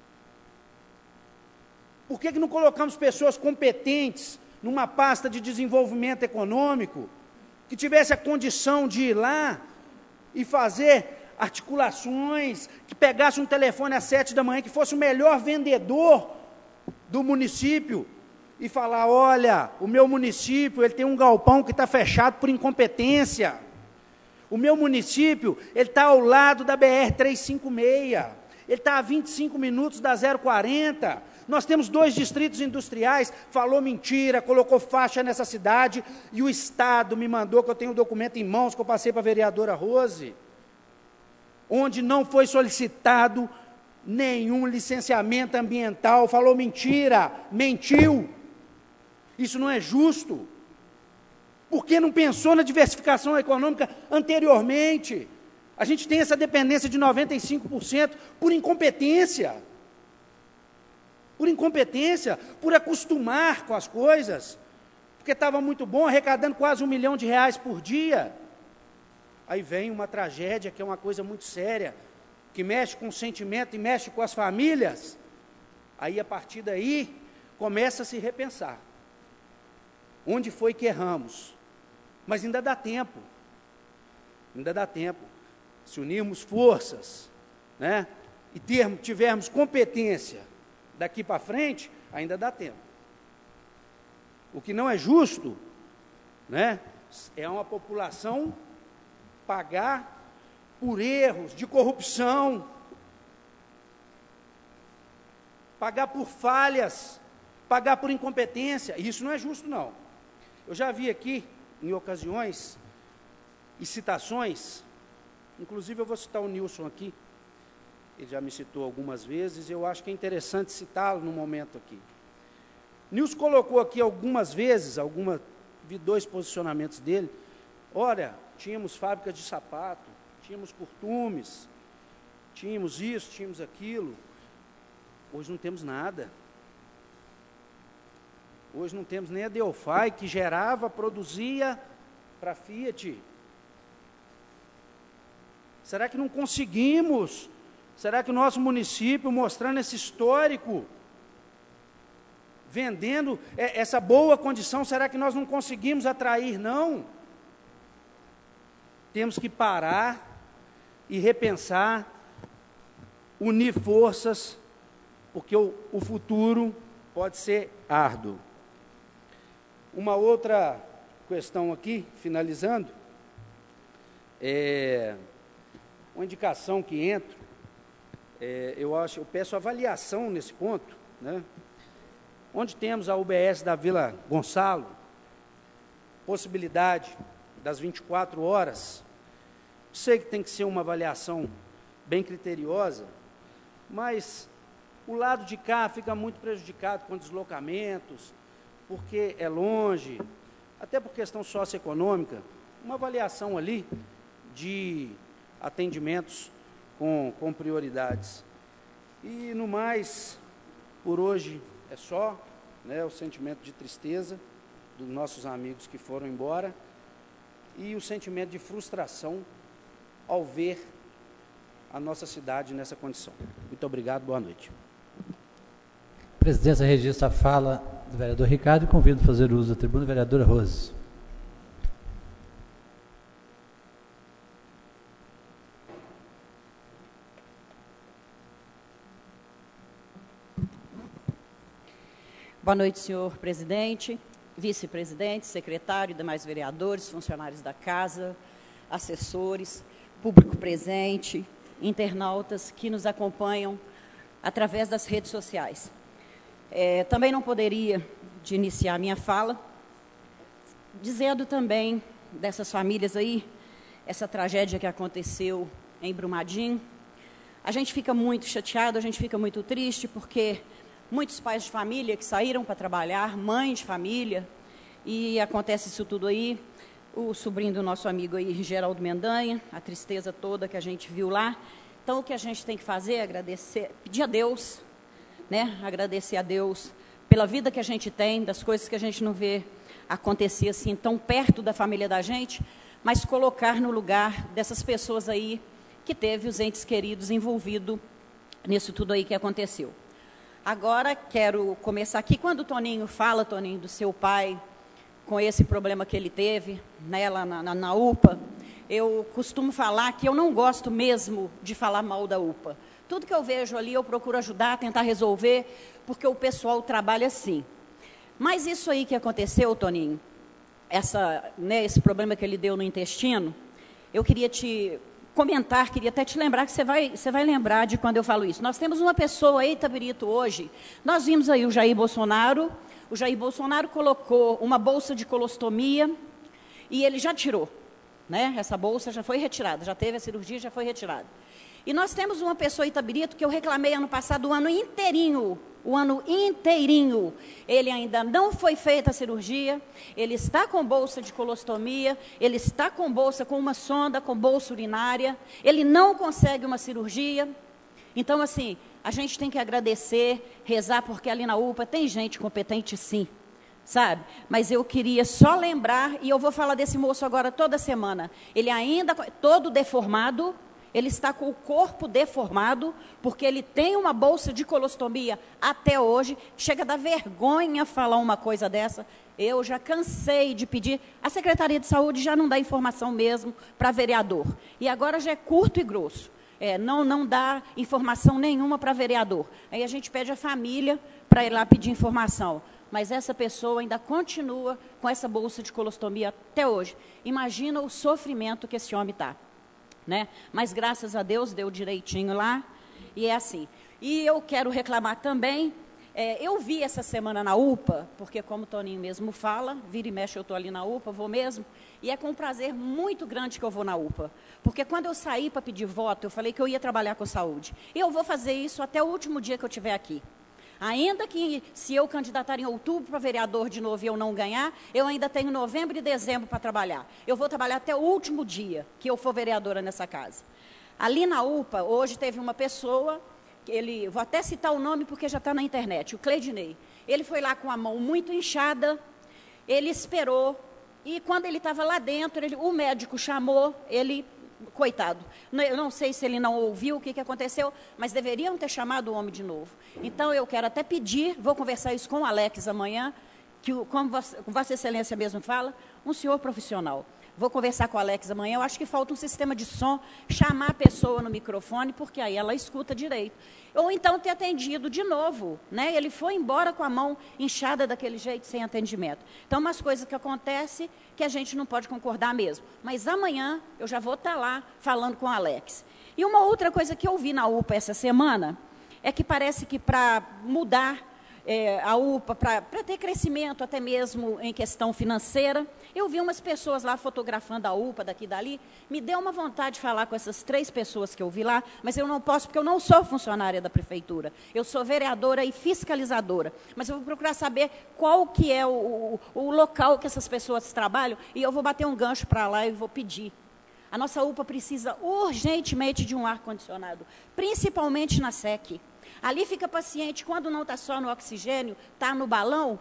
Por que não colocamos pessoas competentes numa pasta de desenvolvimento econômico, que tivesse a condição de ir lá e fazer articulações, que pegasse um telefone às 7 da manhã, que fosse o melhor vendedor do município e falar, olha, o meu município ele tem um galpão que está fechado por incompetência. O meu município ele está ao lado da BR-356. Ele está a 25 minutos da 040. Nós temos 2 distritos industriais, falou mentira, colocou faixa nessa cidade, e o Estado me mandou, que eu tenho o documento em mãos, que eu passei para a vereadora Rose, onde não foi solicitado nenhum licenciamento ambiental, falou mentira, mentiu. Isso não é justo. Por que não pensou na diversificação econômica anteriormente? A gente tem essa dependência de 95% por incompetência. Por incompetência, por acostumar com as coisas, porque estava muito bom, arrecadando quase R$1 milhão por dia. Aí vem uma tragédia, que é uma coisa muito séria, que mexe com o sentimento e mexe com as famílias. Aí, a partir daí, começa a se repensar. Onde foi que erramos? Mas ainda dá tempo. Ainda dá tempo. Se unirmos forças, né, e tivermos competência daqui para frente, ainda dá tempo. O que não é justo, né, é uma população pagar por erros de corrupção, pagar por falhas, pagar por incompetência. Isso não é justo, não. Eu já vi aqui, em ocasiões e citações, inclusive eu vou citar o Nilson aqui, ele já me citou algumas vezes, eu acho que é interessante citá-lo no momento aqui. Nilson colocou aqui algumas vezes, vi 2 posicionamentos dele. Olha, tínhamos fábricas de sapato, tínhamos curtumes, tínhamos isso, tínhamos aquilo. Hoje não temos nada. Hoje não temos nem a Delphi, que gerava, produzia para a Fiat. Será que não conseguimos? Será que o nosso município, mostrando esse histórico, vendendo essa boa condição, será que nós não conseguimos atrair, não? Temos que parar e repensar, unir forças, porque o futuro pode ser árduo. Uma outra questão aqui, finalizando, uma indicação que entra, eu peço avaliação nesse ponto, né? Onde temos a UBS da Vila Gonçalo, possibilidade das 24 horas, sei que tem que ser uma avaliação bem criteriosa, mas o lado de cá fica muito prejudicado com deslocamentos, porque é longe, até por questão socioeconômica, uma avaliação ali de atendimentos com prioridades. E, no mais, por hoje é só, né, o sentimento de tristeza dos nossos amigos que foram embora e o sentimento de frustração ao ver a nossa cidade nessa condição. Muito obrigado, boa noite. A presidência registra a fala do vereador Ricardo e convido a fazer uso da tribuna a vereadora Rose. Boa noite, senhor presidente, vice-presidente, secretário, demais vereadores, funcionários da casa, assessores, público presente, internautas que nos acompanham através das redes sociais. Também não poderia de iniciar a minha fala dizendo também dessas famílias aí, essa tragédia que aconteceu em Brumadinho. A gente fica muito chateado, a gente fica muito triste, porque muitos pais de família que saíram para trabalhar, mães de família, e acontece isso tudo aí. O sobrinho do nosso amigo aí, Geraldo Mendanha, a tristeza toda que a gente viu lá. Então, o que a gente tem que fazer é agradecer, pedir a Deus, né? Agradecer a Deus pela vida que a gente tem, das coisas que a gente não vê acontecer assim tão perto da família da gente, mas colocar no lugar dessas pessoas aí que teve os entes queridos envolvidos nisso tudo aí que aconteceu. Agora, quero começar aqui, quando o Toninho fala, Toninho, do seu pai, com esse problema que ele teve, né, lá na UPA, eu costumo falar que eu não gosto mesmo de falar mal da UPA. Tudo que eu vejo ali, eu procuro ajudar, tentar resolver, porque o pessoal trabalha assim. Mas isso aí que aconteceu, Toninho, esse problema que ele deu no intestino, eu queria te comentar, queria até te lembrar que você vai lembrar de quando eu falo isso. Nós temos uma pessoa aí, Itabirito, hoje, nós vimos aí o Jair Bolsonaro colocou uma bolsa de colostomia e ele já tirou, né? Essa bolsa já foi retirada, já teve a cirurgia, já foi retirada. E nós temos uma pessoa em Itabirito que eu reclamei ano passado, o ano inteirinho, ele ainda não foi feita a cirurgia, ele está com bolsa de colostomia, ele está com bolsa, com uma sonda, com bolsa urinária, ele não consegue uma cirurgia. Então, assim, a gente tem que agradecer, rezar, porque ali na UPA tem gente competente sim, sabe? Mas eu queria só lembrar, e eu vou falar desse moço agora toda semana, ele ainda todo deformado, ele está com o corpo deformado, porque ele tem uma bolsa de colostomia até hoje. Chega a dar vergonha falar uma coisa dessa. Eu já cansei de pedir. A Secretaria de Saúde já não dá informação mesmo para vereador. E agora já é curto e grosso. Não dá informação nenhuma para vereador. Aí a gente pede a família para ir lá pedir informação. Mas essa pessoa ainda continua com essa bolsa de colostomia até hoje. Imagina o sofrimento que esse homem está. Né? Mas graças a Deus deu direitinho lá, e é assim. E eu quero reclamar também, eu vi essa semana na UPA, porque como o Toninho mesmo fala, vira e mexe eu estou ali na UPA, vou mesmo, e é com um prazer muito grande que eu vou na UPA, porque quando eu saí para pedir voto, eu falei que eu ia trabalhar com saúde, e eu vou fazer isso até o último dia que eu estiver aqui. Ainda que, se eu candidatar em outubro para vereador de novo e eu não ganhar, eu ainda tenho novembro e dezembro para trabalhar. Eu vou trabalhar até o último dia que eu for vereadora nessa casa. Ali na UPA, hoje teve uma pessoa, vou até citar o nome porque já está na internet, o Cleidinei. Ele foi lá com a mão muito inchada, ele esperou, e quando ele estava lá dentro, o médico chamou, ele... Coitado, eu não sei se ele não ouviu o que aconteceu, mas deveriam ter chamado o homem de novo. Então, eu quero até pedir, vou conversar isso com o Alex amanhã, que, como Vossa Excelência mesmo fala, um senhor profissional. Vou conversar com o Alex amanhã, eu acho que falta um sistema de som, chamar a pessoa no microfone, porque aí ela escuta direito. Ou então ter atendido de novo, né? Ele foi embora com a mão inchada daquele jeito, sem atendimento. Então, umas coisas que acontecem que a gente não pode concordar mesmo. Mas amanhã eu já vou estar lá falando com o Alex. E uma outra coisa que eu vi na UPA essa semana, é que parece que para mudar a UPA, para ter crescimento até mesmo em questão financeira, eu vi umas pessoas lá fotografando a UPA daqui e dali, me deu uma vontade de falar com essas 3 pessoas que eu vi lá, mas eu não posso porque eu não sou funcionária da prefeitura, eu sou vereadora e fiscalizadora, mas eu vou procurar saber qual que é o local que essas pessoas trabalham e eu vou bater um gancho para lá e vou pedir. A nossa UPA precisa urgentemente de um ar-condicionado, principalmente na SEC. Ali fica paciente, quando não está só no oxigênio, está no balão,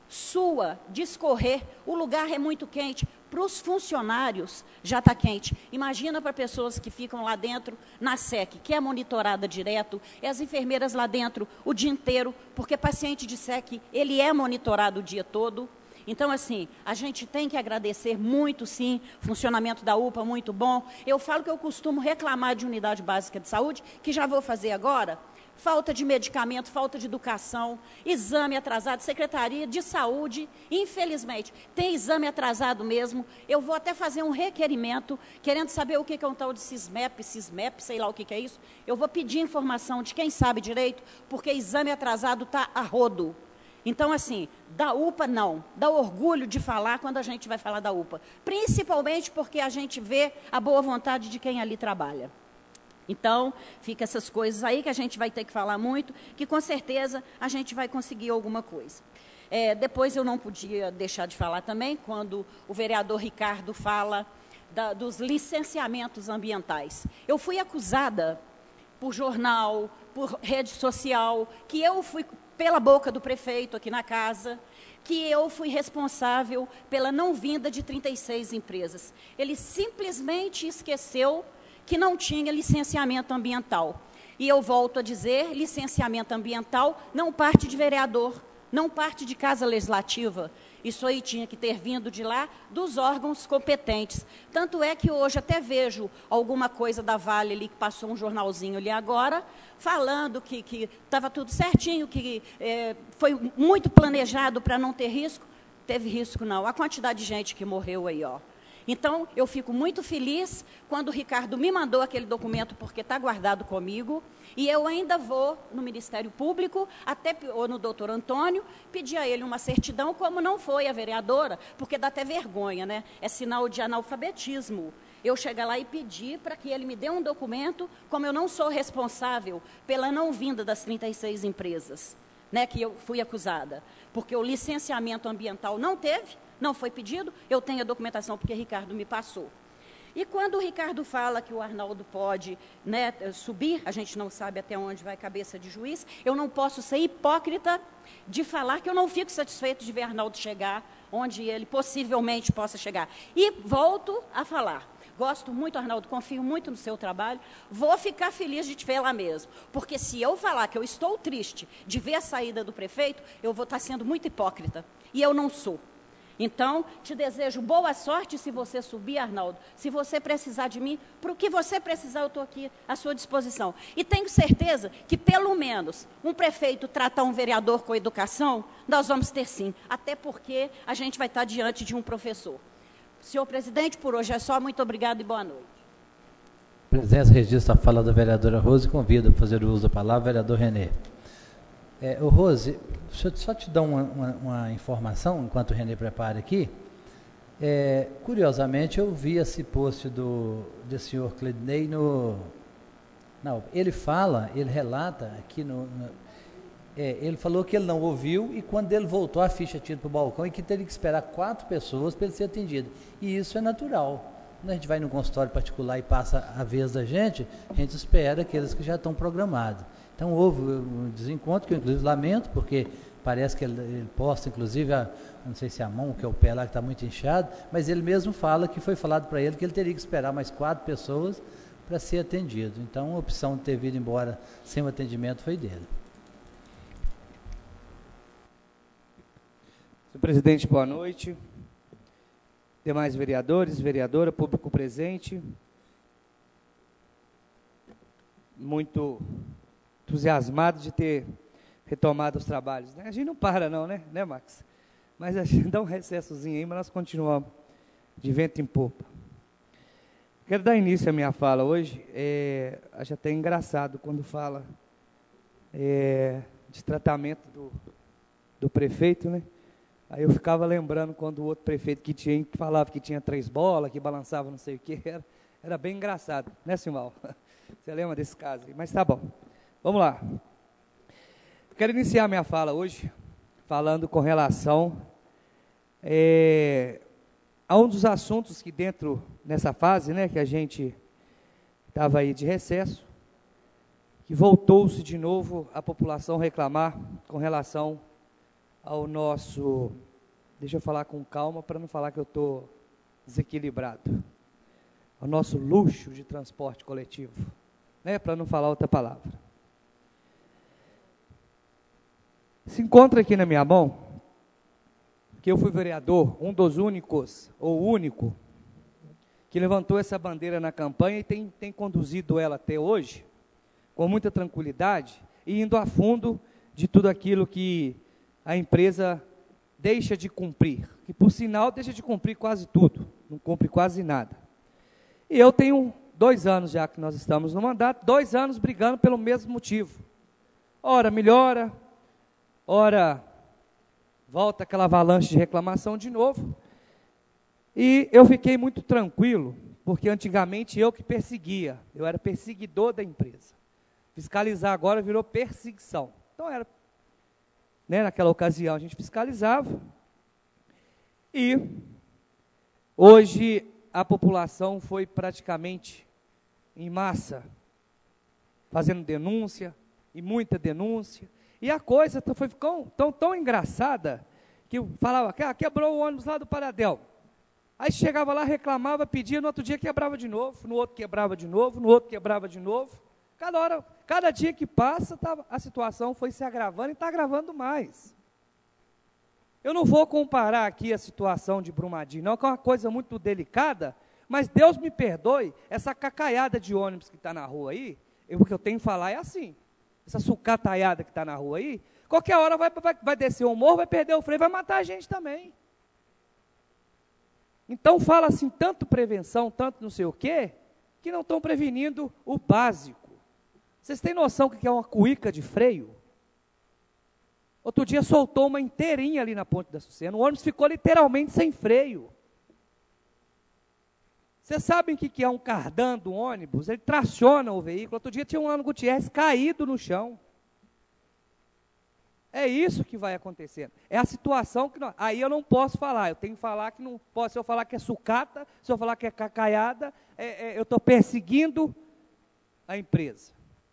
sua, de escorrer, o lugar é muito quente. Para os funcionários já está quente. Imagina para pessoas que ficam lá dentro, na SEC, que é monitorada direto, e as enfermeiras lá dentro o dia inteiro, porque paciente de SEC, ele é monitorado o dia todo. Então, assim, a gente tem que agradecer muito, sim, funcionamento da UPA, muito bom. Eu falo que eu costumo reclamar de unidade básica de saúde, que já vou fazer agora. Falta de medicamento, falta de educação, exame atrasado, Secretaria de Saúde, infelizmente, tem exame atrasado mesmo. Eu vou até fazer um requerimento, querendo saber o que é um tal de CISMEP, sei lá o que é isso. Eu vou pedir informação de quem sabe direito, porque exame atrasado está a rodo. Então, assim, da UPA não, dá orgulho de falar quando a gente vai falar da UPA, principalmente porque a gente vê a boa vontade de quem ali trabalha. Então, fica essas coisas aí que a gente vai ter que falar muito, que com certeza a gente vai conseguir alguma coisa. Depois eu não podia deixar de falar também, quando o vereador Ricardo fala dos licenciamentos ambientais. Eu fui acusada por jornal, por rede social, que eu fui pela boca do prefeito aqui na casa, que eu fui responsável pela não vinda de 36 empresas. Ele simplesmente esqueceu que não tinha licenciamento ambiental. E eu volto a dizer, licenciamento ambiental não parte de vereador, não parte de casa legislativa. Isso aí tinha que ter vindo de lá, dos órgãos competentes. Tanto é que hoje até vejo alguma coisa da Vale ali, que passou um jornalzinho ali agora, falando que estava tudo certinho, que foi muito planejado para não ter risco. Teve risco não, a quantidade de gente que morreu aí, ó. Então, eu fico muito feliz quando o Ricardo me mandou aquele documento, porque está guardado comigo, e eu ainda vou no Ministério Público, ou no doutor Antônio, pedir a ele uma certidão, como não foi a vereadora, porque dá até vergonha, né? É sinal de analfabetismo. Eu chegar lá e pedir para que ele me dê um documento, como eu não sou responsável pela não vinda das 36 empresas, né, que eu fui acusada, porque o licenciamento ambiental não teve, não foi pedido, eu tenho a documentação porque Ricardo me passou. E quando o Ricardo fala que o Arnaldo pode, né, subir, a gente não sabe até onde vai a cabeça de juiz, eu não posso ser hipócrita de falar que eu não fico satisfeito de ver Arnaldo chegar onde ele possivelmente possa chegar. E volto a falar. Gosto muito, Arnaldo, confio muito no seu trabalho, vou ficar feliz de te ver lá mesmo, porque se eu falar que eu estou triste de ver a saída do prefeito, eu vou estar sendo muito hipócrita, e eu não sou. Então, te desejo boa sorte se você subir, Arnaldo, se você precisar de mim, para o que você precisar, eu estou aqui à sua disposição. E tenho certeza que, pelo menos, um prefeito tratar um vereador com educação, nós vamos ter sim, até porque a gente vai estar diante de um professor. Senhor presidente, por hoje é só. Muito obrigado e boa noite. A presidência registra a fala da vereadora Rose e convida para fazer o uso da palavra o vereador Renê. Rose, deixa eu só te dar uma informação, enquanto o Renê prepara aqui. Curiosamente, eu vi esse post do senhor Cledney ele relata aqui ele falou que ele não ouviu e quando ele voltou a ficha tinha para o balcão e que teria que esperar 4 pessoas para ele ser atendido. E isso é natural. Quando a gente vai no consultório particular e passa a vez da gente, a gente espera aqueles que já estão programados. Então houve um desencontro que eu inclusive lamento, porque parece que ele posta inclusive, não sei se é a mão, que é o pé lá que está muito inchado, mas ele mesmo fala que foi falado para ele que ele teria que esperar mais 4 pessoas para ser atendido. Então a opção de ter vindo embora sem o atendimento foi dele. Senhor presidente, boa noite. Demais vereadores, vereadora, público presente. Muito entusiasmado de ter retomado os trabalhos. A gente não para não, né, Max? Mas a gente dá um recessozinho aí, mas nós continuamos de vento em popa. Quero dar início à minha fala hoje. Acho até engraçado quando fala de tratamento do prefeito, né? Aí eu ficava lembrando quando o outro prefeito que falava que tinha 3 bolas, que balançava não sei o que, era bem engraçado, né, Simal? Você lembra desse caso? Mas tá bom, vamos lá. Quero iniciar minha fala hoje falando com relação a um dos assuntos que nessa fase, né, que a gente estava aí de recesso, que voltou-se de novo a população reclamar com relação ao nosso, deixa eu falar com calma para não falar que eu estou desequilibrado, ao nosso luxo de transporte coletivo, né, para não falar outra palavra. Se encontra aqui na minha mão, que eu fui vereador, um dos únicos, ou único, que levantou essa bandeira na campanha e tem conduzido ela até hoje, com muita tranquilidade, e indo a fundo de tudo aquilo que a empresa deixa de cumprir, que por sinal deixa de cumprir quase tudo, não cumpre quase nada. E eu tenho 2 anos já que nós estamos no mandato, 2 anos brigando pelo mesmo motivo. Ora melhora, ora volta aquela avalanche de reclamação de novo. E eu fiquei muito tranquilo, porque antigamente eu que perseguia, eu era perseguidor da empresa. Fiscalizar agora virou perseguição. Então era, né, naquela ocasião a gente fiscalizava, e hoje a população foi praticamente em massa, fazendo denúncia, e muita denúncia, e a coisa foi ficando tão engraçada, que eu falava, quebrou o ônibus lá do Paradel, aí chegava lá, reclamava, pedia, no outro dia quebrava de novo, no outro quebrava de novo, no outro quebrava de novo. Cada dia que passa, a situação foi se agravando e está agravando mais. Eu não vou comparar aqui a situação de Brumadinho, não, que é uma coisa muito delicada, mas Deus me perdoe, essa cacaiada de ônibus que está na rua aí, o que eu tenho que falar é assim, essa sucataiada que está na rua aí, qualquer hora vai descer o morro, vai perder o freio, vai matar a gente também. Então fala assim, tanto prevenção, tanto não sei o quê, que não estão prevenindo o básico. Vocês têm noção do que é uma cuíca de freio? Outro dia soltou uma inteirinha ali na Ponte da Açucena, o ônibus ficou literalmente sem freio. Vocês sabem o que é um cardan do ônibus? Ele traciona o veículo. Outro dia tinha um Lano Gutierrez caído no chão. É isso que vai acontecendo. É a situação que nós... Aí eu não posso falar, eu tenho que falar que não posso. Se eu falar que é sucata, se eu falar que é cacaiada, eu estou perseguindo a empresa.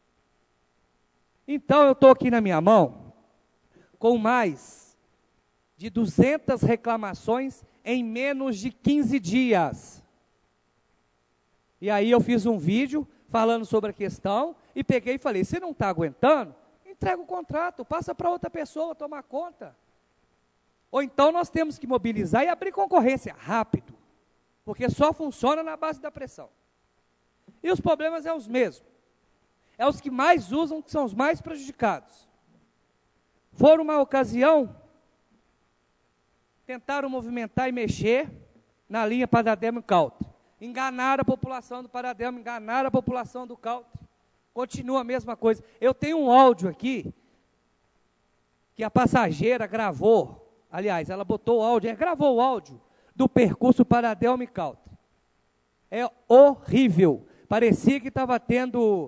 Então eu estou aqui na minha mão com mais de 200 reclamações em menos de 15 dias. E aí eu fiz um vídeo falando sobre a questão e peguei e falei, você não está aguentando? Entrega o contrato, passa para outra pessoa tomar conta. Ou então nós temos que mobilizar e abrir concorrência rápido, porque só funciona na base da pressão. E os problemas são os mesmos. É os que mais usam, que são os mais prejudicados. Foram uma ocasião, tentaram movimentar e mexer na linha Paradema e Caltre. Enganaram a população do Paradema, enganaram a população do Caltre. Continua a mesma coisa. Eu tenho um áudio aqui, que a passageira gravou, aliás, ela botou o áudio, gravou o áudio do percurso Paradema e Caltre. É horrível. Parecia que estava tendo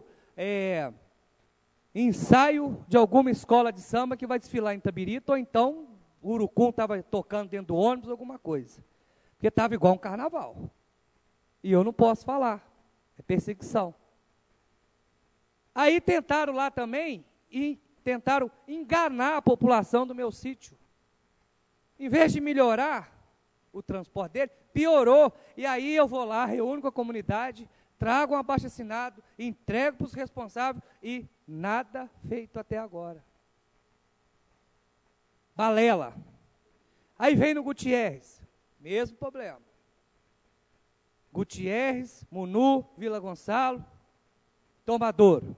ensaio de alguma escola de samba que vai desfilar em Itabirito, ou então o urucum estava tocando dentro do ônibus, alguma coisa. Porque estava igual um carnaval. E eu não posso falar. É perseguição. Aí tentaram lá também, e tentaram enganar a população do meu sítio. Em vez de melhorar o transporte dele, piorou. E aí eu vou lá, reúno com a comunidade, trago um abaixo-assinado, entrego para os responsáveis e nada feito até agora. Balela. Aí vem no Gutierrez, mesmo problema. Gutierrez, Munu, Vila Gonçalo, Tomadouro.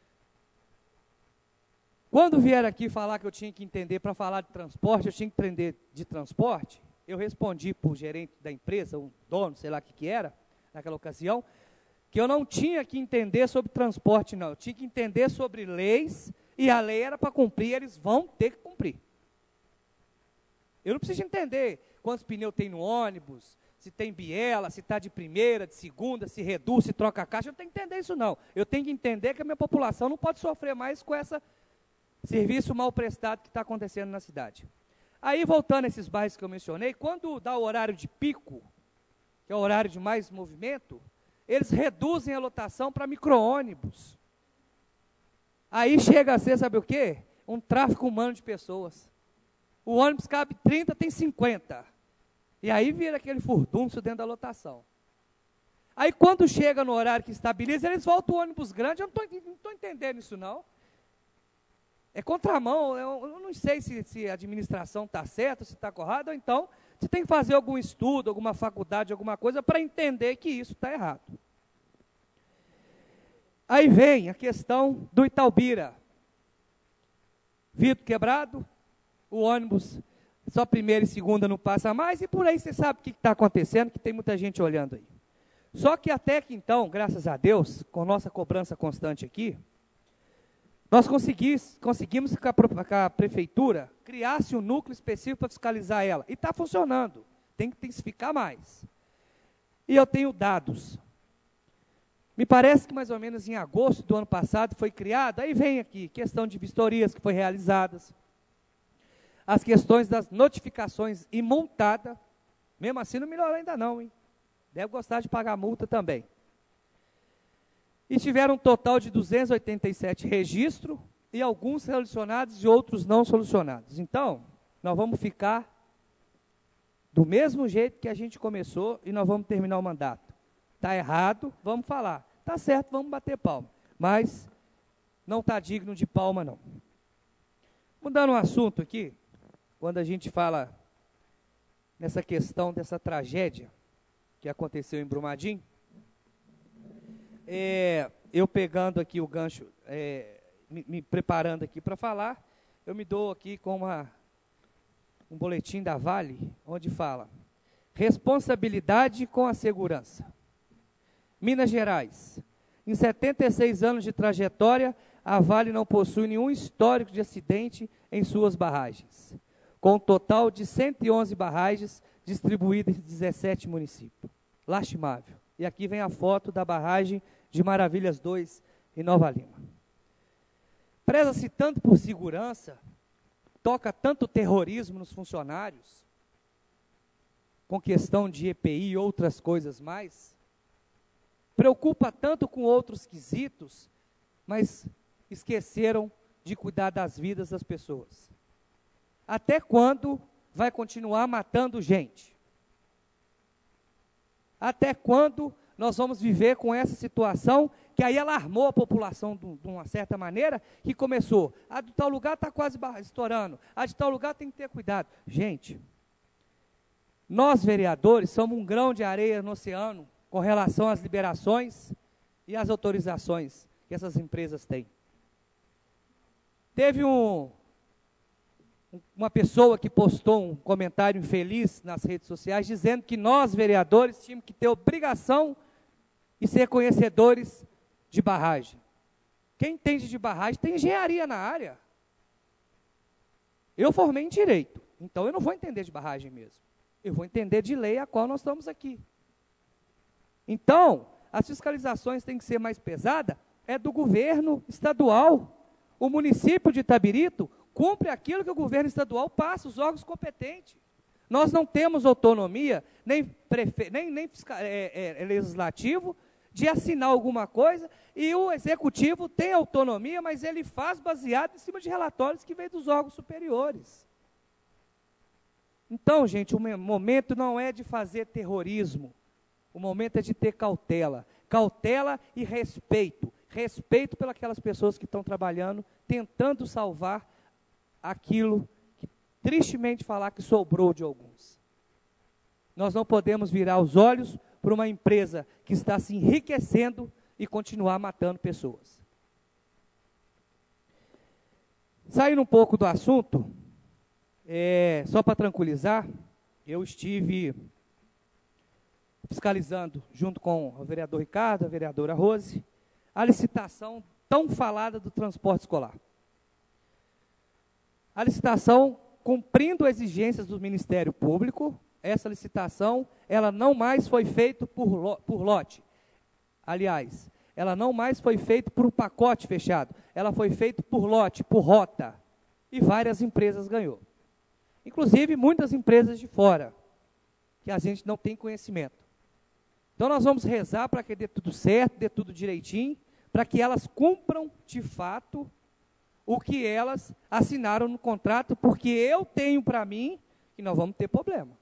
Quando vieram aqui falar que eu tinha que entender, para falar de transporte, eu tinha que entender de transporte, eu respondi para o gerente da empresa, o dono, sei lá o que era, naquela ocasião, que eu não tinha que entender sobre transporte, não. Eu tinha que entender sobre leis, e a lei era para cumprir, eles vão ter que cumprir. Eu não preciso entender quantos pneus tem no ônibus, se tem biela, se está de primeira, de segunda, se reduz, se troca a caixa, eu não tenho que entender isso não. Eu tenho que entender que a minha população não pode sofrer mais com esse serviço mal prestado que está acontecendo na cidade. Aí, voltando a esses bairros que eu mencionei, quando dá o horário de pico, que é o horário de mais movimento, eles reduzem a lotação para micro-ônibus. Aí chega a ser, sabe o quê? Um tráfico humano de pessoas. O ônibus cabe 30, tem 50. E aí vira aquele furdúncio dentro da lotação. Aí quando chega no horário que estabiliza, eles voltam o ônibus grande. Eu não estou entendendo isso não. É contramão, eu não sei se a administração está certa, se está correta, ou então você tem que fazer algum estudo, alguma faculdade, alguma coisa, para entender que isso está errado. Aí vem a questão do Itaubira. Vidro quebrado, o ônibus só primeira e segunda não passa mais, e por aí você sabe o que está acontecendo, que tem muita gente olhando aí. Só que até que então, graças a Deus, com nossa cobrança constante aqui, nós conseguimos que a prefeitura criasse um núcleo específico para fiscalizar ela. E está funcionando. Tem que intensificar mais. E eu tenho dados. Me parece que mais ou menos em agosto do ano passado foi criado, aí vem aqui, questão de vistorias que foram realizadas, as questões das notificações e multada, mesmo assim não melhorou ainda não, hein? Deve gostar de pagar multa também. E tiveram um total de 287 registros, e alguns solucionados e outros não solucionados. Então, nós vamos ficar do mesmo jeito que a gente começou, e nós vamos terminar o mandato. Está errado, vamos falar. Está certo, vamos bater palma. Mas não está digno de palma, não. Mudando um assunto aqui, quando a gente fala nessa questão dessa tragédia que aconteceu em Brumadinho, eu pegando aqui o gancho, me preparando aqui para falar, eu me dou aqui com um boletim da Vale, onde fala: responsabilidade com a segurança. Minas Gerais, em 76 anos de trajetória, a Vale não possui nenhum histórico de acidente em suas barragens, com um total de 111 barragens distribuídas em 17 municípios. Lastimável. E aqui vem a foto da barragem de Maravilhas 2, em Nova Lima. Preza-se tanto por segurança, toca tanto terrorismo nos funcionários, com questão de EPI e outras coisas mais, preocupa tanto com outros quesitos, mas esqueceram de cuidar das vidas das pessoas. Até quando vai continuar matando gente? Até quando nós vamos viver com essa situação que aí alarmou a população de uma certa maneira, que começou, a de tal lugar está quase estourando, a de tal lugar tem que ter cuidado. Gente, nós vereadores somos um grão de areia no oceano com relação às liberações e às autorizações que essas empresas têm. Teve uma pessoa que postou um comentário infeliz nas redes sociais, dizendo que nós, vereadores, tínhamos que ter obrigação e ser conhecedores de barragem. Quem entende de barragem tem engenharia na área. Eu formei em direito, então eu não vou entender de barragem mesmo. Eu vou entender de lei a qual nós estamos aqui. Então, as fiscalizações têm que ser mais pesadas, é do governo estadual. O município de Itabirito cumpre aquilo que o governo estadual passa, os órgãos competentes. Nós não temos autonomia, nem legislativo, de assinar alguma coisa, e o executivo tem autonomia, mas ele faz baseado em cima de relatórios que vêm dos órgãos superiores. Então, gente, o momento não é de fazer terrorismo, o momento é de ter cautela. Cautela e respeito. Respeito pelas pessoas que estão trabalhando, tentando salvar aquilo que, tristemente falar, que sobrou de alguns. Nós não podemos virar os olhos para uma empresa que está se enriquecendo e continuar matando pessoas. Saindo um pouco do assunto, só para tranquilizar, eu estive fiscalizando, junto com o vereador Ricardo, a vereadora Rose, a licitação tão falada do transporte escolar. A licitação, cumprindo exigências do Ministério Público, essa licitação, ela não mais foi feita por lote. Aliás, ela não mais foi feita por um pacote fechado, ela foi feita por lote, por rota, e várias empresas ganhou. Inclusive, muitas empresas de fora, que a gente não tem conhecimento. Então, nós vamos rezar para que dê tudo certo, dê tudo direitinho, para que elas cumpram, de fato, o que elas assinaram no contrato, porque eu tenho para mim que nós vamos ter problema.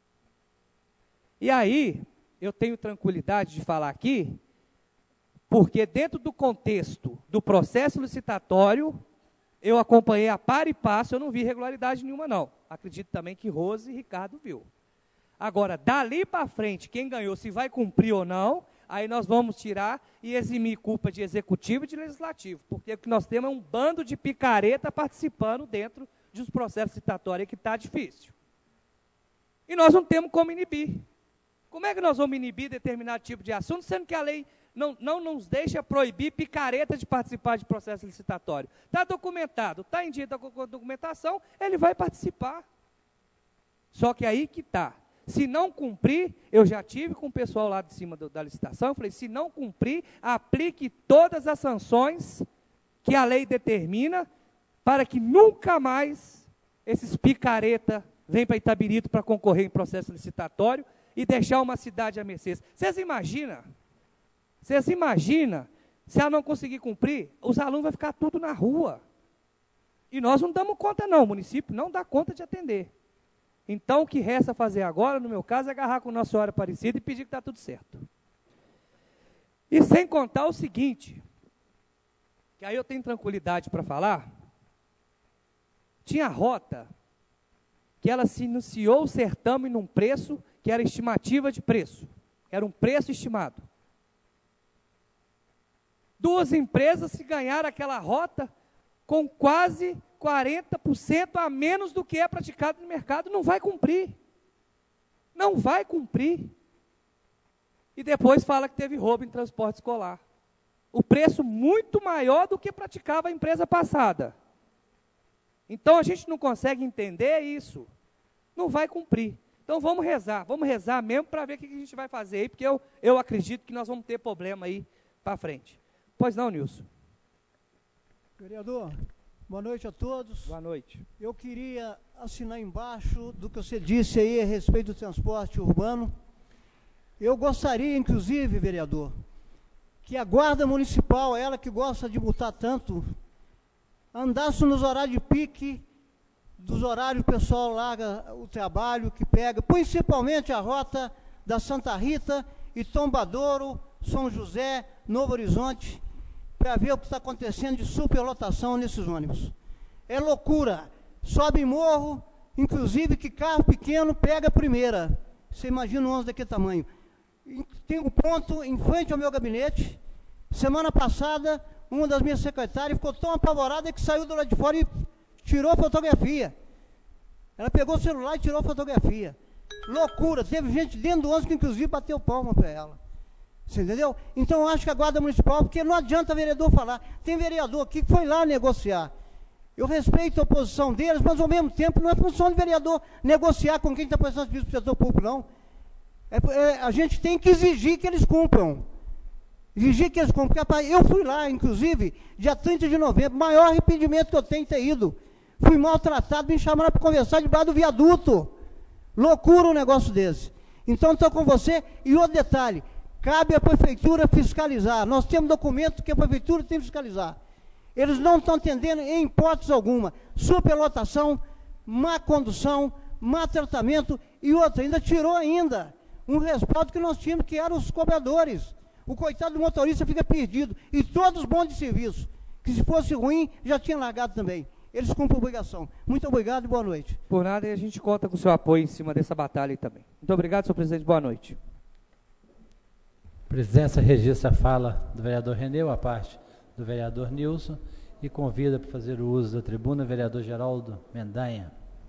E aí, eu tenho tranquilidade de falar aqui, porque dentro do contexto do processo licitatório, eu acompanhei a par e passo, eu não vi irregularidade nenhuma não. Acredito também que Rose e Ricardo viu. Agora, dali para frente, quem ganhou, se vai cumprir ou não, aí nós vamos tirar e eximir culpa de executivo e de legislativo, porque o que nós temos é um bando de picareta participando dentro dos processos licitatórios, que está difícil. E nós não temos como inibir. Como é que nós vamos inibir determinado tipo de assunto, sendo que a lei não nos deixa proibir picareta de participar de processo licitatório? Está documentado, está em dia da documentação, ele vai participar. Só que aí que está. Se não cumprir, eu já tive com o pessoal lá de cima da licitação, eu falei, se não cumprir, aplique todas as sanções que a lei determina, para que nunca mais esses picareta venham para Itabirito para concorrer em processo licitatório e deixar uma cidade a mercê. Vocês imaginam se ela não conseguir cumprir, os alunos vão ficar tudo na rua. E nós não damos conta não, o município não dá conta de atender. Então, o que resta fazer agora, no meu caso, é agarrar com Nossa Senhora Aparecida e pedir que está tudo certo. E sem contar o seguinte, que aí eu tenho tranquilidade para falar, tinha rota que ela se iniciou o certame num preço que era estimativa de preço, era um preço estimado. 2 empresas se ganharam aquela rota com quase 40% a menos do que é praticado no mercado, não vai cumprir. Não vai cumprir. E depois fala que teve roubo em transporte escolar. O preço muito maior do que praticava a empresa passada. Então a gente não consegue entender isso. Não vai cumprir. Então vamos rezar mesmo para ver o que a gente vai fazer aí, porque eu acredito que nós vamos ter problema aí para frente. Pois não, Nilson? Vereador, boa noite a todos. Boa noite. Eu queria assinar embaixo do que você disse aí a respeito do transporte urbano. Eu gostaria, inclusive, vereador, que a Guarda Municipal, ela que gosta de multar tanto, andasse nos horários de pique, dos horários que o pessoal larga o trabalho, que pega, principalmente a rota da Santa Rita e Tombadouro, São José, Novo Horizonte, para ver o que está acontecendo de superlotação nesses ônibus. É loucura, sobe morro, inclusive que carro pequeno pega a primeira. Você imagina um ônibus daquele tamanho. Tem um ponto em frente ao meu gabinete. Semana passada, uma das minhas secretárias ficou tão apavorada que saiu do lado de fora e tirou fotografia. Ela pegou o celular e tirou fotografia. Loucura, teve gente dentro do ônibus que inclusive bateu palma para ela. Você entendeu? Então eu acho que a Guarda Municipal, porque não adianta vereador falar. Tem vereador aqui que foi lá negociar. Eu respeito a posição deles, mas ao mesmo tempo não é função do vereador negociar com quem está prestando serviço para o setor público, não. A gente tem que exigir que eles cumpram. Exigir que eles cumpram. Porque, eu fui lá, inclusive, dia 30 de novembro, maior arrependimento que eu tenho ter ido. Fui maltratado, me chamaram para conversar debaixo do viaduto. Loucura um negócio desse. Então estou com você. E outro detalhe, cabe à prefeitura fiscalizar. Nós temos documento que a prefeitura tem que fiscalizar. Eles não estão atendendo em hipótese alguma. Superlotação, má condução, má tratamento e outra, ainda tirou ainda um respaldo que nós tínhamos, que eram os cobradores. O coitado do motorista fica perdido. E todos bons de serviço, que se fosse ruim, já tinha largado também. Eles cumprem a obrigação. Muito obrigado e boa noite. Por nada, e a gente conta com o seu apoio em cima dessa batalha aí também. Muito obrigado, senhor presidente. Boa noite. A presidência registra a fala do vereador Renê, a parte do vereador Nilson, e convida para fazer o uso da tribuna o vereador Geraldo Mendanha.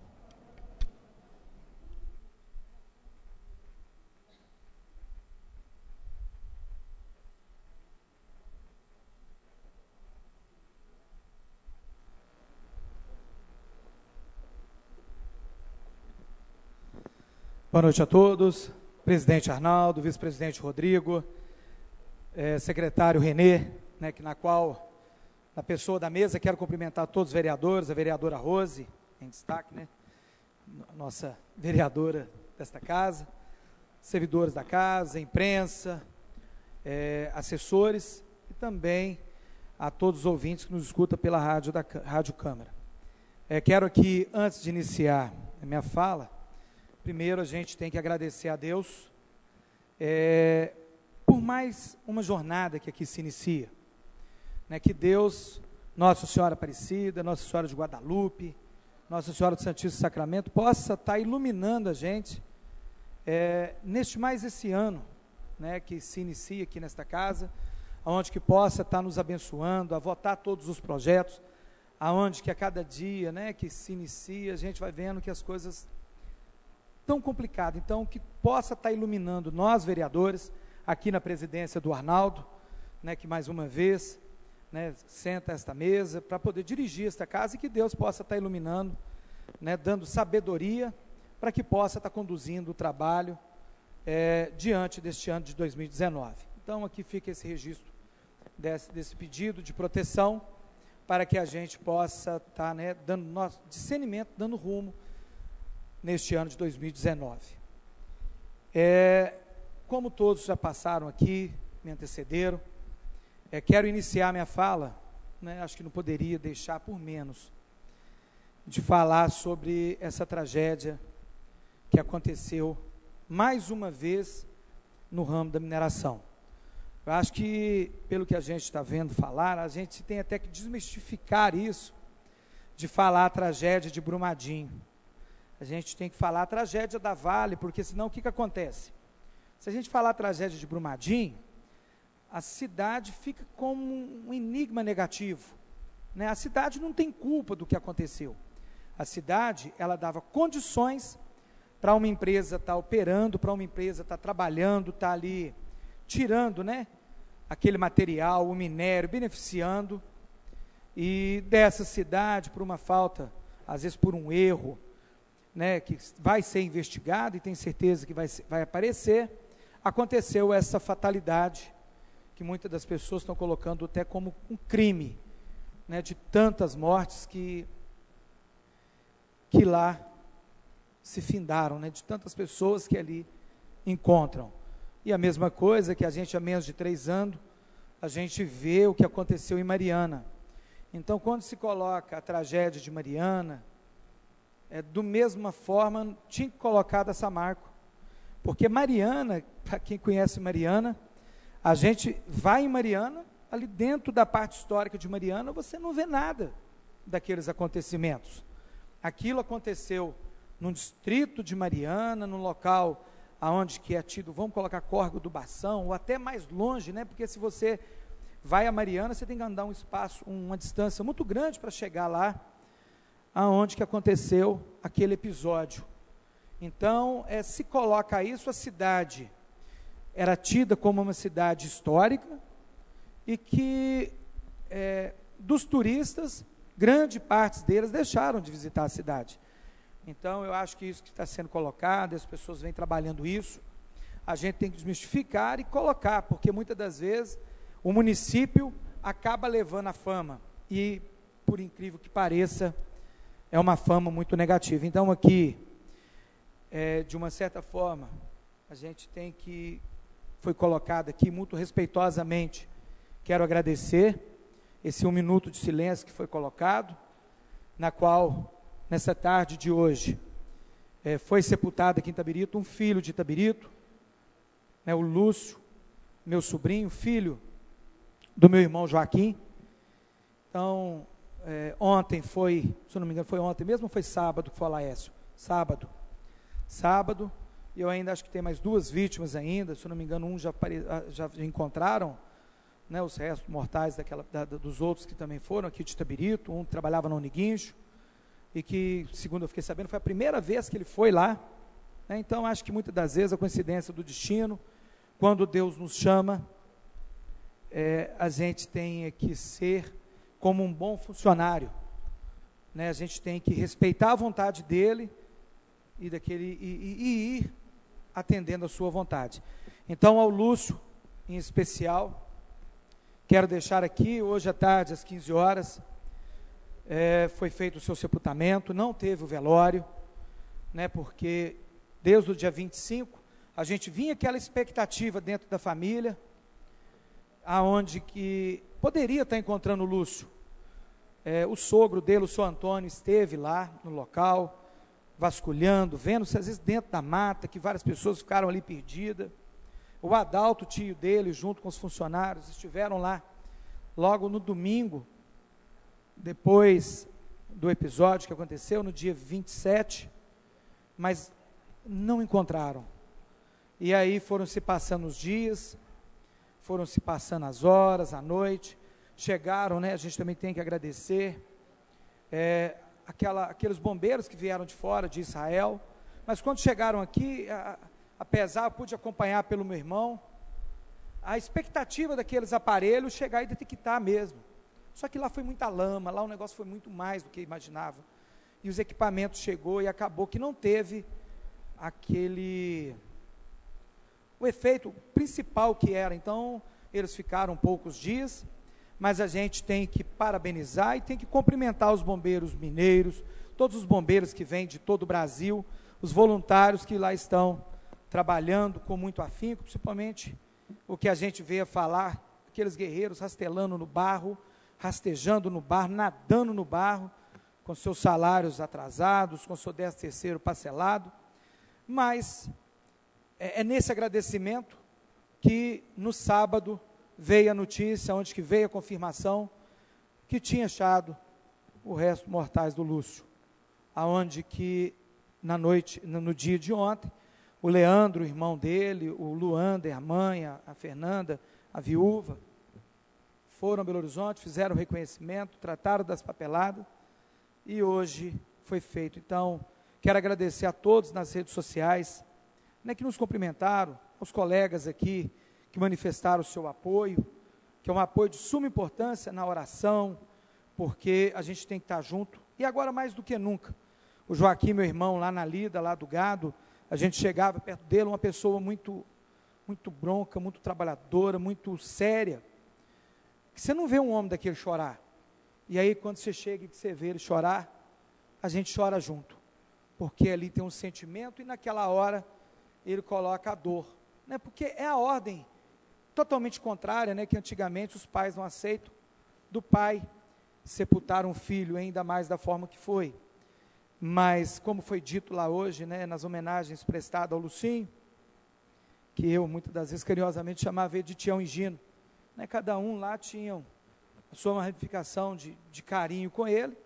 Boa noite a todos, presidente Arnaldo, vice-presidente Rodrigo, secretário Renê, né, na qual, na pessoa da mesa, quero cumprimentar todos os vereadores, a vereadora Rose, em destaque, né, nossa vereadora desta casa, servidores da casa, imprensa, assessores e também a todos os ouvintes que nos escutam pela Rádio Câmara. Quero aqui, antes de iniciar a minha fala, primeiro, a gente tem que agradecer a Deus por mais uma jornada que aqui se inicia. Né, que Deus, Nossa Senhora Aparecida, Nossa Senhora de Guadalupe, Nossa Senhora do Santíssimo Sacramento, possa estar iluminando a gente esse ano, né, que se inicia aqui nesta casa, onde que possa estar nos abençoando, a votar todos os projetos, aonde que a cada dia, né, que se inicia, a gente vai vendo que as coisas tão complicado, então que possa estar iluminando nós vereadores, aqui na presidência do Arnaldo, né, que mais uma vez, né, senta esta mesa, para poder dirigir esta casa, e que Deus possa estar iluminando, né, dando sabedoria, para que possa estar conduzindo o trabalho diante deste ano de 2019. Então aqui fica esse registro desse pedido de proteção, para que a gente possa estar, né, dando nosso discernimento, dando rumo, neste ano de 2019. Como todos já passaram aqui, me antecederam, quero iniciar minha fala, né, acho que não poderia deixar por menos, de falar sobre essa tragédia que aconteceu mais uma vez no ramo da mineração. Eu acho que, pelo que a gente está vendo falar, a gente tem até que desmistificar isso, de falar a tragédia de Brumadinho. a gente tem que falar a tragédia da Vale, porque senão o que acontece? Se a gente falar a tragédia de Brumadinho, a cidade fica como um enigma negativo, né? A cidade não tem culpa do que aconteceu. A cidade, ela dava condições para uma empresa estar operando, para uma empresa estar trabalhando, estar ali tirando, né, aquele material, o minério, beneficiando. E dessa cidade, por uma falta, às vezes por um erro, né, que vai ser investigado e tem certeza que vai aparecer, aconteceu essa fatalidade, que muitas das pessoas estão colocando até como um crime, né, de tantas mortes que lá se findaram, né, de tantas pessoas que ali encontram. E a mesma coisa que a gente, há menos de 3 anos, a gente vê o que aconteceu em Mariana. Então, quando se coloca a tragédia de Mariana, do mesma forma, tinha que colocar da Samarco. Porque Mariana, para quem conhece Mariana, a gente vai em Mariana, ali dentro da parte histórica de Mariana, você não vê nada daqueles acontecimentos. Aquilo aconteceu num distrito de Mariana, num local aonde que é tido, vamos colocar Córrego do Bação, ou até mais longe, né? Porque se você vai a Mariana, você tem que andar um espaço, uma distância muito grande para chegar lá, aonde que aconteceu aquele episódio. Então, se coloca isso, a cidade era tida como uma cidade histórica, e que dos turistas, grande parte deles deixaram de visitar a cidade. Então, eu acho que isso que está sendo colocado, as pessoas vêm trabalhando isso, a gente tem que desmistificar e colocar, porque muitas das vezes o município acaba levando a fama, e, por incrível que pareça, é uma fama muito negativa. Então, aqui, de uma certa forma, a gente tem que, foi colocado aqui muito respeitosamente, quero agradecer esse 1 minuto de silêncio que foi colocado, na qual, nessa tarde de hoje, foi sepultado aqui em Itabirito, um filho de Itabirito, né, o Lúcio, meu sobrinho, filho do meu irmão Joaquim. Então, ontem foi, se eu não me engano, foi ontem mesmo ou foi sábado que foi lá, Laércio? Sábado, e eu ainda acho que tem mais 2 vítimas ainda, se eu não me engano, um já encontraram, né, os restos mortais dos outros que também foram aqui de Itabirito, um trabalhava no Uniguincho, e que, segundo eu fiquei sabendo, foi a primeira vez que ele foi lá, né? Então, acho que muitas das vezes a coincidência do destino, quando Deus nos chama, a gente tem que ser como um bom funcionário, né? A gente tem que respeitar a vontade dele, e ir atendendo a sua vontade. Então, ao Lúcio, em especial, quero deixar aqui, hoje à tarde, às 15 horas, foi feito o seu sepultamento, não teve o velório, né, porque desde o dia 25, a gente vinha aquela expectativa dentro da família, aonde que poderia estar encontrando o Lúcio. O sogro dele, o senhor Antônio, esteve lá no local, vasculhando, vendo-se às vezes dentro da mata, que várias pessoas ficaram ali perdidas. O Adalto, tio dele, junto com os funcionários, estiveram lá logo no domingo, depois do episódio que aconteceu, no dia 27, mas não encontraram. E aí foram se passando os dias, foram se passando as horas, a noite, chegaram, né, a gente também tem que agradecer, aqueles bombeiros que vieram de fora, de Israel, mas quando chegaram aqui, apesar, eu pude acompanhar pelo meu irmão, a expectativa daqueles aparelhos chegar e detectar mesmo. Só que lá foi muita lama, lá o negócio foi muito mais do que imaginava. E os equipamentos chegou e acabou que não teve o efeito principal que era. Então, eles ficaram poucos dias, mas a gente tem que parabenizar e tem que cumprimentar os bombeiros mineiros, todos os bombeiros que vêm de todo o Brasil, os voluntários que lá estão trabalhando com muito afinco, principalmente o que a gente veio falar, aqueles guerreiros rastejando no barro, nadando no barro, com seus salários atrasados, com seu 13º parcelado, mas é nesse agradecimento que no sábado veio a notícia, onde que veio a confirmação, que tinha achado o resto mortais do Lúcio, aonde que no dia de ontem, o Leandro, o irmão dele, o Luander, a mãe, a Fernanda, a viúva, foram a Belo Horizonte, fizeram o reconhecimento, trataram das papeladas, e hoje foi feito. Então, quero agradecer a todos nas redes sociais, né, que nos cumprimentaram, aos colegas aqui, que manifestaram o seu apoio, que é um apoio de suma importância na oração, porque a gente tem que estar junto, e agora mais do que nunca. O Joaquim, meu irmão, lá na lida, lá do gado, a gente chegava perto dele, uma pessoa muito bronca, muito trabalhadora, muito séria, que você não vê um homem daquele chorar. E aí, quando você chega e você vê ele chorar, a gente chora junto, porque ali tem um sentimento, e naquela hora ele coloca a dor, né? Porque é a ordem totalmente contrária, né? Que antigamente os pais não aceitam, do pai sepultar um filho, ainda mais da forma que foi. Mas, como foi dito lá hoje, né, nas homenagens prestadas ao Lucinho, que eu, muitas das vezes, carinhosamente chamava ele de Tião e Gino, né, cada um lá tinha a sua ramificação de carinho com ele,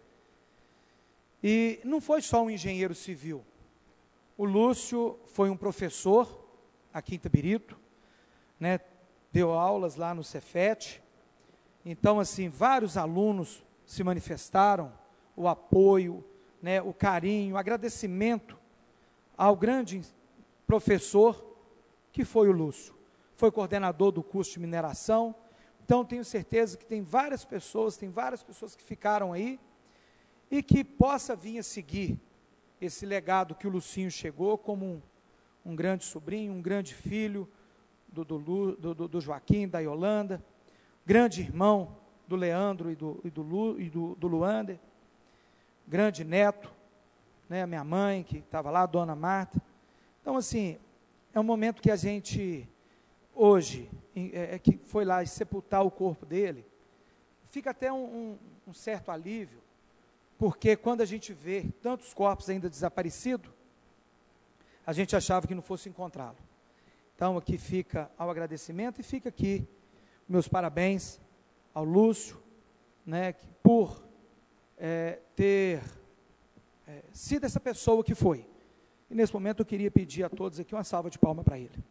e não foi só um engenheiro civil. O Lúcio foi um professor aqui em Itabirito, né, deu aulas lá no Cefet. Então, assim, vários alunos se manifestaram, o apoio, né, o carinho, o agradecimento ao grande professor que foi o Lúcio. Foi coordenador do curso de mineração. Então, tenho certeza que tem várias pessoas que ficaram aí, e que possa vir a seguir esse legado que o Lucinho chegou como um grande sobrinho, um grande filho do Joaquim, da Yolanda, grande irmão do Leandro e do Luander, grande neto, né, a minha mãe que estava lá, a dona Marta. Então, assim, é um momento que a gente, hoje, que foi lá sepultar o corpo dele, fica até um certo alívio, porque quando a gente vê tantos corpos ainda desaparecidos, a gente achava que não fosse encontrá-lo. Então, aqui fica ao agradecimento, e fica aqui meus parabéns ao Lúcio, né, por ter sido essa pessoa que foi. E nesse momento eu queria pedir a todos aqui uma salva de palmas para ele.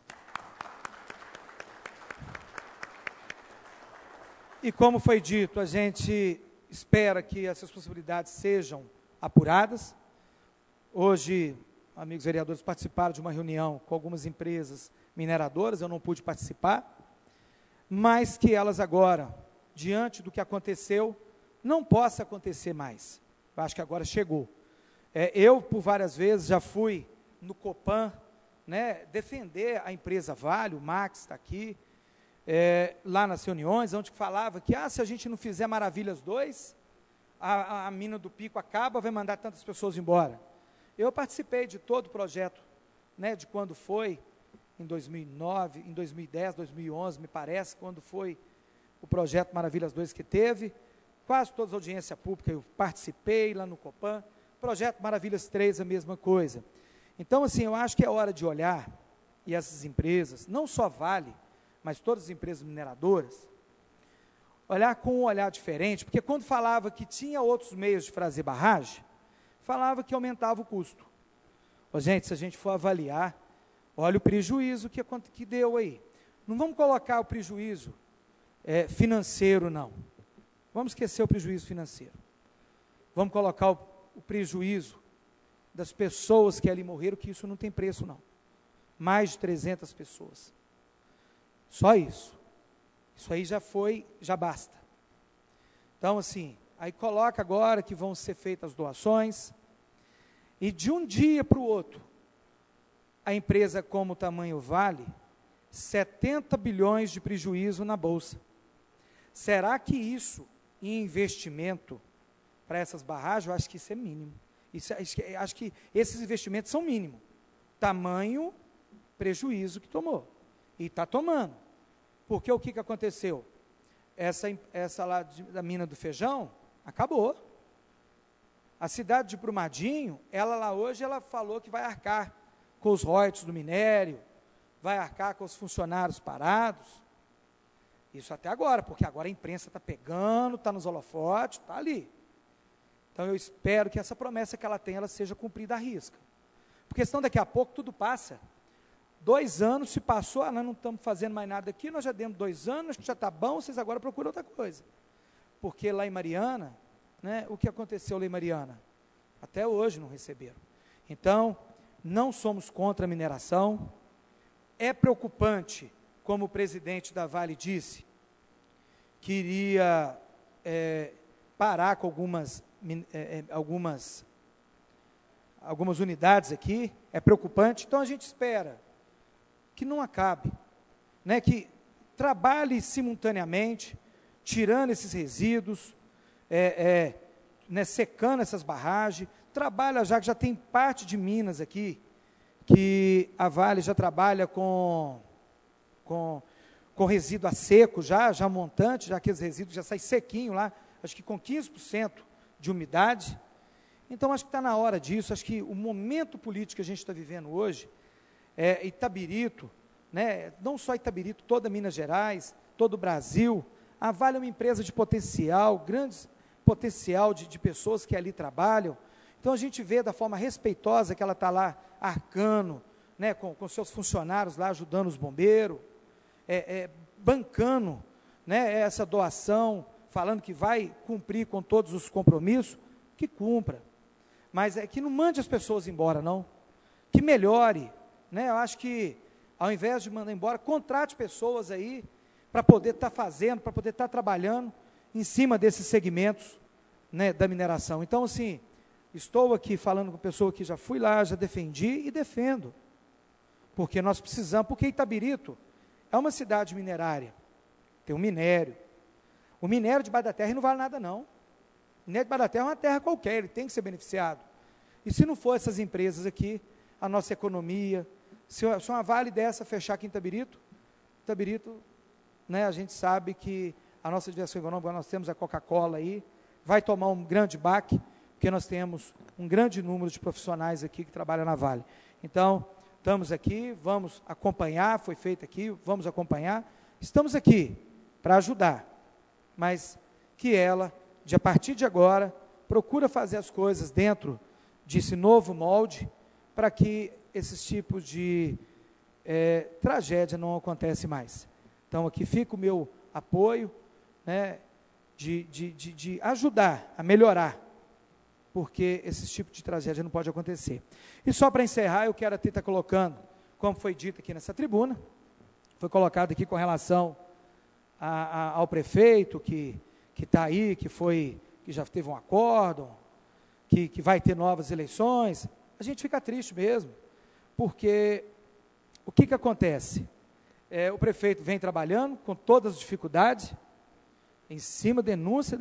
E como foi dito, a gente espera que essas possibilidades sejam apuradas. Hoje, amigos vereadores, participaram de uma reunião com algumas empresas mineradoras, eu não pude participar, mas que elas agora, diante do que aconteceu, não possa acontecer mais. Eu acho que agora chegou. Eu, por várias vezes, já fui no Copan, né, defender a empresa Vale, o Max está aqui, lá nas reuniões, onde falava que, se a gente não fizer Maravilhas 2, a mina do Pico acaba, vai mandar tantas pessoas embora. Eu participei de todo o projeto, né, de quando foi, em 2009, em 2010, 2011, me parece, quando foi o projeto Maravilhas 2 que teve, quase todas as audiências públicas eu participei lá no Copan, projeto Maravilhas 3, a mesma coisa. Então, assim, eu acho que é hora de olhar, e essas empresas, não só Vale, mas todas as empresas mineradoras, olhar com um olhar diferente, porque quando falava que tinha outros meios de fazer barragem, falava que aumentava o custo. Gente, se a gente for avaliar, olha o prejuízo que deu aí. Não vamos colocar o prejuízo financeiro, não. Vamos esquecer o prejuízo financeiro. Vamos colocar o prejuízo das pessoas que ali morreram, que isso não tem preço, não. Mais de 300 pessoas. Só isso. Isso aí já basta. Então, assim, aí coloca agora que vão ser feitas as doações, e de um dia para o outro, a empresa como o tamanho Vale, 70 bilhões de prejuízo na Bolsa. Será que isso, em investimento para essas barragens, eu acho que isso é mínimo. Acho que esses investimentos são mínimos. Tamanho prejuízo que tomou. E está tomando. Porque o que aconteceu? Essa lá da mina do Feijão, acabou. A cidade de Brumadinho, ela lá hoje, ela falou que vai arcar com os royalties do minério, vai arcar com os funcionários parados. Isso até agora, porque agora a imprensa está pegando, está nos holofotes, está ali. Então, eu espero que essa promessa que ela tem, ela seja cumprida à risca. Porque senão, daqui a pouco, tudo passa. 2 anos se passou, nós não estamos fazendo mais nada aqui, nós já demos 2 anos, acho que já está bom, vocês agora procuram outra coisa. Porque lá em Mariana, né, o que aconteceu lá em Mariana? Até hoje não receberam. Então, não somos contra a mineração. É preocupante, como o presidente da Vale disse, que iria parar com algumas unidades aqui, é preocupante. Então, a gente espera que não acabe, né, que trabalhe simultaneamente, tirando esses resíduos, né, secando essas barragens, trabalha já, que já tem parte de Minas aqui, que a Vale já trabalha com resíduo a seco, já montante, já aqueles resíduos já saem sequinho lá, acho que com 15% de umidade. Então, acho que está na hora disso, acho que o momento político que a gente está vivendo hoje, Itabirito, né, não só Itabirito, toda Minas Gerais, todo o Brasil, a Vale é uma empresa de potencial, grande potencial de pessoas que ali trabalham. Então, a gente vê da forma respeitosa que ela está lá arcando, né, com seus funcionários lá, ajudando os bombeiros, bancando, né, essa doação, falando que vai cumprir com todos os compromissos, que cumpra. Mas que não mande as pessoas embora, não. Que melhore, né? Eu acho que, ao invés de mandar embora, contrate pessoas aí, para poder estar fazendo, para poder estar trabalhando em cima desses segmentos, né, da mineração. Então, assim, estou aqui falando com pessoa que já fui lá, já defendi e defendo. Porque nós precisamos, porque Itabirito é uma cidade minerária, tem um minério. O minério debaixo da terra não vale nada, não. O minério debaixo da terra é uma terra qualquer, ele tem que ser beneficiado. E se não for essas empresas aqui, a nossa economia, se uma Vale dessa fechar aqui em Itabirito, né, a gente sabe que a nossa diversão econômica, nós temos a Coca-Cola aí, vai tomar um grande baque, porque nós temos um grande número de profissionais aqui que trabalham na Vale. Então, estamos aqui, vamos acompanhar, foi feito aqui, vamos acompanhar, estamos aqui para ajudar, mas que ela, a partir de agora, procura fazer as coisas dentro desse novo molde, para que esses tipos de tragédia não acontecem mais. Então, aqui fica o meu apoio, né, de ajudar a melhorar, porque esse tipo de tragédia não pode acontecer. E só para encerrar, eu quero até estar colocando, como foi dito aqui nessa tribuna, foi colocado aqui com relação ao prefeito que está aí, que já teve um acórdão, que vai ter novas eleições. A gente fica triste mesmo, porque o que acontece? O prefeito vem trabalhando com todas as dificuldades, em cima, denúncia,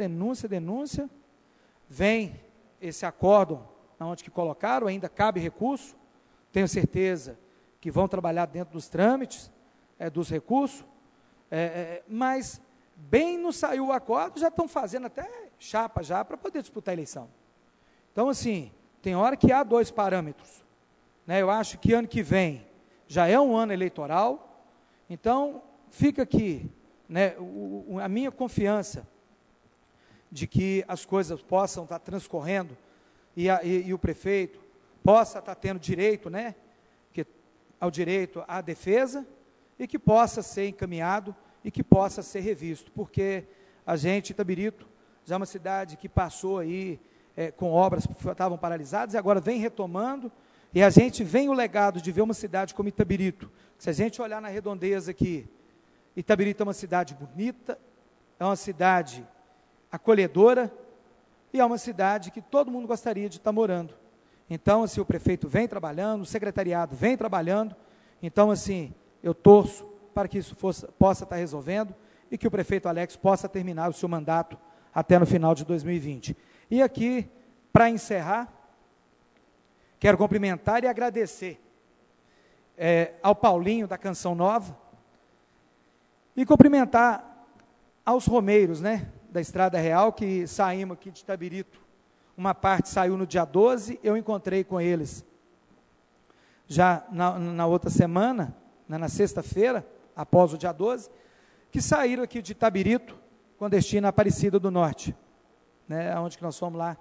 vem esse acórdão, onde que colocaram, ainda cabe recurso, tenho certeza que vão trabalhar dentro dos trâmites, dos recursos, mas bem não saiu o acordo, já estão fazendo até chapa já, para poder disputar a eleição. Então, assim, tem hora que há 2 parâmetros, né? Eu acho que ano que vem já é um ano eleitoral, então fica aqui, né, a minha confiança de que as coisas possam estar transcorrendo e o prefeito possa estar tendo direito, né, ao direito à defesa, e que possa ser encaminhado e que possa ser revisto, porque a gente, Itabirito, já é uma cidade que passou aí com obras que estavam paralisadas e agora vem retomando, e a gente vem o legado de ver uma cidade como Itabirito. Se a gente olhar na redondeza aqui, Itabirito é uma cidade bonita, é uma cidade acolhedora e é uma cidade que todo mundo gostaria de estar morando. Então, assim, o prefeito vem trabalhando, o secretariado vem trabalhando, então, assim, eu torço para que isso possa estar resolvendo e que o prefeito Alex possa terminar o seu mandato até no final de 2020. E aqui, para encerrar, quero cumprimentar e agradecer ao Paulinho da Canção Nova e cumprimentar aos romeiros, né, da Estrada Real, que saímos aqui de Itabirito. Uma parte saiu no dia 12, eu encontrei com eles já na outra semana, na sexta-feira, após o dia 12, que saíram aqui de Itabirito, com destino a Aparecida do Norte, né, onde que nós fomos lá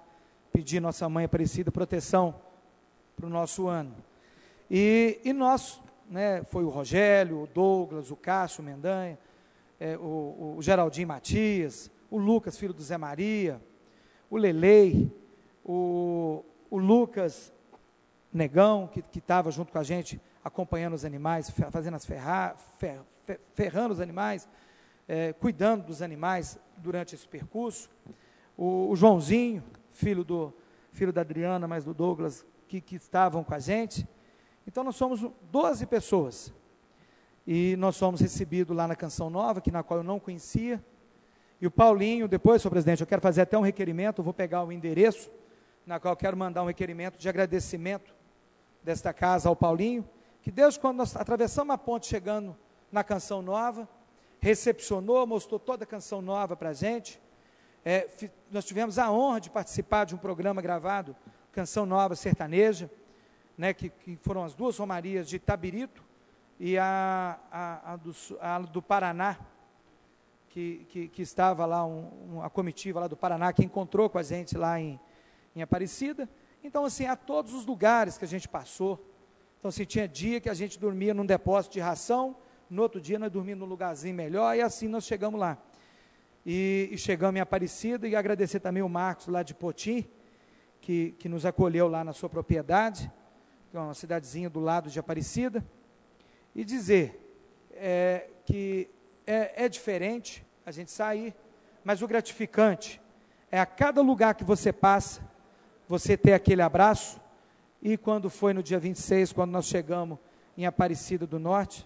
pedir Nossa Mãe Aparecida proteção para o nosso ano. E nós, né, foi o Rogério, o Douglas, o Cássio Mendanha, o Geraldinho Matias, o Lucas, filho do Zé Maria, o Lelei, o Lucas Negão, que estava junto com a gente, acompanhando os animais, fazendo ferrando os animais, cuidando dos animais durante esse percurso. O Joãozinho, filho da Adriana, mas do Douglas, que estavam com a gente. Então, nós somos 12 pessoas. E nós fomos recebidos lá na Canção Nova, na qual eu não conhecia. E o Paulinho, depois, senhor presidente, eu quero fazer até um requerimento, eu vou pegar o endereço, na qual eu quero mandar um requerimento de agradecimento desta casa ao Paulinho, que Deus, quando nós atravessamos a ponte chegando na Canção Nova, recepcionou, mostrou toda a Canção Nova para a gente. Nós tivemos a honra de participar de um programa gravado, Canção Nova Sertaneja, né, que foram as duas romarias de Itabirito e a do Paraná, que estava lá, a comitiva lá do Paraná, que encontrou com a gente lá em Aparecida. Então, assim, a todos os lugares que a gente passou. Então, assim, tinha dia que a gente dormia num depósito de ração, no outro dia nós dormíamos num lugarzinho melhor, e assim nós chegamos lá. E chegamos em Aparecida, e agradecer também o Marcos lá de Potim, que nos acolheu lá na sua propriedade, que é uma cidadezinha do lado de Aparecida, e dizer que é diferente a gente sair, mas o gratificante é a cada lugar que você passa, você ter aquele abraço. E quando foi no dia 26, quando nós chegamos em Aparecida do Norte,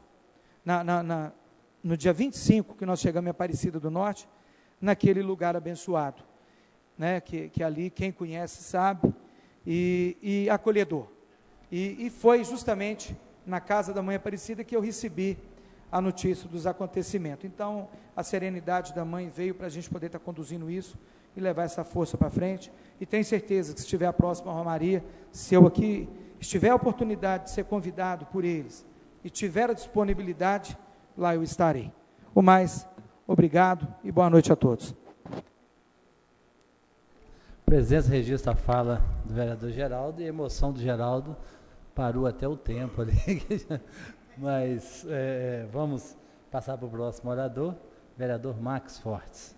no dia 25 que nós chegamos em Aparecida do Norte, naquele lugar abençoado, né, que ali quem conhece sabe, e acolhedor. E foi justamente na casa da Mãe Aparecida que eu recebi a notícia dos acontecimentos. Então, a serenidade da mãe veio para a gente poder estar conduzindo isso e levar essa força para frente. E tenho certeza que se estiver a próxima romaria, se eu aqui estiver a oportunidade de ser convidado por eles e tiver a disponibilidade, lá eu estarei. O mais, obrigado e boa noite a todos. A presença registra a fala do vereador Geraldo, e a emoção do Geraldo parou até o tempo ali. Mas vamos passar para o próximo orador, vereador Max Fortes.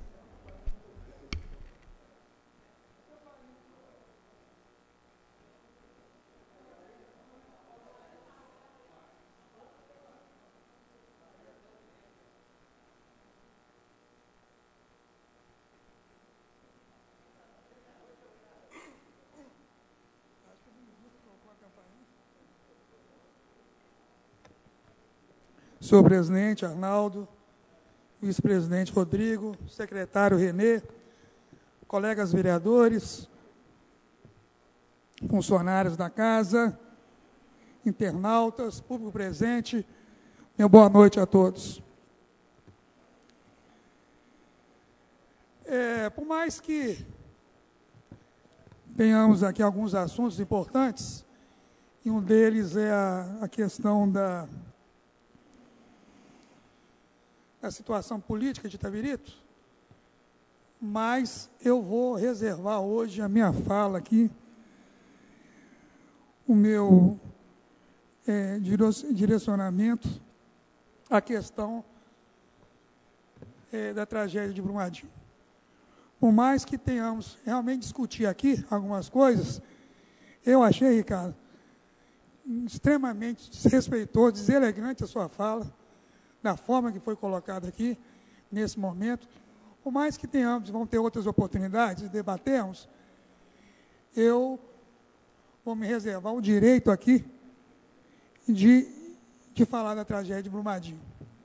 Senhor presidente Arnaldo, vice-presidente Rodrigo, secretário Renê, colegas vereadores, funcionários da casa, internautas, público presente, minha boa noite a todos. Por mais que tenhamos aqui alguns assuntos importantes, e um deles é a questão da situação política de Itabirito, mas eu vou reservar hoje a minha fala aqui, o meu direcionamento à questão da tragédia de Brumadinho. Por mais que tenhamos realmente discutir aqui algumas coisas, eu achei, Ricardo, extremamente desrespeitoso, deselegante a sua fala, da forma que foi colocada aqui, nesse momento. Por mais que tenhamos, vão ter outras oportunidades de debatermos, eu vou me reservar o direito aqui de falar da tragédia de Brumadinho.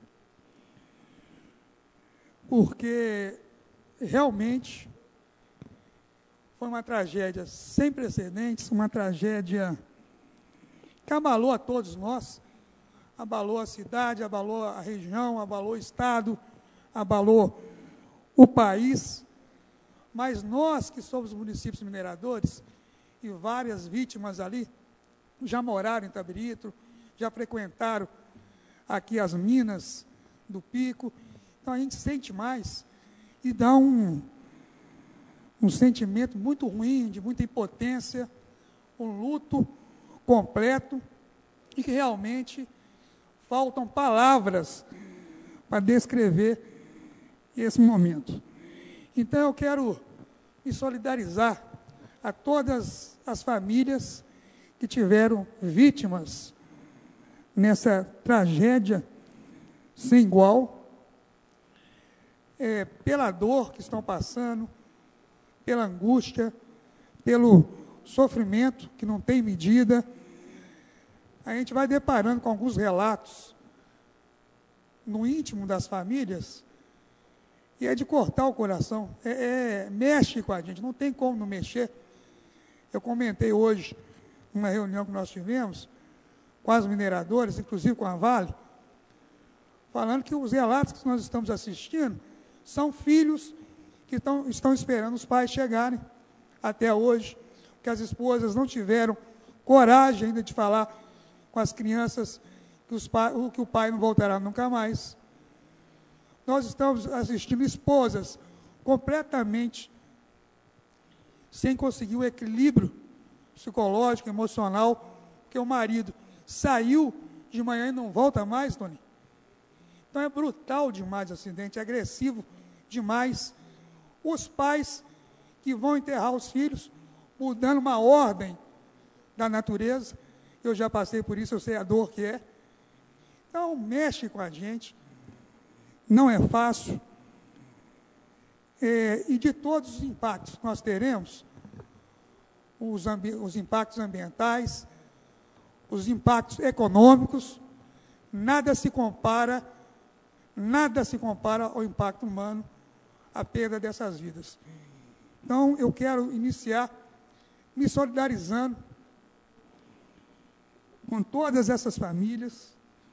Porque realmente foi uma tragédia sem precedentes, uma tragédia que abalou a todos nós, abalou a cidade, abalou a região, abalou o estado, abalou o país, mas nós que somos municípios mineradores, e várias vítimas ali, já moraram em Itabirito, já frequentaram aqui as minas do Pico, então a gente sente mais e dá um sentimento muito ruim, de muita impotência, um luto completo, e que realmente faltam palavras para descrever esse momento. Então, eu quero me solidarizar a todas as famílias que tiveram vítimas nessa tragédia sem igual, pela dor que estão passando, pela angústia, pelo sofrimento que não tem medida. A gente vai deparando com alguns relatos no íntimo das famílias, e é de cortar o coração, mexe com a gente, não tem como não mexer. Eu comentei hoje, numa reunião que nós tivemos, com as mineradoras, inclusive com a Vale, falando que os relatos que nós estamos assistindo são filhos que estão esperando os pais chegarem até hoje, que as esposas não tiveram coragem ainda de falar com as crianças que o pai não voltará nunca mais. Nós estamos assistindo esposas completamente sem conseguir o equilíbrio psicológico, emocional, porque o marido saiu de manhã e não volta mais, Tony. Então é brutal demais o acidente, é agressivo demais. Os pais que vão enterrar os filhos, mudando uma ordem da natureza, eu já passei por isso, eu sei a dor que é. Então mexe com a gente, não é fácil. E de todos os impactos que nós teremos, os impactos ambientais, os impactos econômicos, nada se compara ao impacto humano, a perda dessas vidas. Então, eu quero iniciar me solidarizando com todas essas famílias,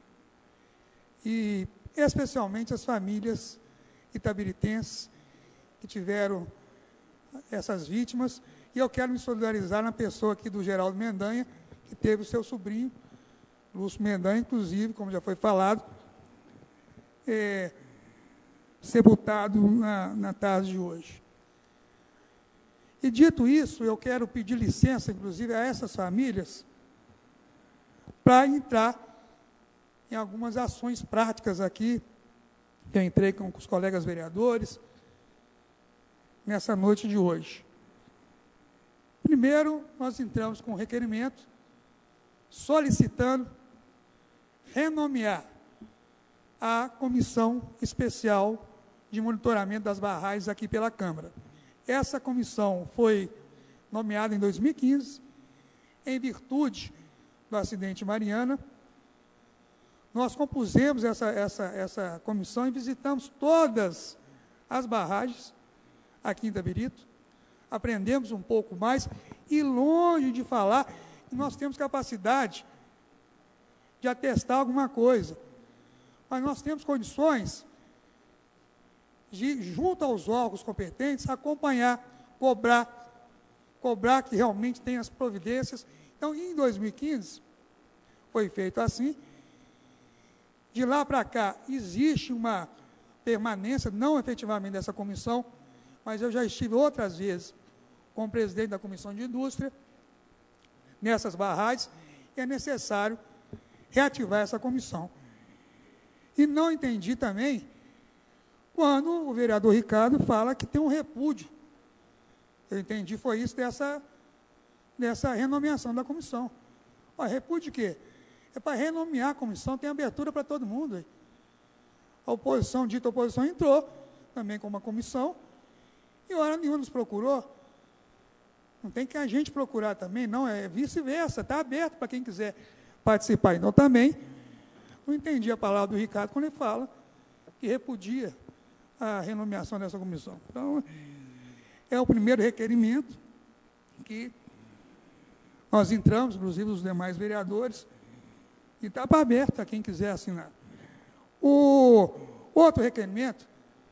e especialmente as famílias itabiritenses que tiveram essas vítimas, e eu quero me solidarizar na pessoa aqui do Geraldo Mendanha, que teve o seu sobrinho, Lúcio Mendanha, inclusive, como já foi falado, sepultado na tarde de hoje. E dito isso, eu quero pedir licença, inclusive, a essas famílias, para entrar em algumas ações práticas aqui, que eu entrei com os colegas vereadores, nessa noite de hoje. Primeiro, nós entramos com um requerimento solicitando renomear a Comissão Especial de Monitoramento das Barragens aqui pela Câmara. Essa comissão foi nomeada em 2015, em virtude do acidente Mariana. Nós compusemos essa comissão e visitamos todas as barragens aqui em Itabirito, aprendemos um pouco mais, e longe de falar que nós temos capacidade de atestar alguma coisa, mas nós temos condições de, junto aos órgãos competentes, acompanhar, cobrar que realmente tenha as providências. Então, em 2015, foi feito assim. De lá para cá, existe uma permanência, não efetivamente dessa comissão, mas eu já estive outras vezes com o presidente da Comissão de Indústria, nessas barragens, e é necessário reativar essa comissão. E não entendi também quando o vereador Ricardo fala que tem um repúdio. Eu entendi, foi isso dessa renomeação da comissão. Repúdio de quê? É para renomear a comissão, tem abertura para todo mundo. A oposição, dita oposição, entrou também com uma comissão, e hora nenhuma nos procurou. Não tem que a gente procurar também, não, é vice-versa, está aberto para quem quiser participar. Então, também, não entendi a palavra do Ricardo quando ele fala que repudia a renomeação dessa comissão. Então, é o primeiro requerimento que nós entramos, inclusive os demais vereadores, e está aberto a quem quiser assinar. O outro requerimento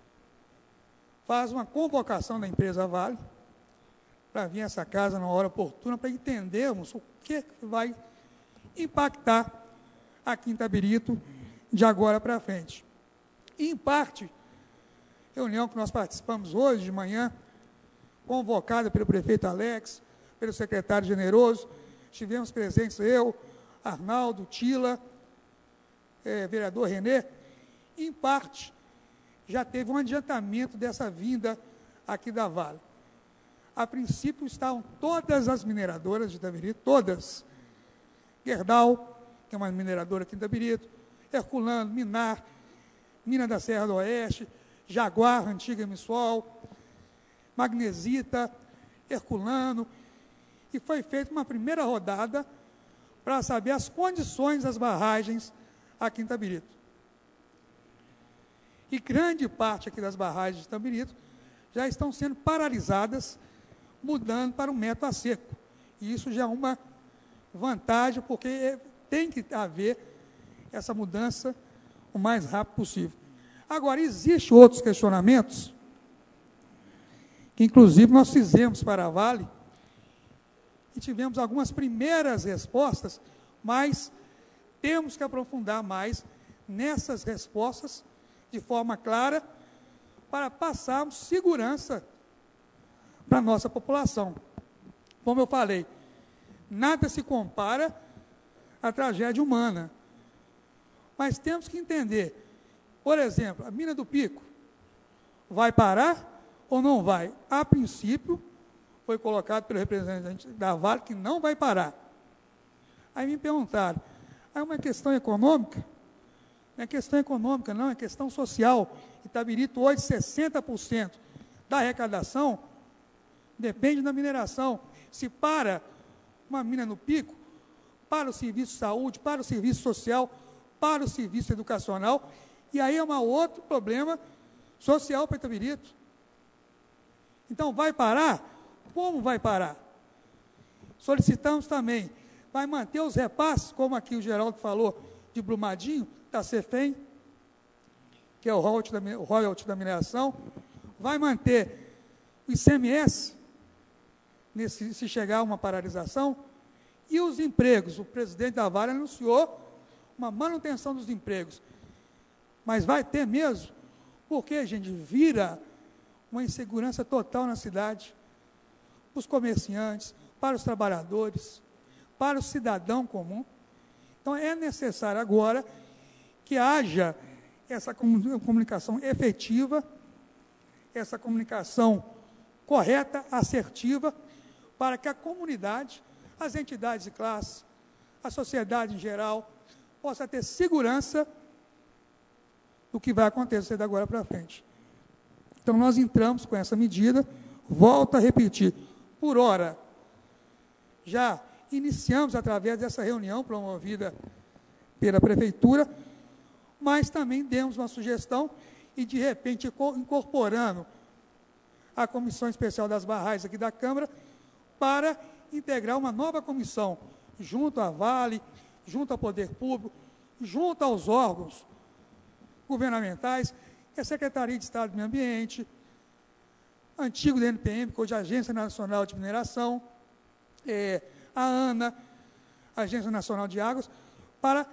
faz uma convocação da empresa Vale para vir a essa casa na hora oportuna, para entendermos o que vai impactar aqui em Itabirito de agora para frente. E, em parte, reunião que nós participamos hoje de manhã convocada pelo prefeito Alex, pelo secretário Generoso. Estivemos presentes eu, Arnaldo, Tila, vereador Renê. Em parte, já teve um adiantamento dessa vinda aqui da Vale. A princípio estavam todas as mineradoras de Itabirito, todas. Gerdau, que é uma mineradora aqui em Itabirito, Herculano, Minar, Mina da Serra do Oeste, Jaguar, antiga Missol, Magnesita, Herculano, e foi feita uma primeira rodada para saber as condições das barragens aqui em Itabirito. E grande parte aqui das barragens de Itabirito já estão sendo paralisadas, mudando para o método a seco. E isso já é uma vantagem, porque tem que haver essa mudança o mais rápido possível. Agora, existem outros questionamentos, que inclusive nós fizemos para a Vale, e tivemos algumas primeiras respostas, mas temos que aprofundar mais nessas respostas, de forma clara, para passarmos segurança para a nossa população. Como eu falei, nada se compara à tragédia humana. Mas temos que entender, por exemplo, a mina do Pico vai parar ou não vai? A princípio, foi colocado pelo representante da Vale que não vai parar. Aí me perguntaram, é uma questão econômica? Não é questão econômica, não, é questão social. Itabirito, hoje, 60% da arrecadação depende da mineração. Se para uma mina no Pico, para o serviço de saúde, para o serviço social, para o serviço educacional, e aí é um outro problema social para Itabirito. Então, vai parar? Como vai parar? Solicitamos também, vai manter os repasses, como aqui o Geraldo falou, de Brumadinho, da Cefem, que é o royalty da mineração, vai manter o ICMS, se chegar a uma paralisação, e os empregos. O presidente da Vale anunciou uma manutenção dos empregos. Mas vai ter mesmo? Porque, gente, vira uma insegurança total na cidade, para os comerciantes, para os trabalhadores, para o cidadão comum. Então, é necessário agora que haja essa comunicação efetiva, essa comunicação correta, assertiva, para que a comunidade, as entidades de classe, a sociedade em geral, possa ter segurança do que vai acontecer da agora para frente. Então, nós entramos com essa medida, volto a repetir, por hora, já iniciamos através dessa reunião promovida pela Prefeitura, mas também demos uma sugestão e, de repente, incorporando a Comissão Especial das Barragens aqui da Câmara, para integrar uma nova comissão, junto à Vale, junto ao Poder Público, junto aos órgãos governamentais, que é a Secretaria de Estado do Meio Ambiente, antigo do NPM, que hoje é a Agência Nacional de Mineração, a ANA, a Agência Nacional de Águas, para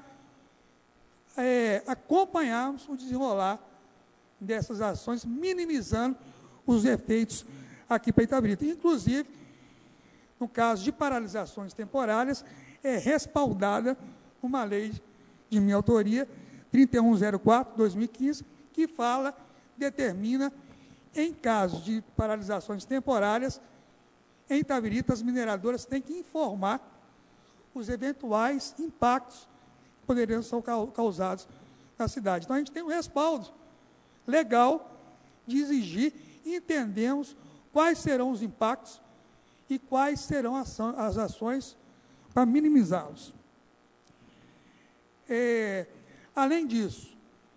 acompanharmos o desenrolar dessas ações, minimizando os efeitos aqui para Itabirito. Inclusive, no caso de paralisações temporárias, é respaldada uma lei de minha autoria, 3104/2015, que determina, em caso de paralisações temporárias, em Itabirito, as mineradoras têm que informar os eventuais impactos que poderiam ser causados na cidade. Então, a gente tem um respaldo legal de exigir e entendemos quais serão os impactos e quais serão as ações para minimizá-los. Além disso,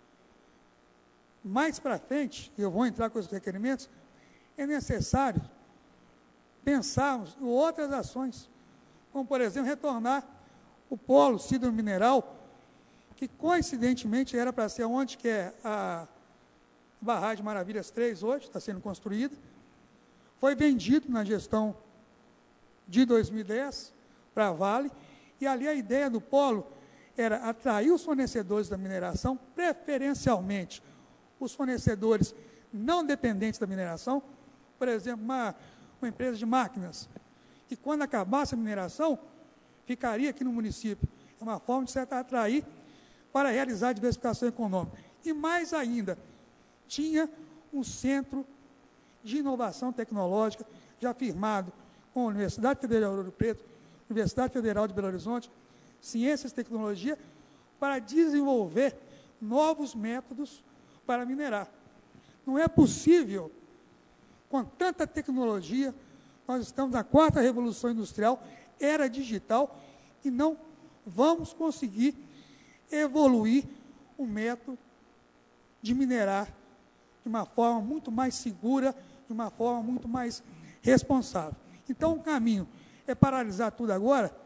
mais para frente, eu vou entrar com os requerimentos, é necessário pensarmos em outras ações, como, por exemplo, retornar o polo siderominial, que coincidentemente era para ser onde que é a barragem Maravilhas 3 hoje, está sendo construída, foi vendido na gestão de 2010 para a Vale, e ali a ideia do polo era atrair os fornecedores da mineração, preferencialmente os fornecedores não dependentes da mineração, por exemplo, uma empresa de máquinas. E quando acabasse a mineração, ficaria aqui no município. É uma forma de se atrair para realizar a diversificação econômica. E mais ainda, tinha um centro de inovação tecnológica já firmado com a Universidade Federal de Ouro Preto, Universidade Federal de Belo Horizonte, Ciências e Tecnologia, para desenvolver novos métodos para minerar. Não é possível, com tanta tecnologia, nós estamos na 4ª Revolução Industrial, era digital, e não vamos conseguir evoluir o método de minerar de uma forma muito mais segura, de uma forma muito mais responsável. Então, o caminho é paralisar tudo agora.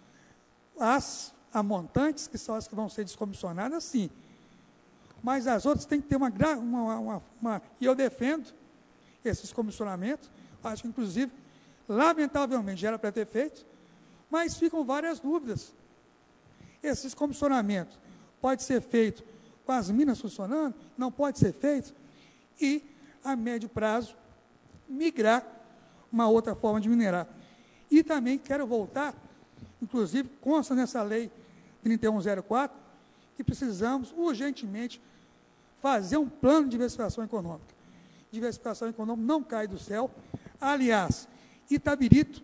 As montantes, que são as que vão ser descomissionadas, sim. Mas as outras têm que ter e eu defendo esses comissionamentos, acho que, inclusive, lamentavelmente, já era para ter feito, mas ficam várias dúvidas. Esses comissionamentos pode ser feito com as minas funcionando, não pode ser feito, e, a médio prazo, migrar uma outra forma de minerar. E também quero voltar, inclusive, consta nessa lei 3104, que precisamos urgentemente fazer um plano de diversificação econômica. Diversificação econômica não cai do céu. Aliás, Itabirito,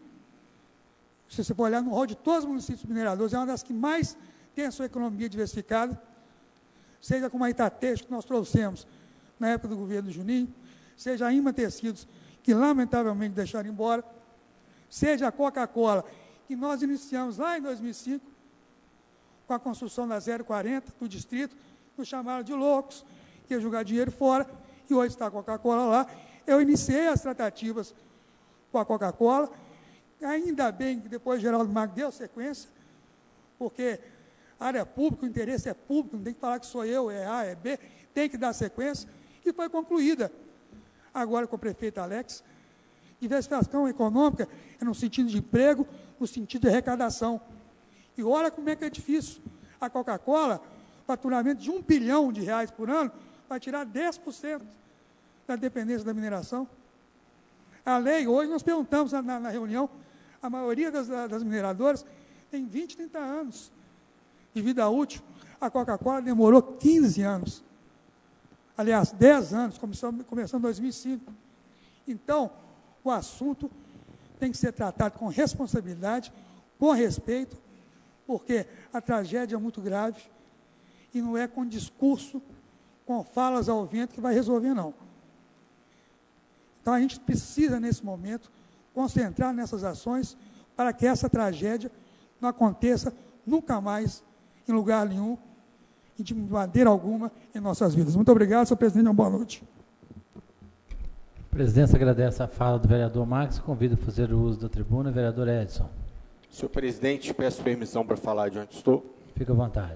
se você for olhar no rol de todos os municípios mineradores, é uma das que mais tem a sua economia diversificada, seja como a Itateste, que nós trouxemos na época do governo do Juninho, seja a Ima Tecidos, que lamentavelmente deixaram embora, seja a Coca-Cola, que nós iniciamos lá em 2005, com a construção da 040 do distrito, nos chamaram de loucos, que ia jogar dinheiro fora, e hoje está a Coca-Cola lá. Eu iniciei as tratativas com a Coca-Cola, ainda bem que depois Geraldo Magno deu sequência, porque a área pública, o interesse é público, não tem que falar que sou eu, é A, é B, tem que dar sequência, e foi concluída. Agora com o prefeito Alex, diversificação econômica é no sentido de emprego, no sentido de arrecadação. E olha como é que é difícil. A Coca-Cola, faturamento de R$1 bilhão por ano, vai tirar 10% da dependência da mineração. A lei, hoje nós perguntamos na reunião, a maioria das mineradoras tem 20, 30 anos de vida útil. A Coca-Cola demorou 15 anos. Aliás, 10 anos, começou em 2005. Então, o assunto tem que ser tratado com responsabilidade, com respeito, porque a tragédia é muito grave e não é com discurso, com falas ao vento que vai resolver, não. Então, a gente precisa, nesse momento, concentrar nessas ações para que essa tragédia não aconteça nunca mais, em lugar nenhum, e de maneira alguma, em nossas vidas. Muito obrigado, senhor presidente, uma boa noite. A presidência agradece a fala do vereador Marcos, convido a fazer o uso da tribuna, vereador Edson. Senhor presidente, peço permissão para falar de onde estou. Fica à vontade.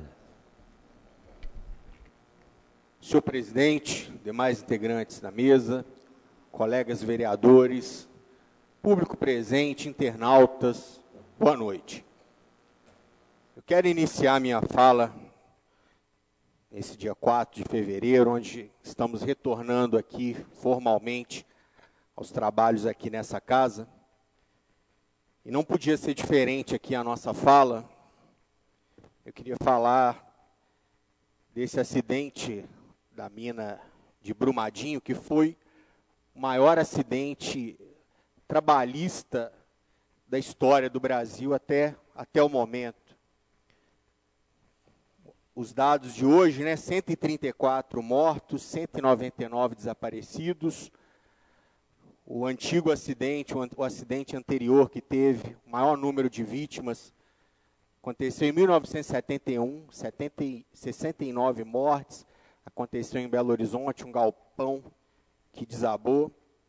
Senhor presidente, demais integrantes da mesa, colegas vereadores, público presente, internautas, boa noite. Eu quero iniciar minha fala nesse dia 4 de fevereiro, onde estamos retornando aqui formalmente aos trabalhos aqui nessa casa. E não podia ser diferente aqui a nossa fala. Eu queria falar desse acidente da mina de Brumadinho, que foi o maior acidente trabalhista da história do Brasil até o momento. Os dados de hoje, 134 mortos, 199 desaparecidos. O antigo acidente, o acidente anterior que teve o maior número de vítimas, aconteceu em 1971, 69 mortes, aconteceu em Belo Horizonte, um galpão que desabou.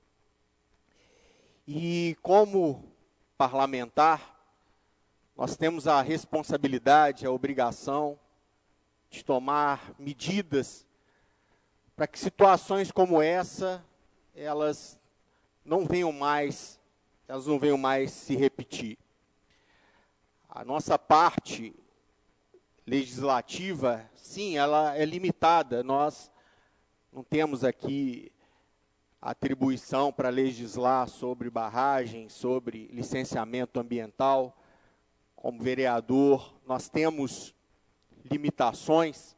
E como parlamentar, nós temos a responsabilidade, a obrigação de tomar medidas para que situações como essa, elas não venham mais se repetir. A nossa parte legislativa, sim, ela é limitada. Nós não temos aqui atribuição para legislar sobre barragem, sobre licenciamento ambiental. Como vereador, nós temos limitações,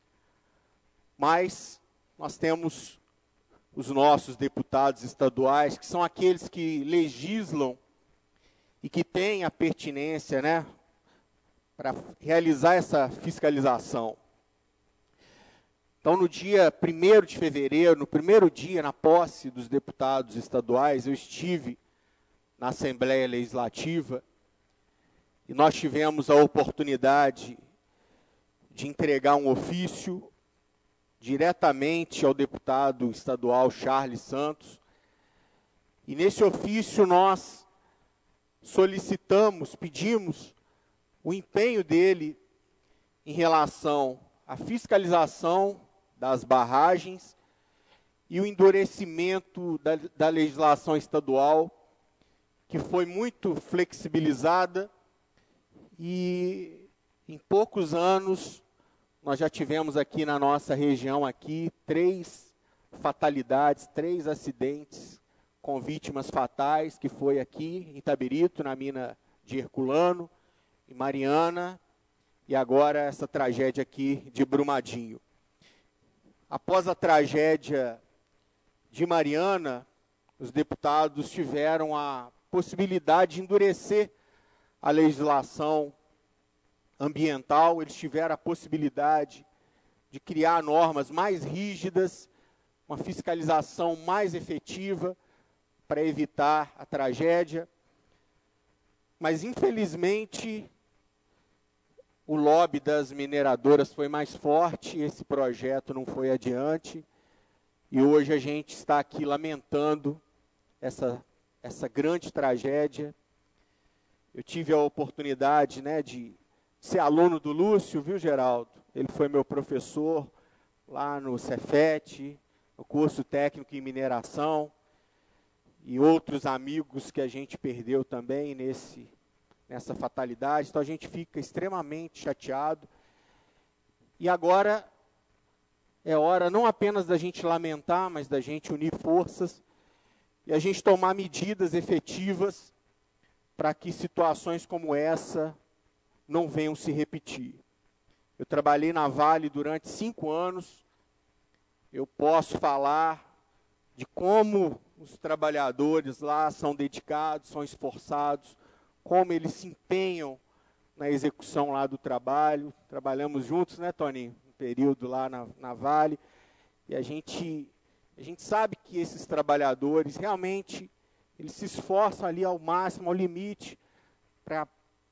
mas nós temos os nossos deputados estaduais, que são aqueles que legislam e que têm a pertinência, né, para realizar essa fiscalização. Então, no dia 1º de fevereiro, no primeiro dia, na posse dos deputados estaduais, eu estive na Assembleia Legislativa e nós tivemos a oportunidade de entregar um ofício diretamente ao deputado estadual Charles Santos. E nesse ofício nós solicitamos, pedimos o empenho dele em relação à fiscalização das barragens e o endurecimento da legislação estadual, que foi muito flexibilizada, e em poucos anos nós já tivemos aqui na nossa região 3 fatalidades, 3 acidentes com vítimas fatais, que foi aqui em Itabirito, na mina de Herculano, em Mariana, e agora essa tragédia aqui de Brumadinho. Após a tragédia de Mariana, os deputados tiveram a possibilidade de endurecer a legislação ambiental, eles tiveram a possibilidade de criar normas mais rígidas, uma fiscalização mais efetiva para evitar a tragédia. Mas, infelizmente, o lobby das mineradoras foi mais forte, esse projeto não foi adiante, e hoje a gente está aqui lamentando essa grande tragédia. Eu tive a oportunidade, né, de ser aluno do Lúcio, viu, Geraldo? Ele foi meu professor lá no Cefet, no curso técnico em mineração, e outros amigos que a gente perdeu também nessa fatalidade. Então a gente fica extremamente chateado. E agora é hora não apenas da gente lamentar, mas da gente unir forças e a gente tomar medidas efetivas para que situações como essa não venham se repetir. Eu trabalhei na Vale durante 5 anos, eu posso falar de como os trabalhadores lá são dedicados, são esforçados, como eles se empenham na execução lá do trabalho. Trabalhamos juntos, né, Toninho? Um período lá na Vale, e a gente sabe que esses trabalhadores realmente eles se esforçam ali ao máximo, ao limite, para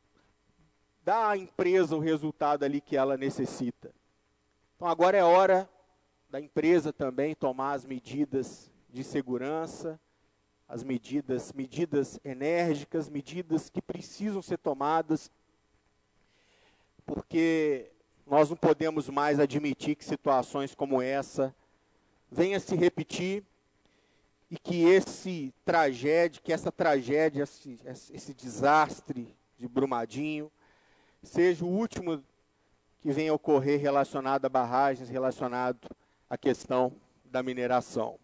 dar à empresa o resultado ali que ela necessita. Então agora é hora da empresa também tomar as medidas de segurança, as medidas enérgicas, medidas que precisam ser tomadas, porque nós não podemos mais admitir que situações como essa venham se repetir e que essa tragédia, esse desastre de Brumadinho, seja o último que venha a ocorrer relacionado a barragens, relacionado à questão da mineração.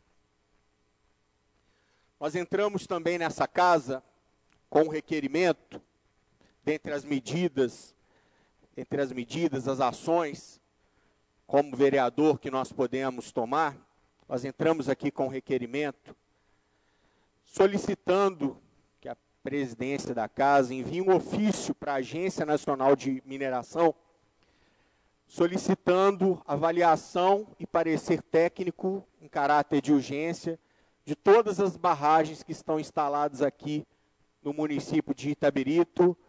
Nós entramos também nessa casa com um requerimento, dentre as medidas, as ações, como vereador que nós podemos tomar, nós entramos aqui com um requerimento, solicitando que a presidência da casa envie um ofício para a Agência Nacional de Mineração, solicitando avaliação e parecer técnico em caráter de urgência de todas as barragens que estão instaladas aqui no município de Itabirito.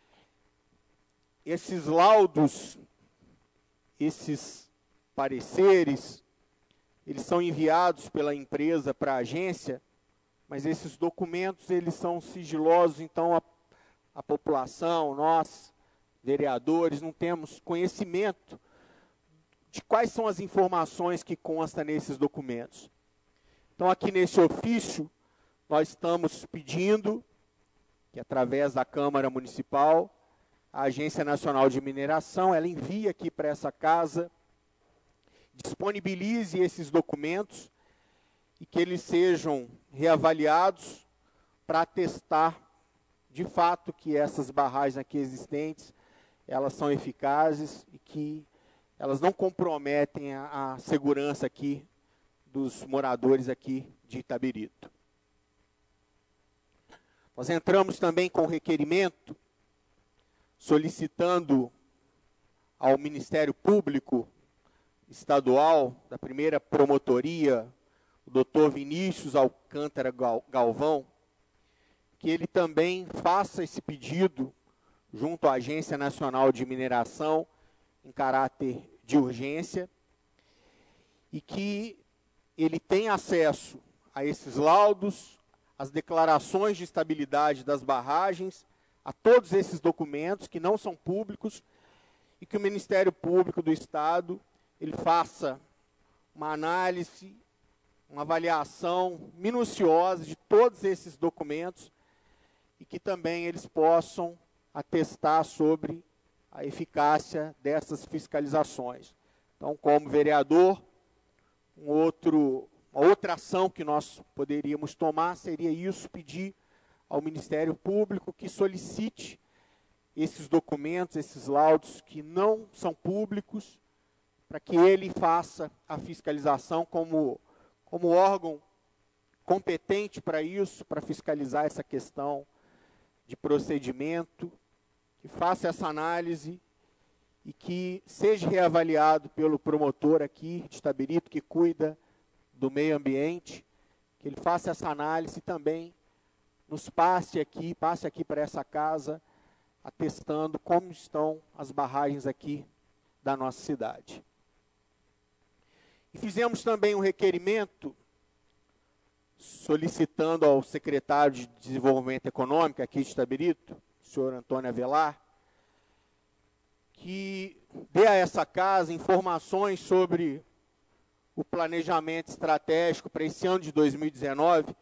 Esses laudos, esses pareceres, eles são enviados pela empresa para a agência, mas esses documentos eles são sigilosos, então a população, nós, vereadores, não temos conhecimento de quais são as informações que constam nesses documentos. Então, aqui nesse ofício, nós estamos pedindo que, através da Câmara Municipal, a Agência Nacional de Mineração, ela envie aqui para essa casa, disponibilize esses documentos e que eles sejam reavaliados para atestar de fato que essas barragens aqui existentes, elas são eficazes e que elas não comprometem a segurança aqui dos moradores aqui de Itabirito. Nós entramos também com requerimento solicitando ao Ministério Público Estadual, da primeira promotoria, o doutor Vinícius Alcântara Galvão, que ele também faça esse pedido junto à Agência Nacional de Mineração, em caráter de urgência, e que ele tenha acesso a esses laudos, as declarações de estabilidade das barragens, a todos esses documentos que não são públicos, e que o Ministério Público do Estado ele faça uma análise, uma avaliação minuciosa de todos esses documentos e que também eles possam atestar sobre a eficácia dessas fiscalizações. Então, como vereador, uma outra ação que nós poderíamos tomar seria isso, pedir ao Ministério Público que solicite esses documentos, esses laudos que não são públicos, para que ele faça a fiscalização como órgão competente para isso, para fiscalizar essa questão de procedimento, que faça essa análise e que seja reavaliado pelo promotor aqui de Itabirito, que cuida do meio ambiente, que ele faça essa análise e também nos passe aqui para essa casa, atestando como estão as barragens aqui da nossa cidade. E fizemos também um requerimento solicitando ao secretário de Desenvolvimento Econômico aqui de Itabirito, o senhor Antônio Avelar, que dê a essa casa informações sobre o planejamento estratégico para esse ano de 2019,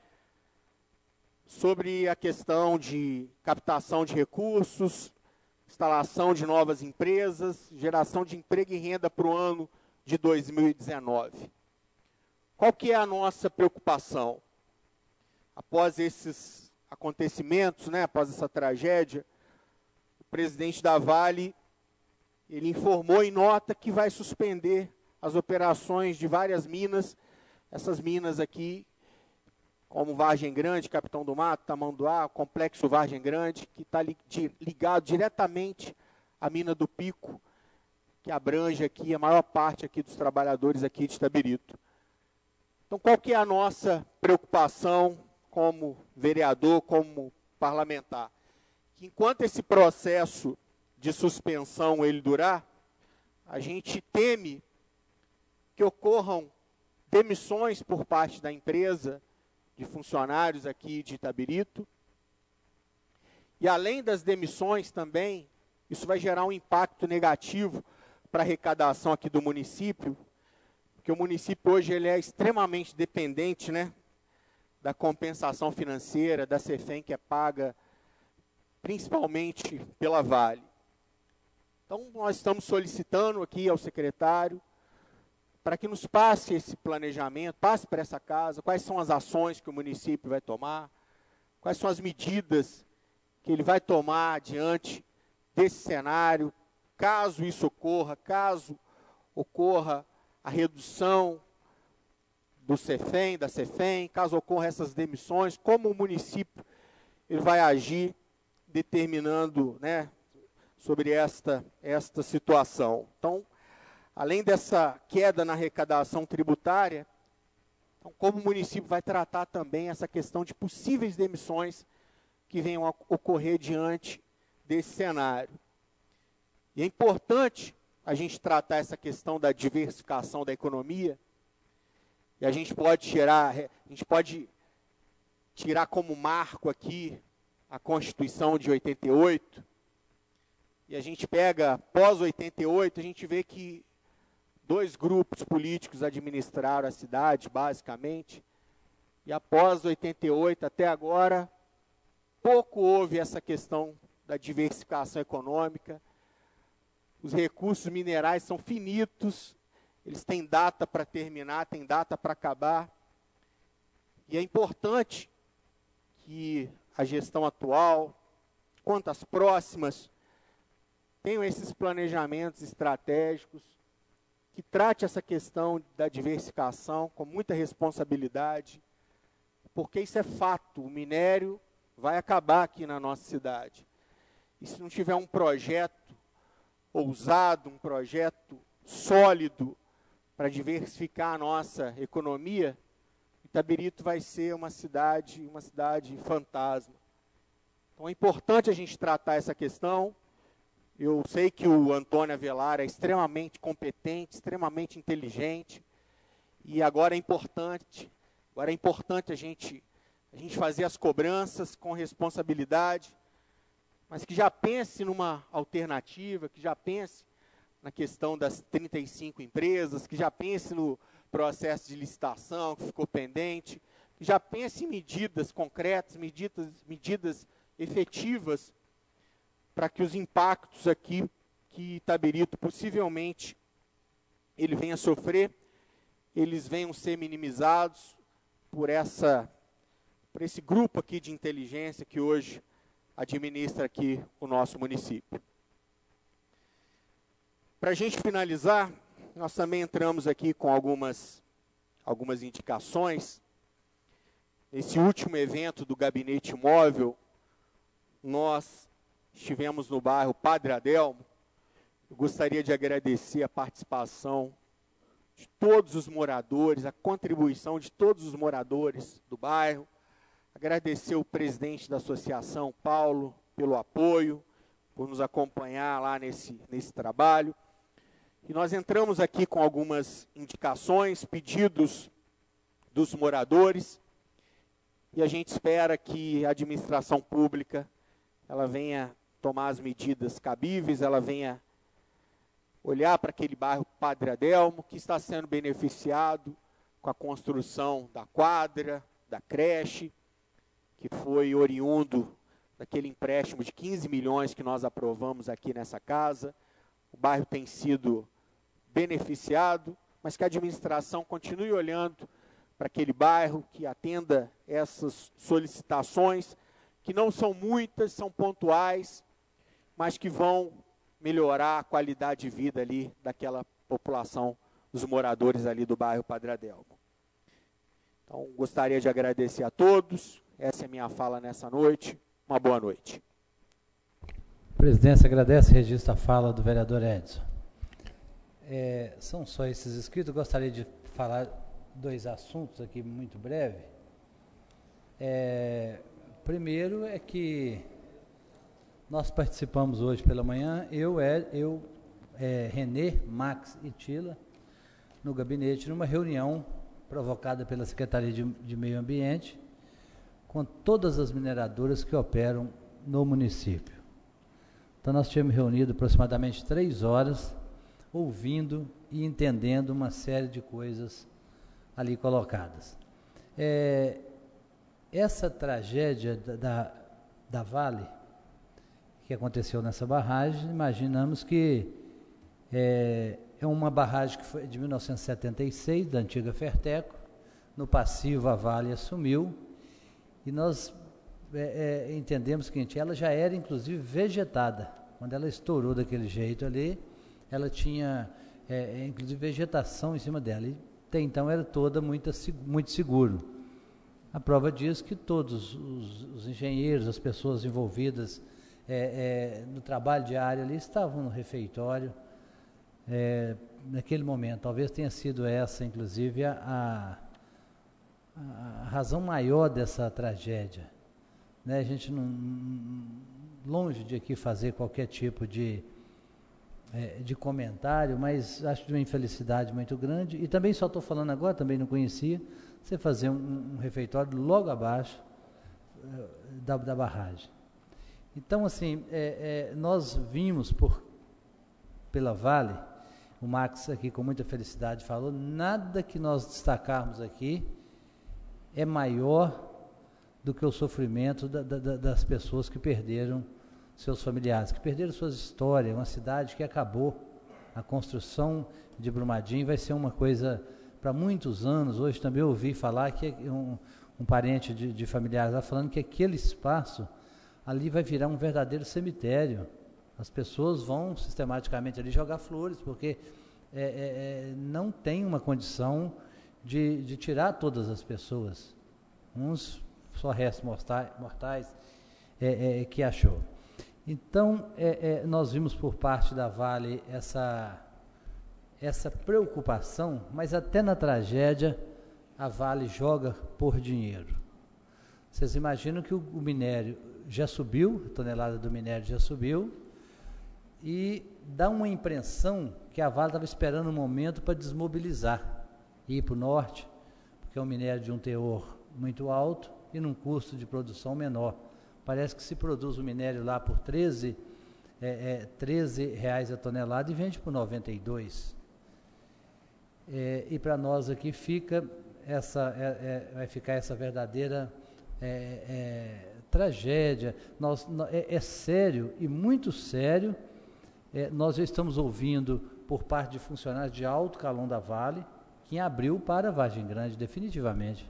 sobre a questão de captação de recursos, instalação de novas empresas, geração de emprego e renda para o ano de 2019. Qual que é a nossa preocupação? Após esses acontecimentos, após essa tragédia, o presidente da Vale, ele informou em nota que vai suspender as operações de várias minas, essas minas aqui, como Vargem Grande, Capitão do Mato, Tamanduá, Complexo Vargem Grande, que está ligado diretamente à mina do Pico, que abrange aqui a maior parte aqui dos trabalhadores aqui de Itabirito. Então, qual que é a nossa preocupação como vereador, como parlamentar? Que enquanto esse processo de suspensão ele durar, a gente teme que ocorram demissões por parte da empresa, de funcionários aqui de Itabirito. E além das demissões também, isso vai gerar um impacto negativo para a arrecadação aqui do município, porque o município hoje ele é extremamente dependente, da compensação financeira, da CEFEM que é paga principalmente pela Vale. Então, nós estamos solicitando aqui ao secretário para que nos passe esse planejamento, passe para essa casa, quais são as ações que o município vai tomar, quais são as medidas que ele vai tomar diante desse cenário, caso isso ocorra, caso ocorra a redução do CEFEM, da CEFEM, caso ocorra essas demissões, como o município ele vai agir determinando, sobre esta situação. Então, além dessa queda na arrecadação tributária, então, como o município vai tratar também essa questão de possíveis demissões que venham a ocorrer diante desse cenário. E é importante a gente tratar essa questão da diversificação da economia, e a gente pode tirar como marco aqui a Constituição de 88, e a gente pega, pós 88, a gente vê que 2 grupos políticos administraram a cidade, basicamente, e após 88 até agora, pouco houve essa questão da diversificação econômica. Os recursos minerais são finitos, eles têm data para terminar, têm data para acabar, E é importante que a gestão atual, quanto às próximas, tenham esses planejamentos estratégicos, que trate essa questão da diversificação com muita responsabilidade, porque isso é fato, o minério vai acabar aqui na nossa cidade. E se não tiver um projeto ousado, um projeto sólido para diversificar a nossa economia, Itabirito vai ser uma cidade fantasma. Então é importante a gente tratar essa questão. Eu sei que o Antônio Avelar é extremamente competente, extremamente inteligente, e agora é importante a gente fazer as cobranças com responsabilidade, mas que já pense numa alternativa, que já pense na questão das 35 empresas, que já pense no processo de licitação que ficou pendente, que já pense em medidas concretas, medidas efetivas, para que os impactos aqui que Itabirito possivelmente ele venha sofrer, eles venham ser minimizados por esse grupo aqui de inteligência que hoje administra aqui o nosso município. Para a gente finalizar, nós também entramos aqui com algumas indicações. Nesse último evento do Gabinete Móvel, nós estivemos no bairro Padre Adelmo. Eu gostaria de agradecer a participação de todos os moradores, a contribuição de todos os moradores do bairro. Agradecer o presidente da associação, Paulo, pelo apoio, por nos acompanhar lá nesse trabalho. E nós entramos aqui com algumas indicações, pedidos dos moradores, e a gente espera que a administração pública ela venha tomar as medidas cabíveis, ela venha olhar para aquele bairro Padre Adelmo, que está sendo beneficiado com a construção da quadra, da creche, que foi oriundo daquele empréstimo de 15 milhões que nós aprovamos aqui nessa casa. O bairro tem sido beneficiado, mas que a administração continue olhando para aquele bairro, que atenda essas solicitações, que não são muitas, são pontuais, mas que vão melhorar a qualidade de vida ali daquela população, dos moradores ali do bairro Padre Adelmo. Então, gostaria de agradecer a todos. Essa é a minha fala nessa noite. Uma boa noite. A presidência agradece e registra a fala do vereador Edson. São só esses inscritos. Eu gostaria de falar dois assuntos aqui muito breve. Primeiro é que nós participamos hoje pela manhã, Renê, Max e Tila, no gabinete, numa reunião provocada pela Secretaria de Meio Ambiente, com todas as mineradoras que operam no município. Então nós tínhamos reunido aproximadamente 3 horas, ouvindo e entendendo uma série de coisas ali colocadas. Essa tragédia da Vale, que aconteceu nessa barragem, imaginamos que é uma barragem que foi de 1976, da antiga Ferteco. No passivo a Vale assumiu, e nós entendemos o seguinte: ela já era inclusive vegetada. Quando ela estourou daquele jeito ali, ela tinha inclusive vegetação em cima dela, e até então era toda muito seguro. A prova disso que todos os engenheiros, as pessoas envolvidas no trabalho diário ali estavam no refeitório naquele momento. Talvez tenha sido essa, inclusive, a razão maior dessa tragédia. Né? A gente longe de aqui fazer qualquer tipo de comentário, mas acho de uma infelicidade muito grande. E também só estou falando agora, também não conhecia, você fazer um refeitório logo abaixo da barragem. Então, assim, nós vimos pela Vale, o Max aqui com muita felicidade falou, nada que nós destacarmos aqui é maior do que o sofrimento das pessoas que perderam seus familiares, que perderam suas histórias. Uma cidade que acabou. A construção de Brumadinho vai ser uma coisa para muitos anos. Hoje também ouvi falar que um parente de familiares lá falando que aquele espaço ali vai virar um verdadeiro cemitério. As pessoas vão sistematicamente ali jogar flores, porque não tem uma condição de tirar todas as pessoas. Uns só restos mortais que achou. Então, nós vimos por parte da Vale essa preocupação, mas até na tragédia a Vale joga por dinheiro. Vocês imaginam que o minério já subiu, a tonelada do minério já subiu, e dá uma impressão que a Vale estava esperando um momento para desmobilizar e ir para o norte, porque é um minério de um teor muito alto e num custo de produção menor. Parece que se produz o minério lá por 13 reais a tonelada e vende por 92. E para nós aqui fica vai ficar essa verdadeira tragédia. É sério e muito sério. Nós já estamos ouvindo por parte de funcionários de alto calão da Vale que abriu para a Vargem Grande definitivamente.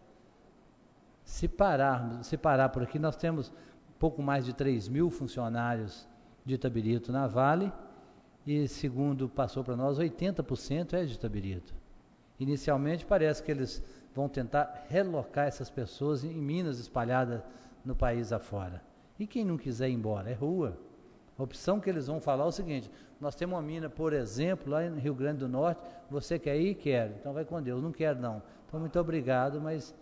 Se parar por aqui, nós temos pouco mais de 3.000 funcionários de Itabirito na Vale e, segundo passou para nós, 80% é de Itabirito. Inicialmente parece que eles vão tentar relocar essas pessoas em minas espalhadas no país afora. E quem não quiser ir embora, é rua. A opção que eles vão falar é o seguinte: nós temos uma mina, por exemplo, lá em Rio Grande do Norte, você quer ir? Quero. Então vai com Deus. Não quero não. Então muito obrigado, mas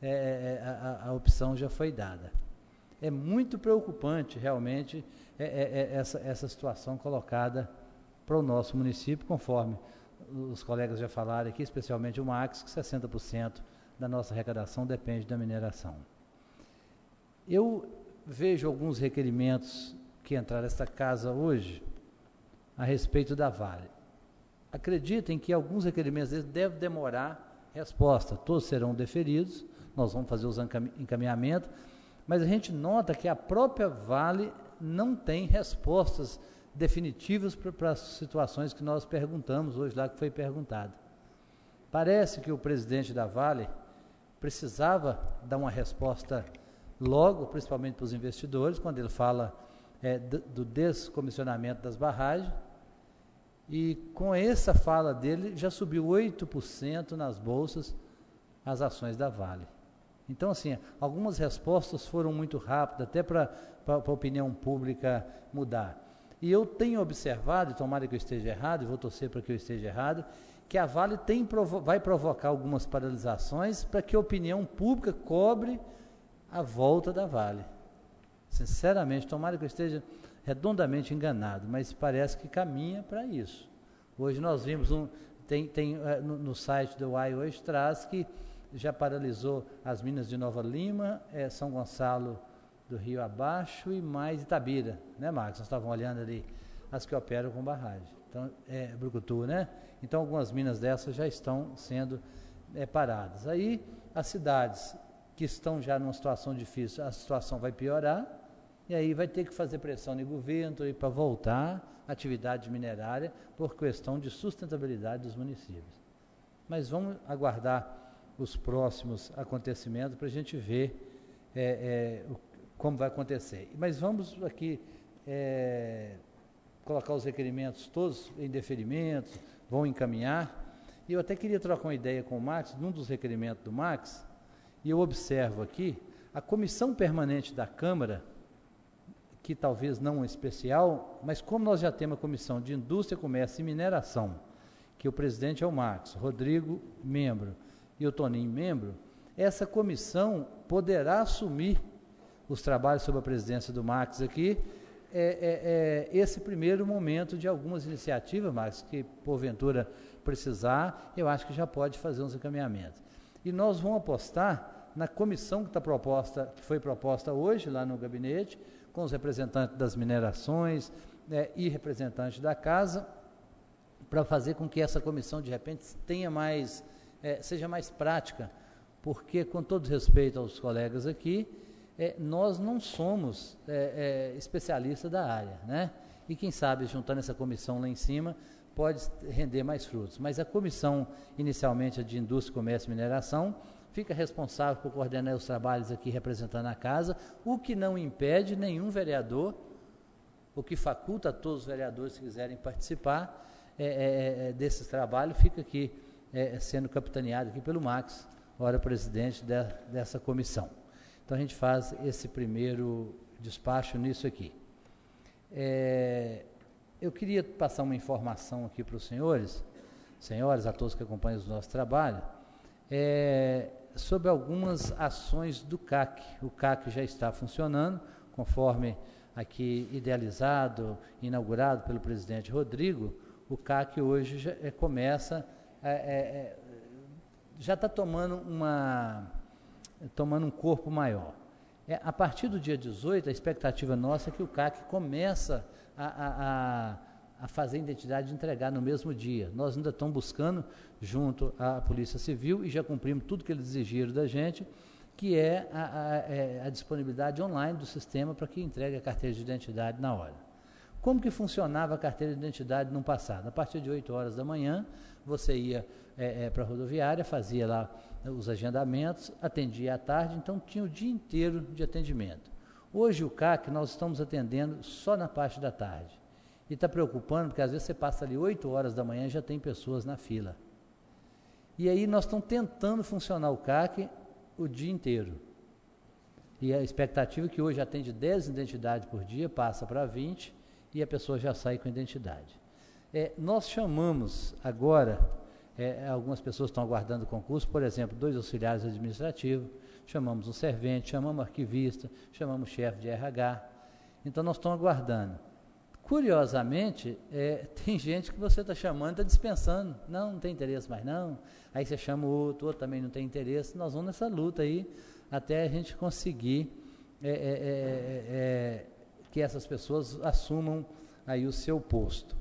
a opção já foi dada. É muito preocupante realmente essa situação colocada para o nosso município, conforme os colegas já falaram aqui, especialmente o Max, que 60% da nossa arrecadação depende da mineração. Eu vejo alguns requerimentos que entraram nesta casa hoje a respeito da Vale. Acreditem que alguns requerimentos deles devem demorar resposta, todos serão deferidos, nós vamos fazer os encaminhamentos, mas a gente nota que a própria Vale não tem respostas definitivas para as situações que nós perguntamos hoje lá, que foi perguntado. Parece que o presidente da Vale precisava dar uma resposta logo, principalmente para os investidores, quando ele fala do descomissionamento das barragens, e com essa fala dele já subiu 8% nas bolsas as ações da Vale. Então, assim, algumas respostas foram muito rápidas, até para a opinião pública mudar. E eu tenho observado, e tomara que eu esteja errado, e vou torcer para que eu esteja errado, que a Vale vai provocar algumas paralisações para que a opinião pública cobre a volta da Vale. Sinceramente, tomara que eu esteja redondamente enganado, mas parece que caminha para isso. Hoje nós vimos no site do UAI hoje traz que já paralisou as minas de Nova Lima, São Gonçalo do Rio Abaixo e mais Itabira, né, Marcos? Nós estávamos olhando ali as que operam com barragem. Então, Brucutu, né? Então, algumas minas dessas já estão sendo paradas. Aí, as cidades que estão já numa situação difícil, a situação vai piorar, e aí vai ter que fazer pressão no governo para voltar à atividade minerária por questão de sustentabilidade dos municípios. Mas vamos aguardar os próximos acontecimentos para a gente ver como vai acontecer. Mas vamos aqui colocar os requerimentos todos em deferimento, vão encaminhar. E eu até queria trocar uma ideia com o Max, num dos requerimentos do Max, e eu observo aqui, a comissão permanente da Câmara, que talvez não especial, mas como nós já temos a comissão de Indústria, Comércio e Mineração, que o presidente é o Max, Rodrigo, membro, e o Toninho, membro, essa comissão poderá assumir os trabalhos sob a presidência do Max aqui, esse primeiro momento de algumas iniciativas, Max, que porventura precisar, eu acho que já pode fazer uns encaminhamentos. E nós vamos apostar na comissão que foi proposta hoje lá no gabinete, com os representantes das minerações e representantes da casa, para fazer com que essa comissão, de repente, seja mais prática, porque, com todo respeito aos colegas aqui, nós não somos especialistas da área, né? E quem sabe, juntando essa comissão lá em cima, pode render mais frutos. Mas a comissão, inicialmente, a de Indústria, Comércio e Mineração, fica responsável por coordenar os trabalhos aqui representando a casa, o que não impede nenhum vereador, o que faculta a todos os vereadores que quiserem participar desses trabalhos, fica aqui sendo capitaneado aqui pelo Max, ora presidente dessa comissão. Então a gente faz esse primeiro despacho nisso aqui. Eu queria passar uma informação aqui para os senhores, senhoras, a todos que acompanham o nosso trabalho, sobre algumas ações do CAC. O CAC já está funcionando, conforme aqui idealizado, inaugurado pelo presidente Rodrigo. O CAC hoje já começa, já está tomando um corpo maior. A partir do dia 18, a expectativa nossa é que o CAC começa a fazer a identidade de entregar no mesmo dia. Nós ainda estamos buscando, junto à Polícia Civil, e já cumprimos tudo que eles exigiram da gente, que é a disponibilidade online do sistema para que entregue a carteira de identidade na hora. Como que funcionava a carteira de identidade no passado? A partir de 8 horas da manhã, você ia para a rodoviária, fazia lá os agendamentos, atendia à tarde, então tinha o dia inteiro de atendimento. Hoje o CAC nós estamos atendendo só na parte da tarde. E está preocupando, porque às vezes você passa ali 8 horas da manhã e já tem pessoas na fila. E aí nós estamos tentando funcionar o CAC o dia inteiro. E a expectativa é que hoje atende 10 identidades por dia, passa para 20 e a pessoa já sai com a identidade. Nós chamamos agora, algumas pessoas estão aguardando o concurso, por exemplo, 2 auxiliares administrativos, chamamos um servente, chamamos um arquivista, chamamos chefe de RH. Então nós estamos aguardando. Curiosamente, tem gente que você está chamando, está dispensando, não tem interesse mais não, aí você chama o outro também não tem interesse, nós vamos nessa luta aí, até a gente conseguir que essas pessoas assumam aí o seu posto.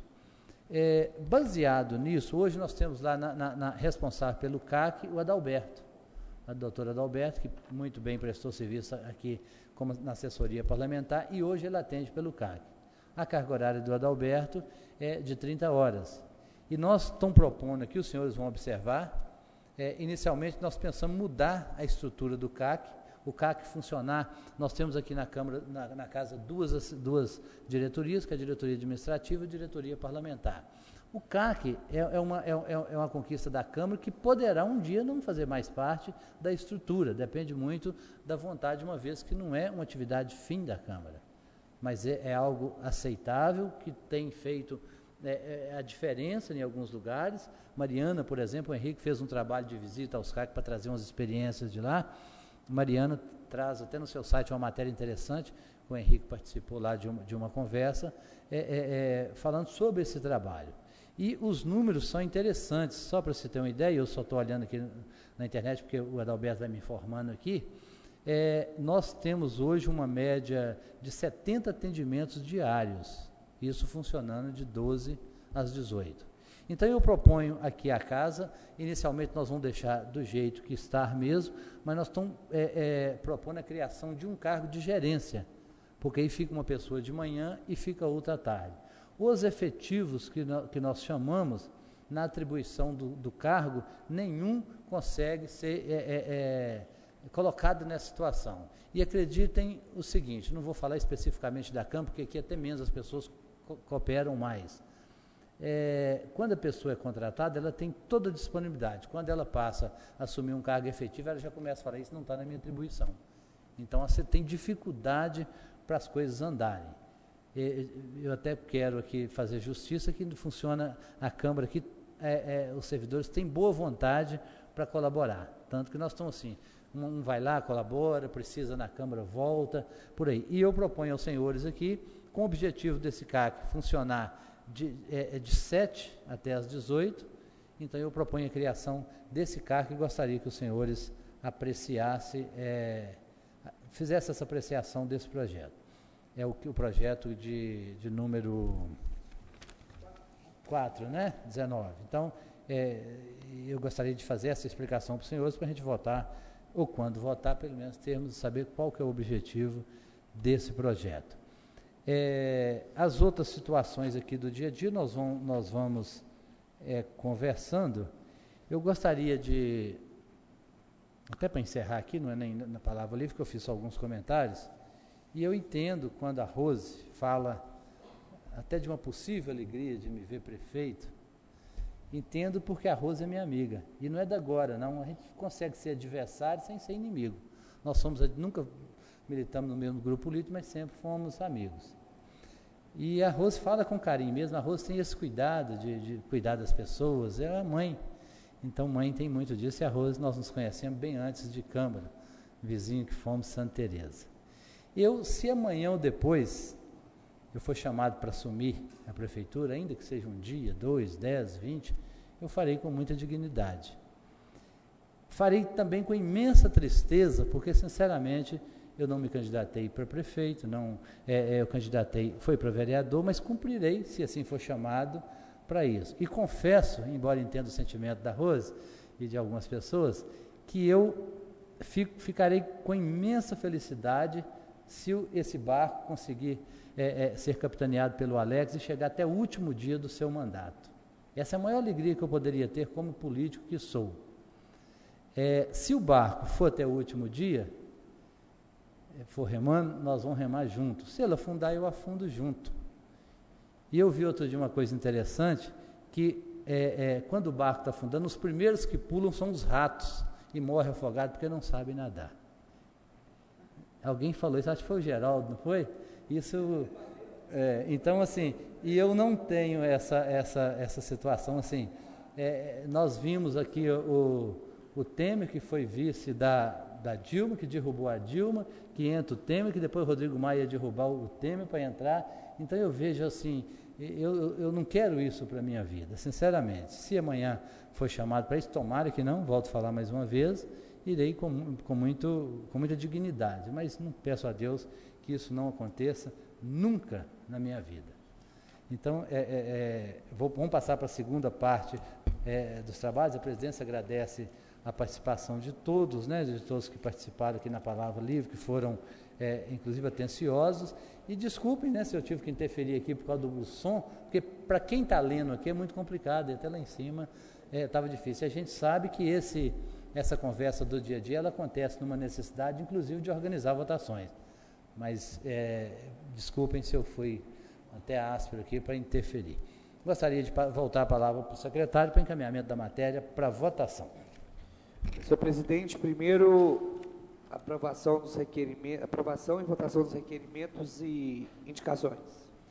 Baseado nisso, hoje nós temos lá na responsável pelo CAC, o Adalberto, a doutora Adalberto, que muito bem prestou serviço aqui como na assessoria parlamentar, e hoje ele atende pelo CAC. A carga horária do Adalberto é de 30 horas. E nós estamos propondo aqui, os senhores vão observar, inicialmente nós pensamos mudar a estrutura do CAC, o CAC funcionar, nós temos aqui na Câmara, na casa, duas diretorias, que é a diretoria administrativa e a diretoria parlamentar. O CAC é uma conquista da Câmara que poderá um dia não fazer mais parte da estrutura, depende muito da vontade, uma vez que não é uma atividade fim da Câmara. Mas é algo aceitável, que tem feito a diferença em alguns lugares. Mariana, por exemplo, o Henrique fez um trabalho de visita aos CAC para trazer umas experiências de lá. Mariana traz até no seu site uma matéria interessante, o Henrique participou lá de uma conversa, falando sobre esse trabalho. E os números são interessantes, só para você ter uma ideia, eu só estou olhando aqui na internet, porque o Adalberto vai me informando aqui. Nós temos hoje uma média de 70 atendimentos diários, isso funcionando de 12 às 18. Então eu proponho aqui a casa, inicialmente nós vamos deixar do jeito que está mesmo, mas nós estamos propondo a criação de um cargo de gerência, porque aí fica uma pessoa de manhã e fica outra à tarde. Os efetivos que nós chamamos, na atribuição do cargo, nenhum consegue ser colocado nessa situação. E acreditem o seguinte, não vou falar especificamente da Câmara, porque aqui até menos as pessoas cooperam mais. Quando a pessoa é contratada, ela tem toda a disponibilidade. Quando ela passa a assumir um cargo efetivo, ela já começa a falar, isso não está na minha atribuição. Então, você tem dificuldade para as coisas andarem. Eu até quero aqui fazer justiça, que funciona a Câmara aqui, os servidores têm boa vontade para colaborar. Tanto que nós estamos assim, um vai lá, colabora, precisa na Câmara, volta, por aí. E eu proponho aos senhores aqui, com o objetivo desse CAC funcionar de 7 até as 18, então eu proponho a criação desse CAC e gostaria que os senhores apreciassem, fizessem essa apreciação desse projeto. É o projeto de número 4, né? 19. Então, eu gostaria de fazer essa explicação para os senhores, para a gente votar, ou quando votar, pelo menos termos de saber qual que é o objetivo desse projeto. As outras situações aqui do dia a dia, nós vamos conversando. Eu gostaria de até para encerrar aqui, não é nem na palavra livre, que eu fiz alguns comentários, e eu entendo quando a Rose fala até de uma possível alegria de me ver prefeito, entendo porque a Rose é minha amiga, e não é da agora, não, a gente consegue ser adversário sem ser inimigo. Nós nunca militamos no mesmo grupo político, mas sempre fomos amigos. E a Rose fala com carinho mesmo, a Rose tem esse cuidado de cuidar das pessoas, é a mãe. Então, mãe tem muito disso, e a Rose nós nos conhecemos bem antes de Câmara, vizinho que fomos, Santa Teresa. Se amanhã ou depois eu for chamado para assumir a prefeitura, ainda que seja um dia, 2, 10, 20, eu farei com muita dignidade. Farei também com imensa tristeza, porque, sinceramente, eu não me candidatei para prefeito, eu candidatei, foi para vereador, mas cumprirei, se assim for chamado, para isso. E confesso, embora entenda o sentimento da Rose e de algumas pessoas, que eu ficarei com imensa felicidade se esse barco conseguir ser capitaneado pelo Alex e chegar até o último dia do seu mandato. Essa é a maior alegria que eu poderia ter como político que sou. Se o barco for até o último dia, for remando, nós vamos remar juntos. Se ele afundar, eu afundo junto. E eu vi outro dia uma coisa interessante, que quando o barco está afundando, os primeiros que pulam são os ratos, e morrem afogados porque não sabem nadar. Alguém falou isso, acho que foi o Geraldo, não foi? Isso, então assim, e eu não tenho essa situação assim. Nós vimos aqui o Temer, que foi vice da Dilma, que derrubou a Dilma, que entra o Temer, que depois o Rodrigo Maia ia derrubar o Temer para entrar. Então eu vejo assim, eu não quero isso para a minha vida, sinceramente. Se amanhã for chamado para isso, tomara que não, volto a falar mais uma vez, irei com muita dignidade, mas não peço a Deus que isso não aconteça nunca na minha vida. Então, vamos passar para a segunda parte dos trabalhos. A presidência agradece a participação de todos, né, de todos que participaram aqui na Palavra Livre, que foram, inclusive, atenciosos. E desculpem, né, se eu tive que interferir aqui por causa do som, porque para quem está lendo aqui é muito complicado, e até lá em cima estava difícil. A gente sabe que essa conversa do dia a dia, ela acontece numa necessidade, inclusive, de organizar votações. Mas desculpem se eu fui até áspero aqui para interferir. Gostaria de voltar a palavra para o secretário para encaminhamento da matéria para votação. Senhor presidente, primeiro, aprovação e votação dos requerimentos e indicações.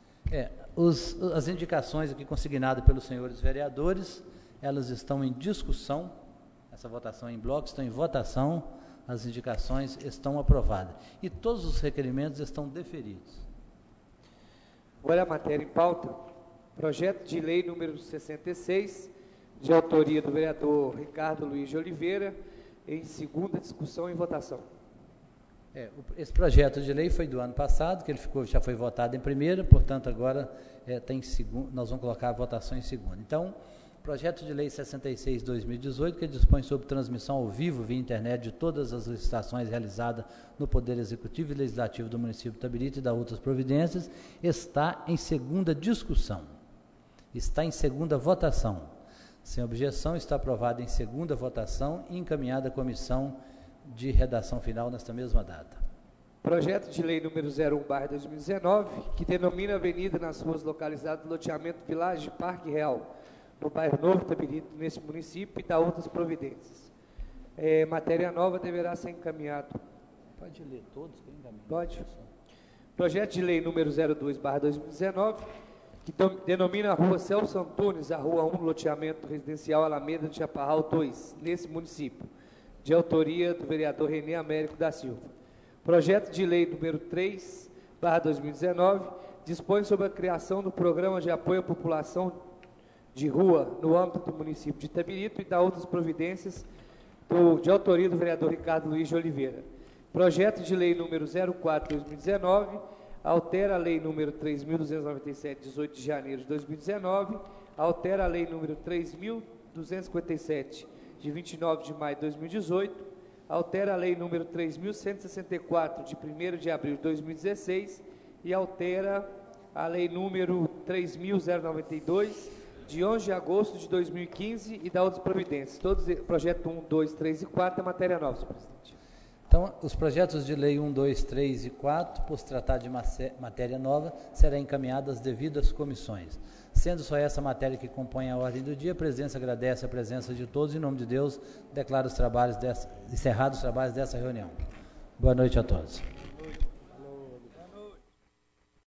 As indicações aqui consignadas pelos senhores vereadores, elas estão em discussão, essa votação em bloco, estão em votação, as indicações estão aprovadas. E todos os requerimentos estão deferidos. Agora a matéria em pauta, projeto de lei número 66, de autoria do vereador Ricardo Luiz de Oliveira, em segunda discussão e votação. Esse projeto de lei foi do ano passado, que ele já foi votado em primeira, portanto agora nós vamos colocar a votação em segunda. Então, projeto de lei 66/2018, que dispõe sobre transmissão ao vivo via internet de todas as licitações realizadas no Poder Executivo e Legislativo do município de Itabirito e da outras providências, está em segunda discussão, está em segunda votação. Sem objeção, está aprovado em segunda votação e encaminhada à comissão de redação final nesta mesma data. Projeto de lei número 01/2019, que denomina avenida nas ruas localizadas no loteamento Village Parque Real, no bairro Novo Itabirito, nesse município, e da outras providências. Matéria nova deverá ser encaminhado. Pode ler todos? Que encaminho. Pode. Projeto de lei número 02/2019, que denomina a rua Celso Antunes, a rua 1, loteamento residencial Alameda de Chaparral 2, nesse município, de autoria do vereador Renê Américo da Silva. Projeto de lei número 3/2019, dispõe sobre a criação do programa de apoio à população de rua no âmbito do município de Itabirito e da outras providências de autoria do vereador Ricardo Luiz de Oliveira. Projeto de lei número 04/2019, altera a lei número 3.297, 18 de janeiro de 2019, altera a lei número 3.257, de 29 de maio de 2018, altera a lei número 3.164, de 1º de abril de 2016, e altera a lei número 3.092, de 11 de agosto de 2015 e da outras providências. Todos, projeto 1, 2, 3 e 4 é matéria nova, senhor presidente. Então, os projetos de lei 1, 2, 3 e 4, por se tratar de matéria nova, serão encaminhados às devidas comissões. Sendo só essa matéria que compõe a ordem do dia, a presidência agradece a presença de todos. Em nome de Deus, declaro encerrados os trabalhos dessa reunião. Boa noite a todos.